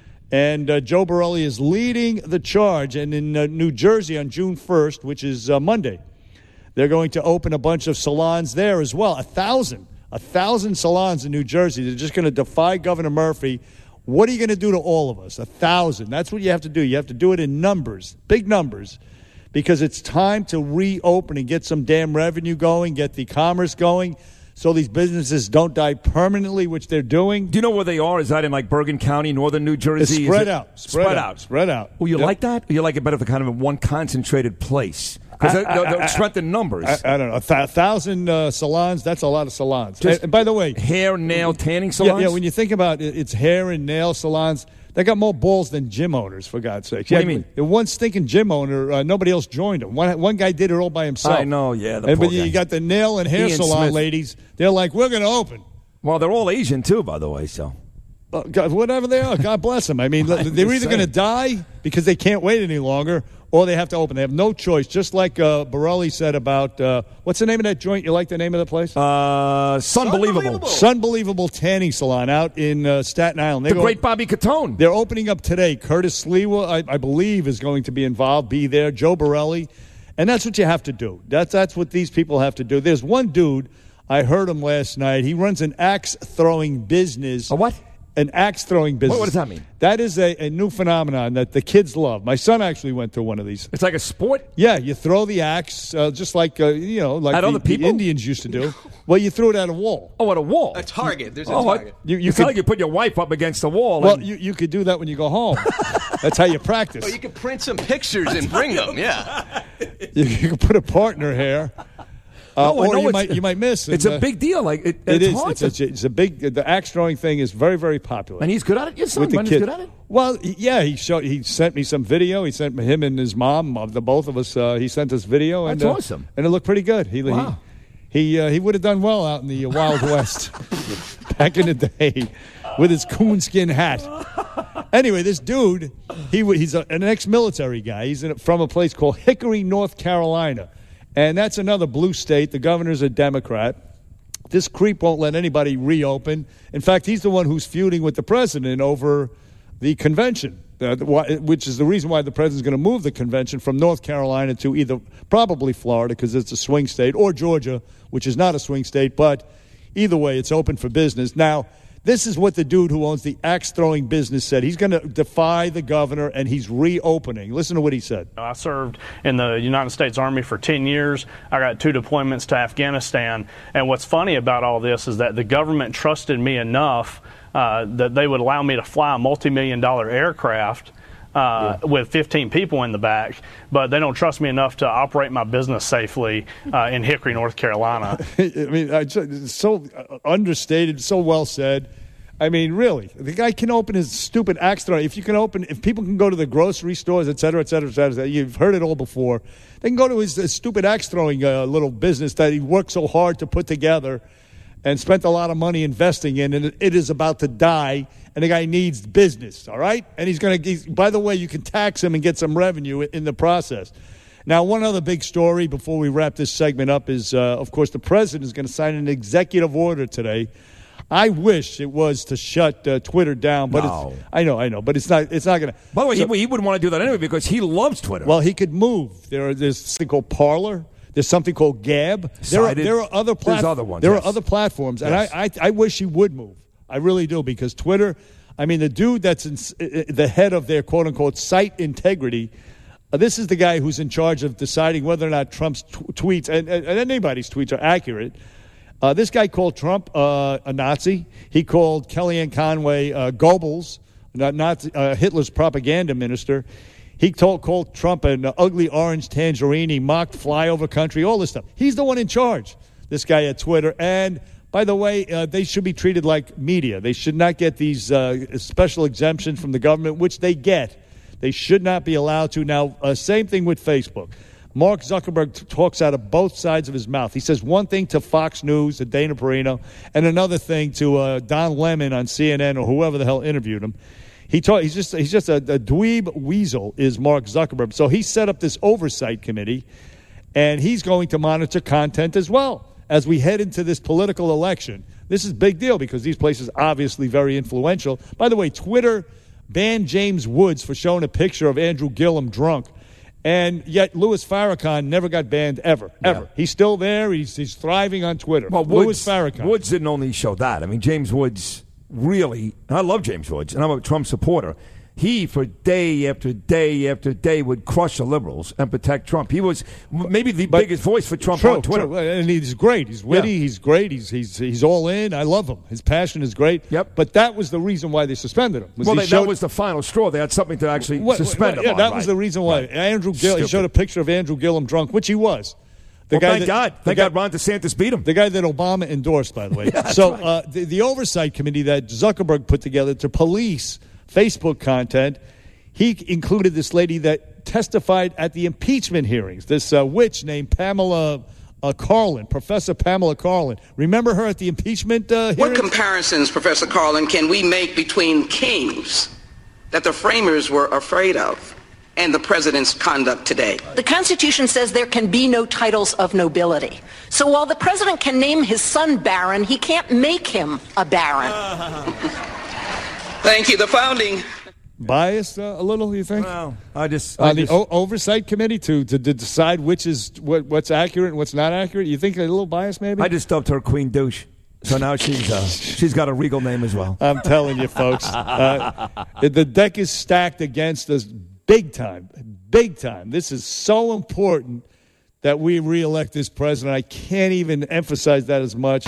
And uh, Joe Borelli is leading the charge. And in uh, New Jersey on June first, which is uh, Monday, they're going to open a bunch of salons there as well. A thousand. A thousand salons in New Jersey. They're just going to defy Governor Murphy. What are you going to do to all of us? A thousand. That's what you have to do. You have to do it in numbers, big numbers, because it's time to reopen and get some damn revenue going, get the commerce going, so these businesses don't die permanently, which they're doing. Do you know where they are? Is that in like Bergen County, northern New Jersey? It's spread it, out. Spread, spread out. out. Spread out. Well, you Yep. like that? Or you like it better for kind of one concentrated place? Because they'll, they'll strengthen numbers. I, I don't know. A th- thousand uh, salons, that's a lot of salons. Just and, and by the way, hair, nail, tanning salons? Yeah, yeah, when you think about it, it's hair and nail salons. They got more balls than gym owners, for God's sake. What do you mean? One stinking gym owner, uh, nobody else joined him. One, one guy did it all by himself. I know, yeah. The and, poor but you guy. got the nail and hair Ian salon Smith. ladies. They're like, we're going to open. Well, they're all Asian, too, by the way, so. Uh, God, whatever they are, God bless them. I mean, they're either just going to die because they can't wait any longer, or they have to open. They have no choice, just like uh, Borelli said about, uh, what's the name of that joint? You like the name of the place? Uh, Sunbelievable. Sunbelievable Tanning Salon out in uh, Staten Island. They The go- great Bobby Catone. They're opening up today. Curtis Sliwa, I, I believe, is going to be involved, be there. Joe Borelli. And that's what you have to do. That's, that's what these people have to do. There's one dude, I heard him last night. He runs an axe-throwing business. A what? An axe-throwing business. What, what does that mean? That is a, a new phenomenon that the kids love. My son actually went through one of these. It's like a sport? Yeah, you throw the axe, uh, just like, uh, you know, like At the, other the people? Indians used to do. Well, you threw it at a wall. Oh, at a wall? A target. There's a Oh, I- target. You, you it's could, not like you put your wife up against the wall. well, and- you, you could do that when you go home. That's how you practice. Oh, you can print some pictures and bring them. Yeah. You, you can put a partner here. Uh, No, I or know you it's- might you might miss. It's And, a uh, big deal. Like it, It it's is. hard It's, to- it's, it's a big. The axe throwing thing is very, very popular. and he's good at it. Your son, with the Brendan's kid. good at it. Well, he- yeah, he showed. He sent me some video. He sent him and his mom, of the both of us. Uh, he sent us video, and That's uh, awesome. and it looked pretty good. He Wow. he he, uh, he would have done well out in the uh, Wild West back in the day with his coonskin hat. Anyway, this dude, he w- he's a, an ex-military guy. He's in, from a place called Hickory, North Carolina, and that's another blue state. The governor's a Democrat. This creep won't let anybody reopen. In fact, he's the one who's feuding with the president over the convention, uh, the- why- which is the reason why the president's going to move the convention from North Carolina to either probably Florida, because it's a swing state, or Georgia, which is not a swing state. But either way, it's open for business. Now, this is what the dude who owns the axe-throwing business said. He's going to defy the governor, and he's reopening. Listen to what he said. I served in the United States Army for ten years. I got two deployments to Afghanistan. And what's funny about all this is that the government trusted me enough uh, that they would allow me to fly a multi-million dollar aircraft uh, yeah. with fifteen people in the back, but they don't trust me enough to operate my business safely uh, in Hickory, North Carolina. I mean, I just- it's so understated, so well said. I mean, really, the guy can open his stupid axe throwing. If you can open, if people can go to the grocery stores, et cetera, et cetera, et cetera, you've heard it all before. They can go to his, his stupid axe throwing uh, little business that he worked so hard to put together and spent a lot of money investing in, and it, it is about to die. And the guy needs business, all right? And he's going to, by the way, you can tax him and get some revenue in the process. Now, one other big story before we wrap this segment up is, uh, of course, the president is going to sign an executive order today. I wish it was to shut uh, Twitter down, but No. it's, I know, I know, but it's not. It's not going to. By the way, he, he wouldn't want to do that anyway because he loves Twitter. Well, he could move. There are, there's something called Parler. There's something called Gab. There are, Sided. there are other There's platforms. other ones, There yes. are other platforms, and Yes. I, I I wish he would move. I really do, because Twitter. I mean, the dude that's in, uh, the head of their quote unquote site integrity. Uh, this is the guy who's in charge of deciding whether or not Trump's t- tweets and, and anybody's tweets are accurate. Uh, this guy called Trump uh, a Nazi. He called Kellyanne Conway uh, Goebbels, not Nazi, uh, Hitler's propaganda minister. He told, called Trump an ugly orange tangerine. He mocked flyover country, all this stuff. He's the one in charge, this guy at Twitter. And by the way, uh, they should be treated like media. They should not get these uh, special exemptions from the government, which they get. They should not be allowed to. Now, uh, same thing with Facebook. Mark Zuckerberg t- talks out of both sides of his mouth. He says one thing to Fox News, to Dana Perino, and another thing to uh, Don Lemon on C N N or whoever the hell interviewed him. He talk, he's just he's just a, a dweeb weasel, is Mark Zuckerberg. So he set up this oversight committee, and he's going to monitor content as well as we head into this political election. This is a big deal because these places are obviously very influential. By the way, Twitter banned James Woods for showing a picture of Andrew Gillum drunk. And yet Louis Farrakhan never got banned ever, ever. Yeah. He's still there. He's he's thriving on Twitter. Well, Louis Woods, Farrakhan. Woods didn't only show that. I mean, James Woods really, I love James Woods, and I'm a Trump supporter. He, for day after day after day, would crush the liberals and protect Trump. He was maybe the but biggest voice for Trump true, on Twitter. True. And he's great. He's witty. Yeah. He's great. He's he's he's all in. I love him. His passion is great. Yep. But that was the reason why they suspended him. Well, they, that was the final straw. They had something to actually what, suspend what, him yeah, on. that right. was the reason why. Right. Andrew Gill, he showed a picture of Andrew Gillum drunk, which he was. The well, guy thank that, God. Thank guy, God Ron DeSantis beat him. The guy that Obama endorsed, by the way. yeah, so right. uh, the, the oversight committee that Zuckerberg put together to police Facebook content, he included this lady that testified at the impeachment hearings, this uh, witch named Pamela uh, Carlin, Professor Pamela Carlin. Remember her at the impeachment uh, hearings? What comparisons, Professor Carlin, can we make between kings that the framers were afraid of and the president's conduct today? The Constitution says there can be no titles of nobility. So while the president can name his son Baron, he can't make him a baron. Thank you. The founding... Biased uh, a little, you think? Well, I just... On I the just, o- oversight committee to, to to decide which is what, what's accurate and what's not accurate? You think a little biased, maybe? I just dubbed her Queen Douche. So now she's uh, she's got a regal name as well. I'm telling you, folks. Uh, the deck is stacked against us big time. Big time. This is so important that we reelect this president. I can't even emphasize that as much.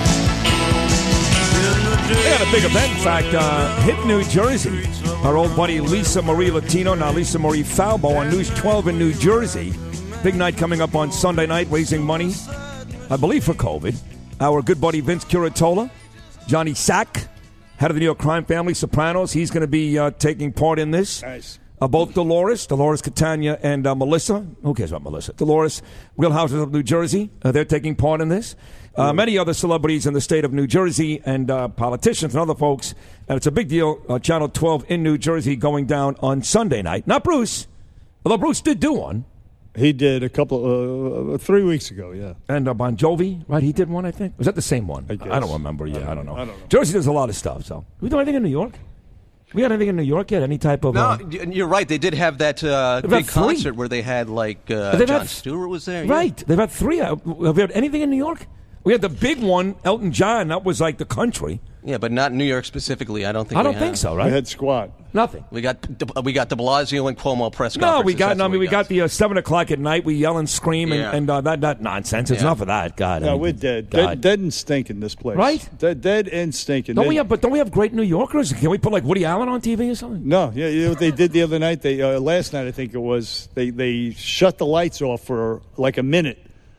They got a big event, in fact, uh, hit New Jersey. Our old buddy Lisa Marie Latino, now Lisa Marie Falbo on News twelve in New Jersey. Big night coming up on Sunday night, raising money, I believe, for COVID. Our good buddy Vince Curatola, Johnny Sack, head of the New York crime family, Sopranos. He's going to be uh, taking part in this. Nice. Uh, both Dolores, Dolores Catania, and uh, Melissa. Who cares about Melissa? Dolores, Real Houses of New Jersey. Uh, they're taking part in this. Uh, many other celebrities in the state of New Jersey and uh, politicians and other folks. And it's a big deal. Uh, Channel twelve in New Jersey going down on Sunday night. Not Bruce, although Bruce did do one. He did a couple, uh, three weeks ago, yeah. And uh, Bon Jovi, right? He did one, I think. Was that the same one? I guess. I don't remember. Yeah, I don't, I don't know. I don't know. Jersey does a lot of stuff. So, we do anything in New York? We got anything in New York yet? Any type of... No, Uh, you're right. They did have that uh, They've big had three. concert where they had, like, uh, They've Jon had- Stewart was there. yeah. Right. They've had three. Uh, have we had anything in New York? We had the big one, Elton John. That was like the country. Yeah, but not New York specifically. I don't think I we don't have. think so, right? We had squat. Nothing. We got De- we got De Blasio and Cuomo press No, conferences. we got. That's No, I what mean, we got the uh, seven o'clock at night. We yell and scream and, Yeah. and uh, that that nonsense. It's Yeah. enough of that. God, I No, mean, we're dead. God. dead. Dead and stinking, this place. Right? Dead, dead and stinking. Don't They- we have? But don't we have great New Yorkers? Can we put like Woody Allen on T V or something? No, yeah, you know what they did the other night? They uh, last night, I think it was. They they shut the lights off for like a minute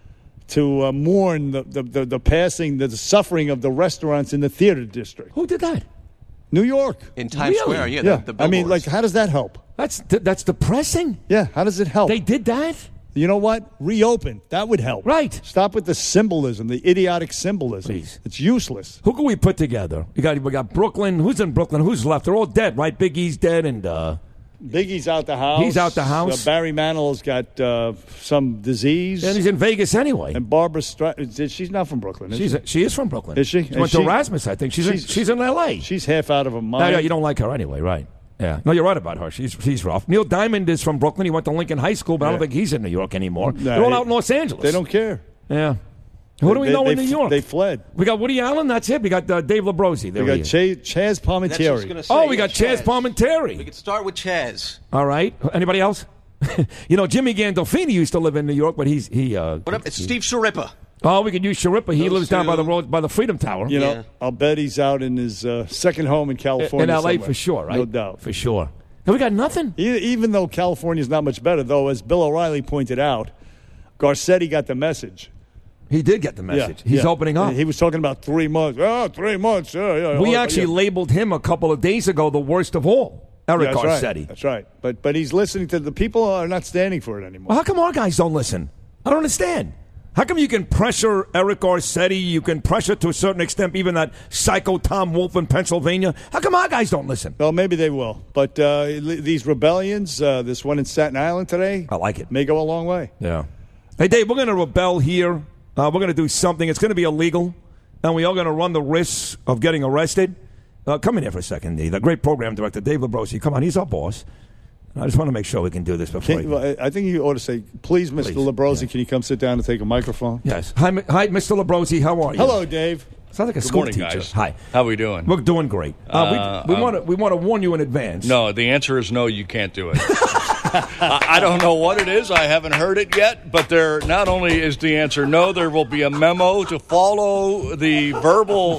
to uh, mourn the, the, the, the passing, the suffering of the restaurants in the theater district. Who did that? New York. In Times Really? Square, yeah. Yeah, The, the I mean, like, billboards. how does that help? That's that's depressing. Yeah, how does it help? They did that. You know what? Reopen. That would help. Right. Stop with the symbolism, the idiotic symbolism. Please. It's useless. Who can we put together? We got we got Brooklyn. Who's in Brooklyn? Who's left? They're all dead, right? Big E's dead, and uh, Biggie's out the house. He's out the house. Uh, Barry Manilow's got uh, some disease. and he's in Vegas anyway. And Barbara Streisand, she's not from Brooklyn, is She's she? a, she is from Brooklyn. Is she? She And went to she- Erasmus, I think. She's in, she's- she's in L A. She's half out of her No, mind. no, you don't like her anyway, right? Yeah. No, you're right about her. She's she's rough. Neil Diamond is from Brooklyn. He went to Lincoln High School, but I don't Yeah. think he's in New York anymore. Nah, They're all he- out in Los Angeles. They don't care. Yeah. Who do we They- know they in New f- York? They fled. We got Woody Allen. That's it. We got uh, Dave Labrosi. There We he got is. Ch- Chaz That's what I was Palminteri. gonna say, Oh, we yeah, got Chaz Palminteri. We could start with Chaz. All right. Anybody else? You know, Jimmy Gandolfini used to live in New York, but he's he. Uh, What up? It's Steve Sharippa. Oh, we could use Sharippa. He Those lives down by two. the road by the Freedom Tower. You know, Yeah. I'll bet he's out in his uh, second home in California. in L A somewhere. for sure, right? No doubt. For sure. Have we got nothing? E- Even though California's not much better, though, as Bill O'Reilly pointed out, Garcetti got the message. He did get the message. Yeah, He's yeah. opening up. He was talking about three months. Oh, three months. Yeah, yeah. We oh, actually yeah. labeled him a couple of days ago the worst of all, Eric Yeah, that's Garcetti. Right. That's right. But but he's listening to the people are not standing for it anymore. Well, how come our guys don't listen? I don't understand. How come you can pressure Eric Garcetti, you can pressure to a certain extent even that psycho Tom Wolf in Pennsylvania? How come our guys don't listen? Well, maybe they will. But uh, these rebellions, uh, this one in Staten Island today, I like it. May go a long way. Yeah. Hey, Dave, we're going to rebel here. Uh, we're going to do something. It's going to be illegal, and we are going to run the risks of getting arrested. Uh, come in here for a second, the, the great program director, Dave Labrosi. Come on, he's our boss. I just want to make sure we can do this before. Can, well, I think you ought to say, please, Mister Please. Labrosi, Yeah. can you come sit down and take a microphone? Yes. Hi, Mi- hi, Mister Labrosi. How are you? Hello, Dave. Sounds like a Good school morning, teacher. guys. Hi. How we doing? We're doing great. Uh, Uh, we we um, want to we want to warn you in advance. No, the answer is no, you can't do it. I, I don't know what it is. I haven't heard it yet, but there not only is the answer no, there will be a memo to follow the verbal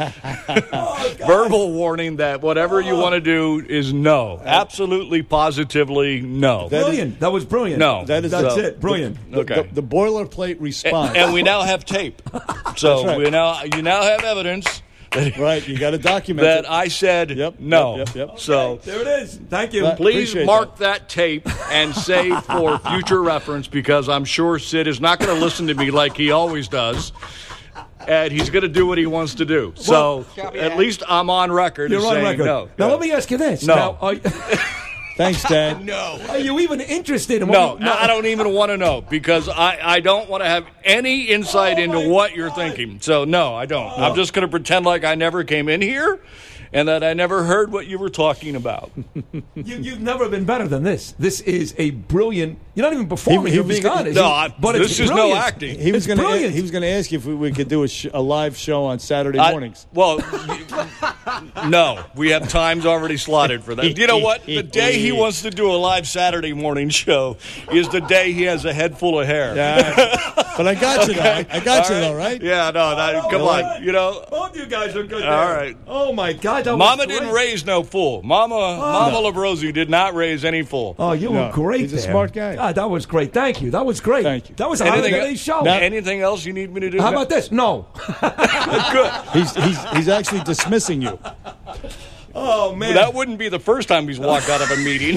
Oh, verbal warning that whatever you want to do is no. Absolutely, positively no. Brilliant. That was brilliant. No. That is That's So- it. Brilliant. The, Okay. the, the boilerplate response. And, and we now have tape. So right. we now you now have evidence that, right, you got to document that it. I said Yep, no. yep, yep, yep. So There it is. Thank you. Well, please appreciate mark that. tape and save for future reference, because I'm sure Sid is not going to listen to me like he always does. And he's going to do what he wants to do. So at least I'm on record You're as on saying record. no. Now let me ask you this. No. Now, are, Thanks, Dad. No. are you even interested in what No, we- I don't even want to know, because I, I don't want to have any insight Oh into my what you're God. thinking. So, no, I don't. I'm just going to pretend like I never came in here and that I never heard what you were talking about. You, you've never been better than this. This is a brilliant. You're not even performing. He- he you're was being gonna- honest. No, I- but this it's is no brilliant. acting. He was It's going to. brilliant. He was going to ask you if we, we could do a, sh- a live show on Saturday I- mornings. well, no, we have times already slotted for that. You know what? The day he wants to do a live Saturday morning show is the day he has a head full of hair. Yeah, but I got you though. I, I got you All though, right? Yeah, no, that, come on. You know, Both you guys are good. All there. right. Oh my God. That was Mama great. didn't raise no fool. Mama, Mama Labrosi did not raise any fool. Oh, you No, were great. he's a there. smart guy. God, that was great. Thank you. That was great. Thank you. That was a Anything, holiday show. anything else you need me to do? How about this? No. Good. He's he's he's actually dismissing you. Oh man. That wouldn't be the first time he's walked out of a meeting.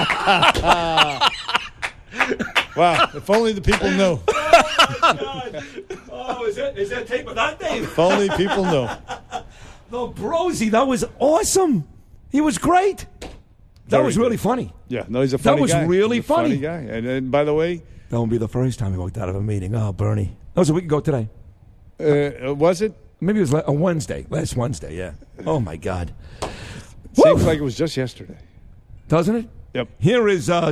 Wow! If only the people knew. Oh, is that is that tape of that Dave? If only people knew. No, Brosy, that was awesome. He was great. That Very was good. really funny. Yeah, no, he's a funny was guy. really He's a funny. funny. guy. And, and by the way, That won't be the first time he walked out of a meeting. Oh, Bernie. That was a week ago today. uh, was it? Maybe it was la- a Wednesday. Last Wednesday, yeah. Oh, my God. Seems Woo! like it was just yesterday. Doesn't it? Yep. Here is uh,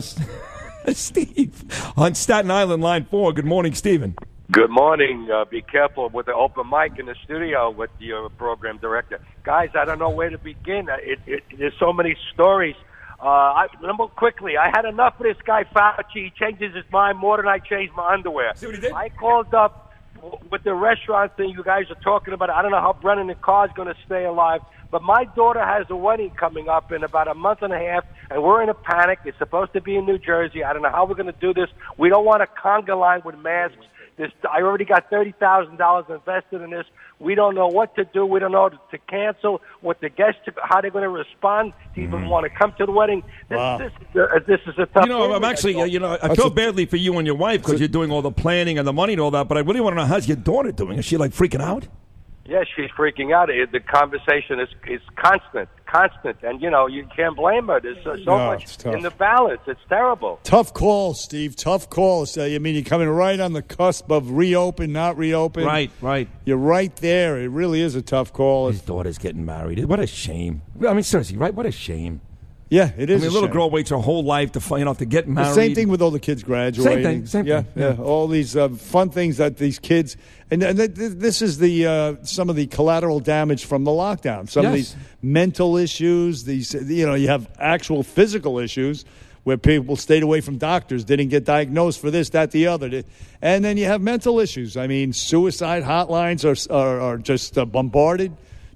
Steve on Staten Island, line four. Good morning, Stephen. Good morning. Uh, be careful with the open mic in the studio with your program director. Guys, I don't know where to begin. Uh, It, it, there's so many stories. Uh, I, number quickly, I had enough of this guy Fauci. He changes his mind more than I change my underwear. See what he did? I called up w- with the restaurant thing you guys are talking about. I don't know how Brennan and Carr's going to stay alive, but my daughter has a wedding coming up in about a month and a half, and we're in a panic. It's supposed to be in New Jersey. I don't know how we're going to do this. We don't want a conga line with masks. This, I already got thirty thousand dollars invested in this. We don't know what to do. We don't know to, to cancel, what the guests, how they're going to respond, to even want to come to the wedding. This, Wow. this, is, a, this is a tough You know, I'm family. actually, uh, you know, I That's feel a- badly for you and your wife because you're doing all the planning and the money and all that, but I really want to know, how's your daughter doing? Is she, like, freaking out? Yeah, she's freaking out. It, the conversation is is constant, constant, and you know you can't blame her. There's so, so No, it's much tough. in the balance. It's terrible. Tough call, Steve. Tough call. So, I mean, you're coming right on the cusp of reopen, not reopen. Right, right. You're right there. It really is a tough call. His daughter's getting married. What a shame. I mean, seriously, right? What a shame. Yeah, it is. I mean, a a little shame. girl waits her whole life to, find, you know, to get The married. same thing with all the kids graduating. Same thing, same yeah, thing, Yeah, yeah. all these uh, fun things that these kids, and, and th- th- this is the uh, some of the collateral damage from the lockdown. Some of Yes. these mental issues. These, you know, you have actual physical issues where people stayed away from doctors, didn't get diagnosed for this, that, the other, and then you have mental issues. I mean, suicide hotlines are are, are just uh, bombarded.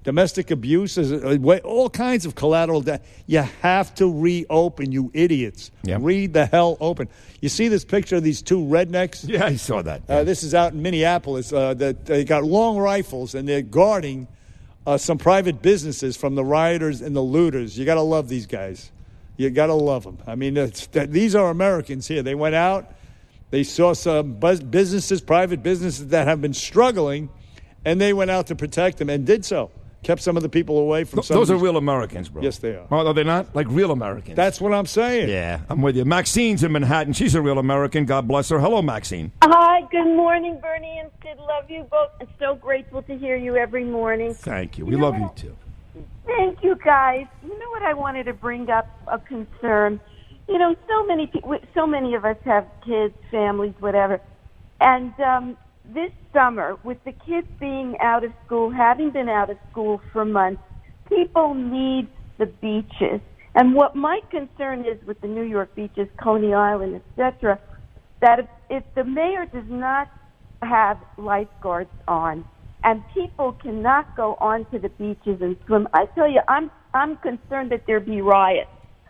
domestic abuse, is uh, way- all kinds of collateral. Da- you have to reopen, you idiots. Yeah. Read the hell open. You see this picture of these two rednecks? Yeah, I saw that. Uh, this is out in Minneapolis. Uh, that they got long rifles and they're guarding uh, some private businesses from the rioters and the looters. You got to love these guys. You got to love them. I mean, it's, these are Americans here. They went out. They saw some buzz businesses, private businesses that have been struggling, and they went out to protect them and did so. Kept some of the people away from Th- some Those of are these- real Americans, bro. Yes, they are. Oh, are they not? Like real Americans. That's what I'm saying. Yeah, I'm with you. Maxine's in Manhattan. She's a real American. God bless her. Hello, Maxine. Hi, good morning, Bernie and Sid. Love you both. I'm so grateful to hear you every morning. Thank you. We love you, too. Thank you, guys. You know what I wanted to bring up, a concern. You know, so many people, so many of us have kids, families, whatever. And um, this summer, with the kids being out of school, having been out of school for months, people need the beaches. And what my concern is with the New York beaches, Coney Island, et cetera, that if, if the mayor does not have lifeguards on and people cannot go onto the beaches and swim, I tell you, I'm I'm concerned that there be riots.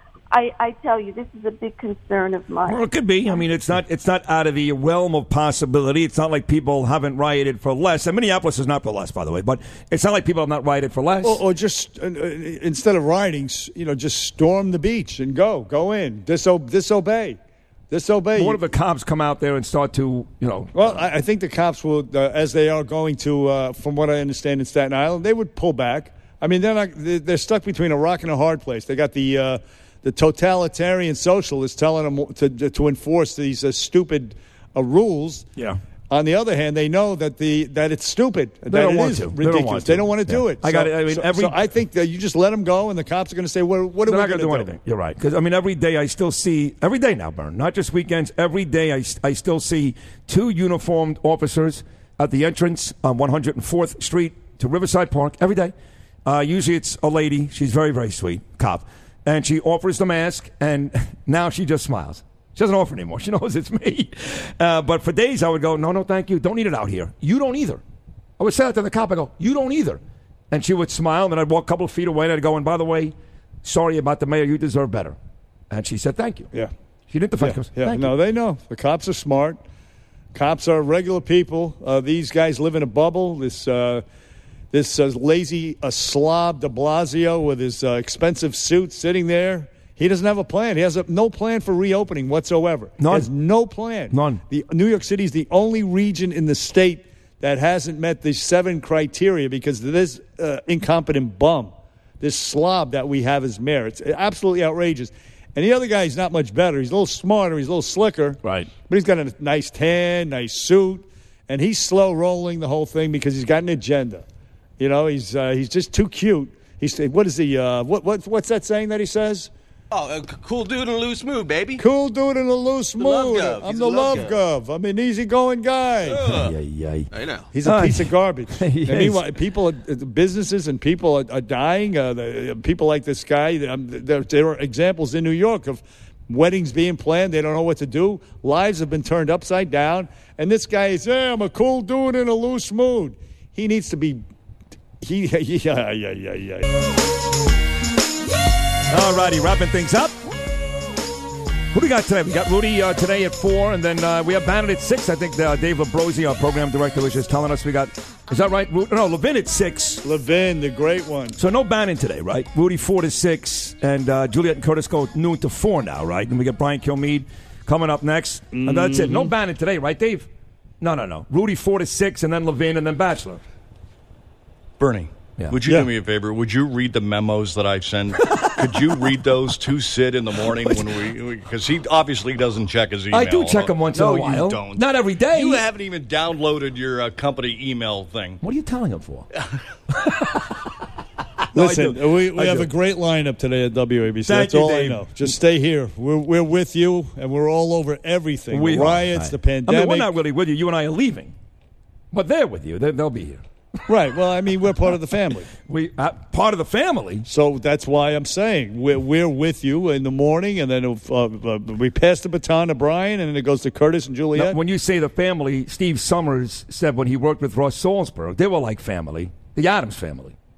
I, I tell you, this is a big concern of mine. Well, it could be. I mean, it's not it's not out of the realm of possibility. It's not like people haven't rioted for less. And Minneapolis is not for less, by the way. But it's not like people have not rioted for less. Or, or just, uh, uh, instead of rioting, s- you know, just storm the beach and go. Go in. Diso- disobey. Disobey. But what if the cops come out there and start to, you know... Well, I, I think the cops will, uh, as they are going to, uh, from what I understand in Staten Island, they would pull back. I mean, they're not. They're they're stuck between a rock and a hard place. They got the uh, the totalitarian socialists telling them to to enforce these uh, stupid uh, rules. Yeah. On the other hand, they know that the that it's stupid. They that don't it want is to. They don't ridiculous. want They to. don't want to do Yeah. it. I got it. I mean, so, every- so I think that you just let them go, and the cops are going to say, "What, what are They're we not going to do do?" anything. You're right. Because, I mean, every day I still see, every day now, Bern, not just weekends, every day I, I still see two uniformed officers at the entrance on one hundred fourth Street to Riverside Park every day. Uh, usually it's a lady. She's very, very sweet, cop. And she offers the mask, and now she just smiles. She doesn't offer anymore. She knows it's me. Uh, but for days I would go, no, no, thank you. Don't need it out here. You don't either. I would say that to the cop. I go, you don't either. And she would smile, and then I'd walk a couple of feet away, and I'd go, and by the way, sorry about the mayor. You deserve better. And she said, thank you. Yeah. She didn't defend Yeah, us. yeah. Thank No, you. they know. The cops are smart. Cops are regular people. Uh, these guys live in a bubble. This uh, this uh, lazy uh, slob de Blasio with his uh, expensive suit sitting there. He doesn't have a plan. He has a, no plan for reopening whatsoever. None. He has no plan. None. The, New York City is the only region in the state that hasn't met the seven criteria because of this uh, incompetent bum, this slob that we have as mayor. It's absolutely outrageous. And the other guy is not much better. He's a little smarter. He's a little slicker. Right. But he's got a nice tan, nice suit, and he's slow rolling the whole thing because he's got an agenda. You know, he's uh, he's just too cute. He's what is he? Uh, what what what's that saying that he says? Oh, a cool dude in a loose mood, baby. Cool dude in a loose The love mood. gov. I'm He's the a love love gov. I'm an easygoing guy. Ugh. Yeah, yeah. I know. He's a Uh, piece of garbage. he And meanwhile, is. people, are, uh, businesses, and people are, are dying. Uh, the, uh, people like this guy. Um, there, there are examples in New York of weddings being planned. They don't know what to do. Lives have been turned upside down. And this guy is, hey, I'm a cool dude in a loose mood. He needs to be. He, yeah, yeah, yeah, yeah. All righty, wrapping things up. Who do we got today? We got Rudy uh, today at four, and then uh, we have Bannon at six. I think uh, Dave Labrosi, our program director, was just telling us we got. Is that right? Ru- No, Levin at six. Levin, the great one. So no Bannon today, right? Rudy four to six, and uh, Juliet and Curtis go noon to four now, right? And we get Brian Kilmeade coming up next, mm-hmm. and that's it. No Bannon today, right, Dave? No, no, no. Rudy four to six, and then Levin, and then Bachelor. Bernie, Yeah. would you Yeah. do me a favor? Would you read the memos that I send? Could you read those to Sid in the morning when we? Because he obviously doesn't check his email. I do check them once no, in a while. you don't. Not every day. You haven't even downloaded your uh, company email thing. What are you telling him for? No, I Listen, do. we, we I have do. a great lineup today at W A B C. Thank That's you, all Dave. I know. Just stay here. We're we're with you, and we're all over everything. We the are. riots, Right. the pandemic. I mean, we're not really with you. You and I are leaving. But they're with you. They, they'll be here. Right. Well, I mean, we're part of the family. We uh, part of the family. So that's why I'm saying we're, we're with you in the morning, and then uh, uh, we pass the baton to Brian, and then it goes to Curtis and Juliet. Now, when you say the family, Steve Summers said when he worked with Ross Salzberg, they were like family. The Adams family.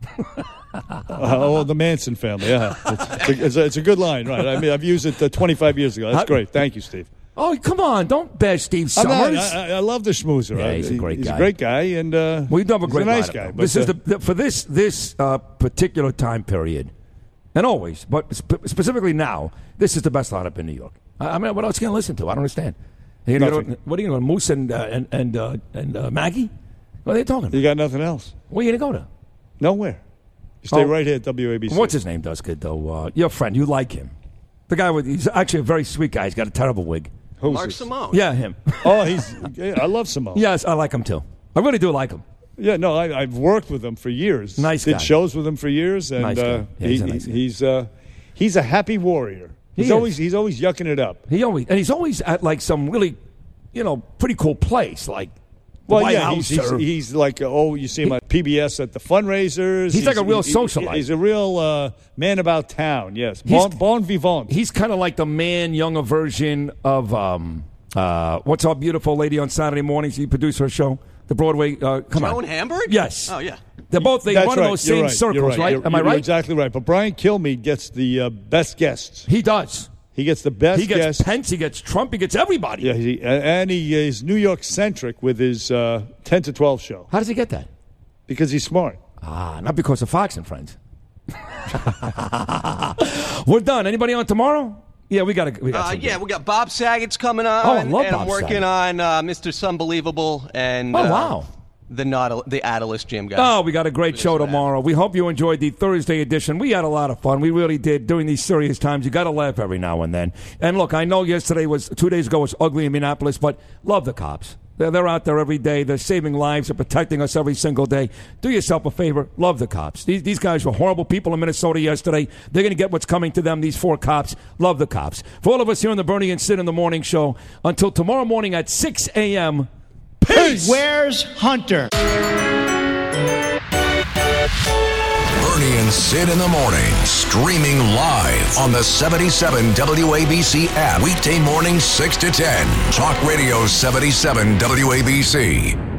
Uh, oh, the Manson family. Yeah, it's, it's, a, it's, a, it's a good line, right? I mean, I've used it uh, twenty-five years ago. That's great. Thank you, Steve. Oh, come on! Don't bash Steve I'm Summers. not, I, I love the schmoozer. Yeah, he's a great he's guy. He's a great guy, and uh, well, you have a great he's a nice lineup, guy. though. But, this uh, is the, the for this this uh, particular time period, and always, but sp- specifically now, this is the best lineup in New York. I, I mean, what else can I listen to? I don't understand. You know, what are you going to Moose and uh, and and, uh, and uh, Maggie? What are they talking about? You got nothing else? Where are you going to go to? Nowhere. You stay Oh. right here at W A B C. What's his name, does good, though? Uh, your friend, you like him. The guy with, he's actually a very sweet guy. He's got a terrible wig. Who's Mark this? Simone. Yeah, him. Oh, he's. Yeah, I love Simone. Yes, I like him, too. I really do like him. Yeah, no, I, I've worked with him for years. Nice Did guy. shows with him for years, and Nice guy. uh, Yeah, he's he- a nice guy. he's uh, he's a happy warrior. He He's is. always he's always yucking it up. He always, and he's always at, like, some really, you know, pretty cool place, like the Well, White yeah, House. he's, he's, or- he's like uh, oh, you see him at P B S at the fundraisers. He's like a real he- he- socialite. He's a real uh, man about town. Yes, He's- bon, bon vivant. He's kind of like the man, younger version of, um, uh, what's our beautiful lady on Saturday mornings? You produce her show? The Broadway, uh, come on. Joan Hamburg? Yes. Oh, yeah. They're both, they That's run in right. those You're same right. circles, You're right? right? You're, Am I you're right? exactly right. But Brian Kilmeade gets the uh, best guests. He does. He gets the best He gets guests. Pence, he gets Trump, he gets everybody. Yeah, he, and he is New York centric with his uh, ten to twelve show. How does he get that? Because he's smart. Ah, not because of Fox and Friends. We're done. Anybody on tomorrow? Yeah, we got to. We got Uh, some yeah, good- we got Bob Saget's coming on. Oh, I love and Bob I'm working Saget. on uh, Mister Sunbelievable and Oh, uh, wow. the not the Atlas Jim guy. Oh, we got a great show tomorrow. We hope you enjoyed the Thursday edition. We had a lot of fun. We really did. During these serious times, you got to laugh every now and then. And look, I know yesterday was, two days ago was ugly in Minneapolis, but love the cops. They're, they're out there every day. They're saving lives. They're protecting us every single day. Do yourself a favor. Love the cops. These, these guys were horrible people in Minnesota yesterday. They're going to get what's coming to them, these four cops. Love the cops. For all of us here on the Bernie and Sid in the Morning Show, until tomorrow morning at six a.m., peace! Where's Hunter? Bernie and Sid in the morning, streaming live on the seventy-seven W A B C app. Weekday mornings six to ten. Talk Radio seventy-seven W A B C.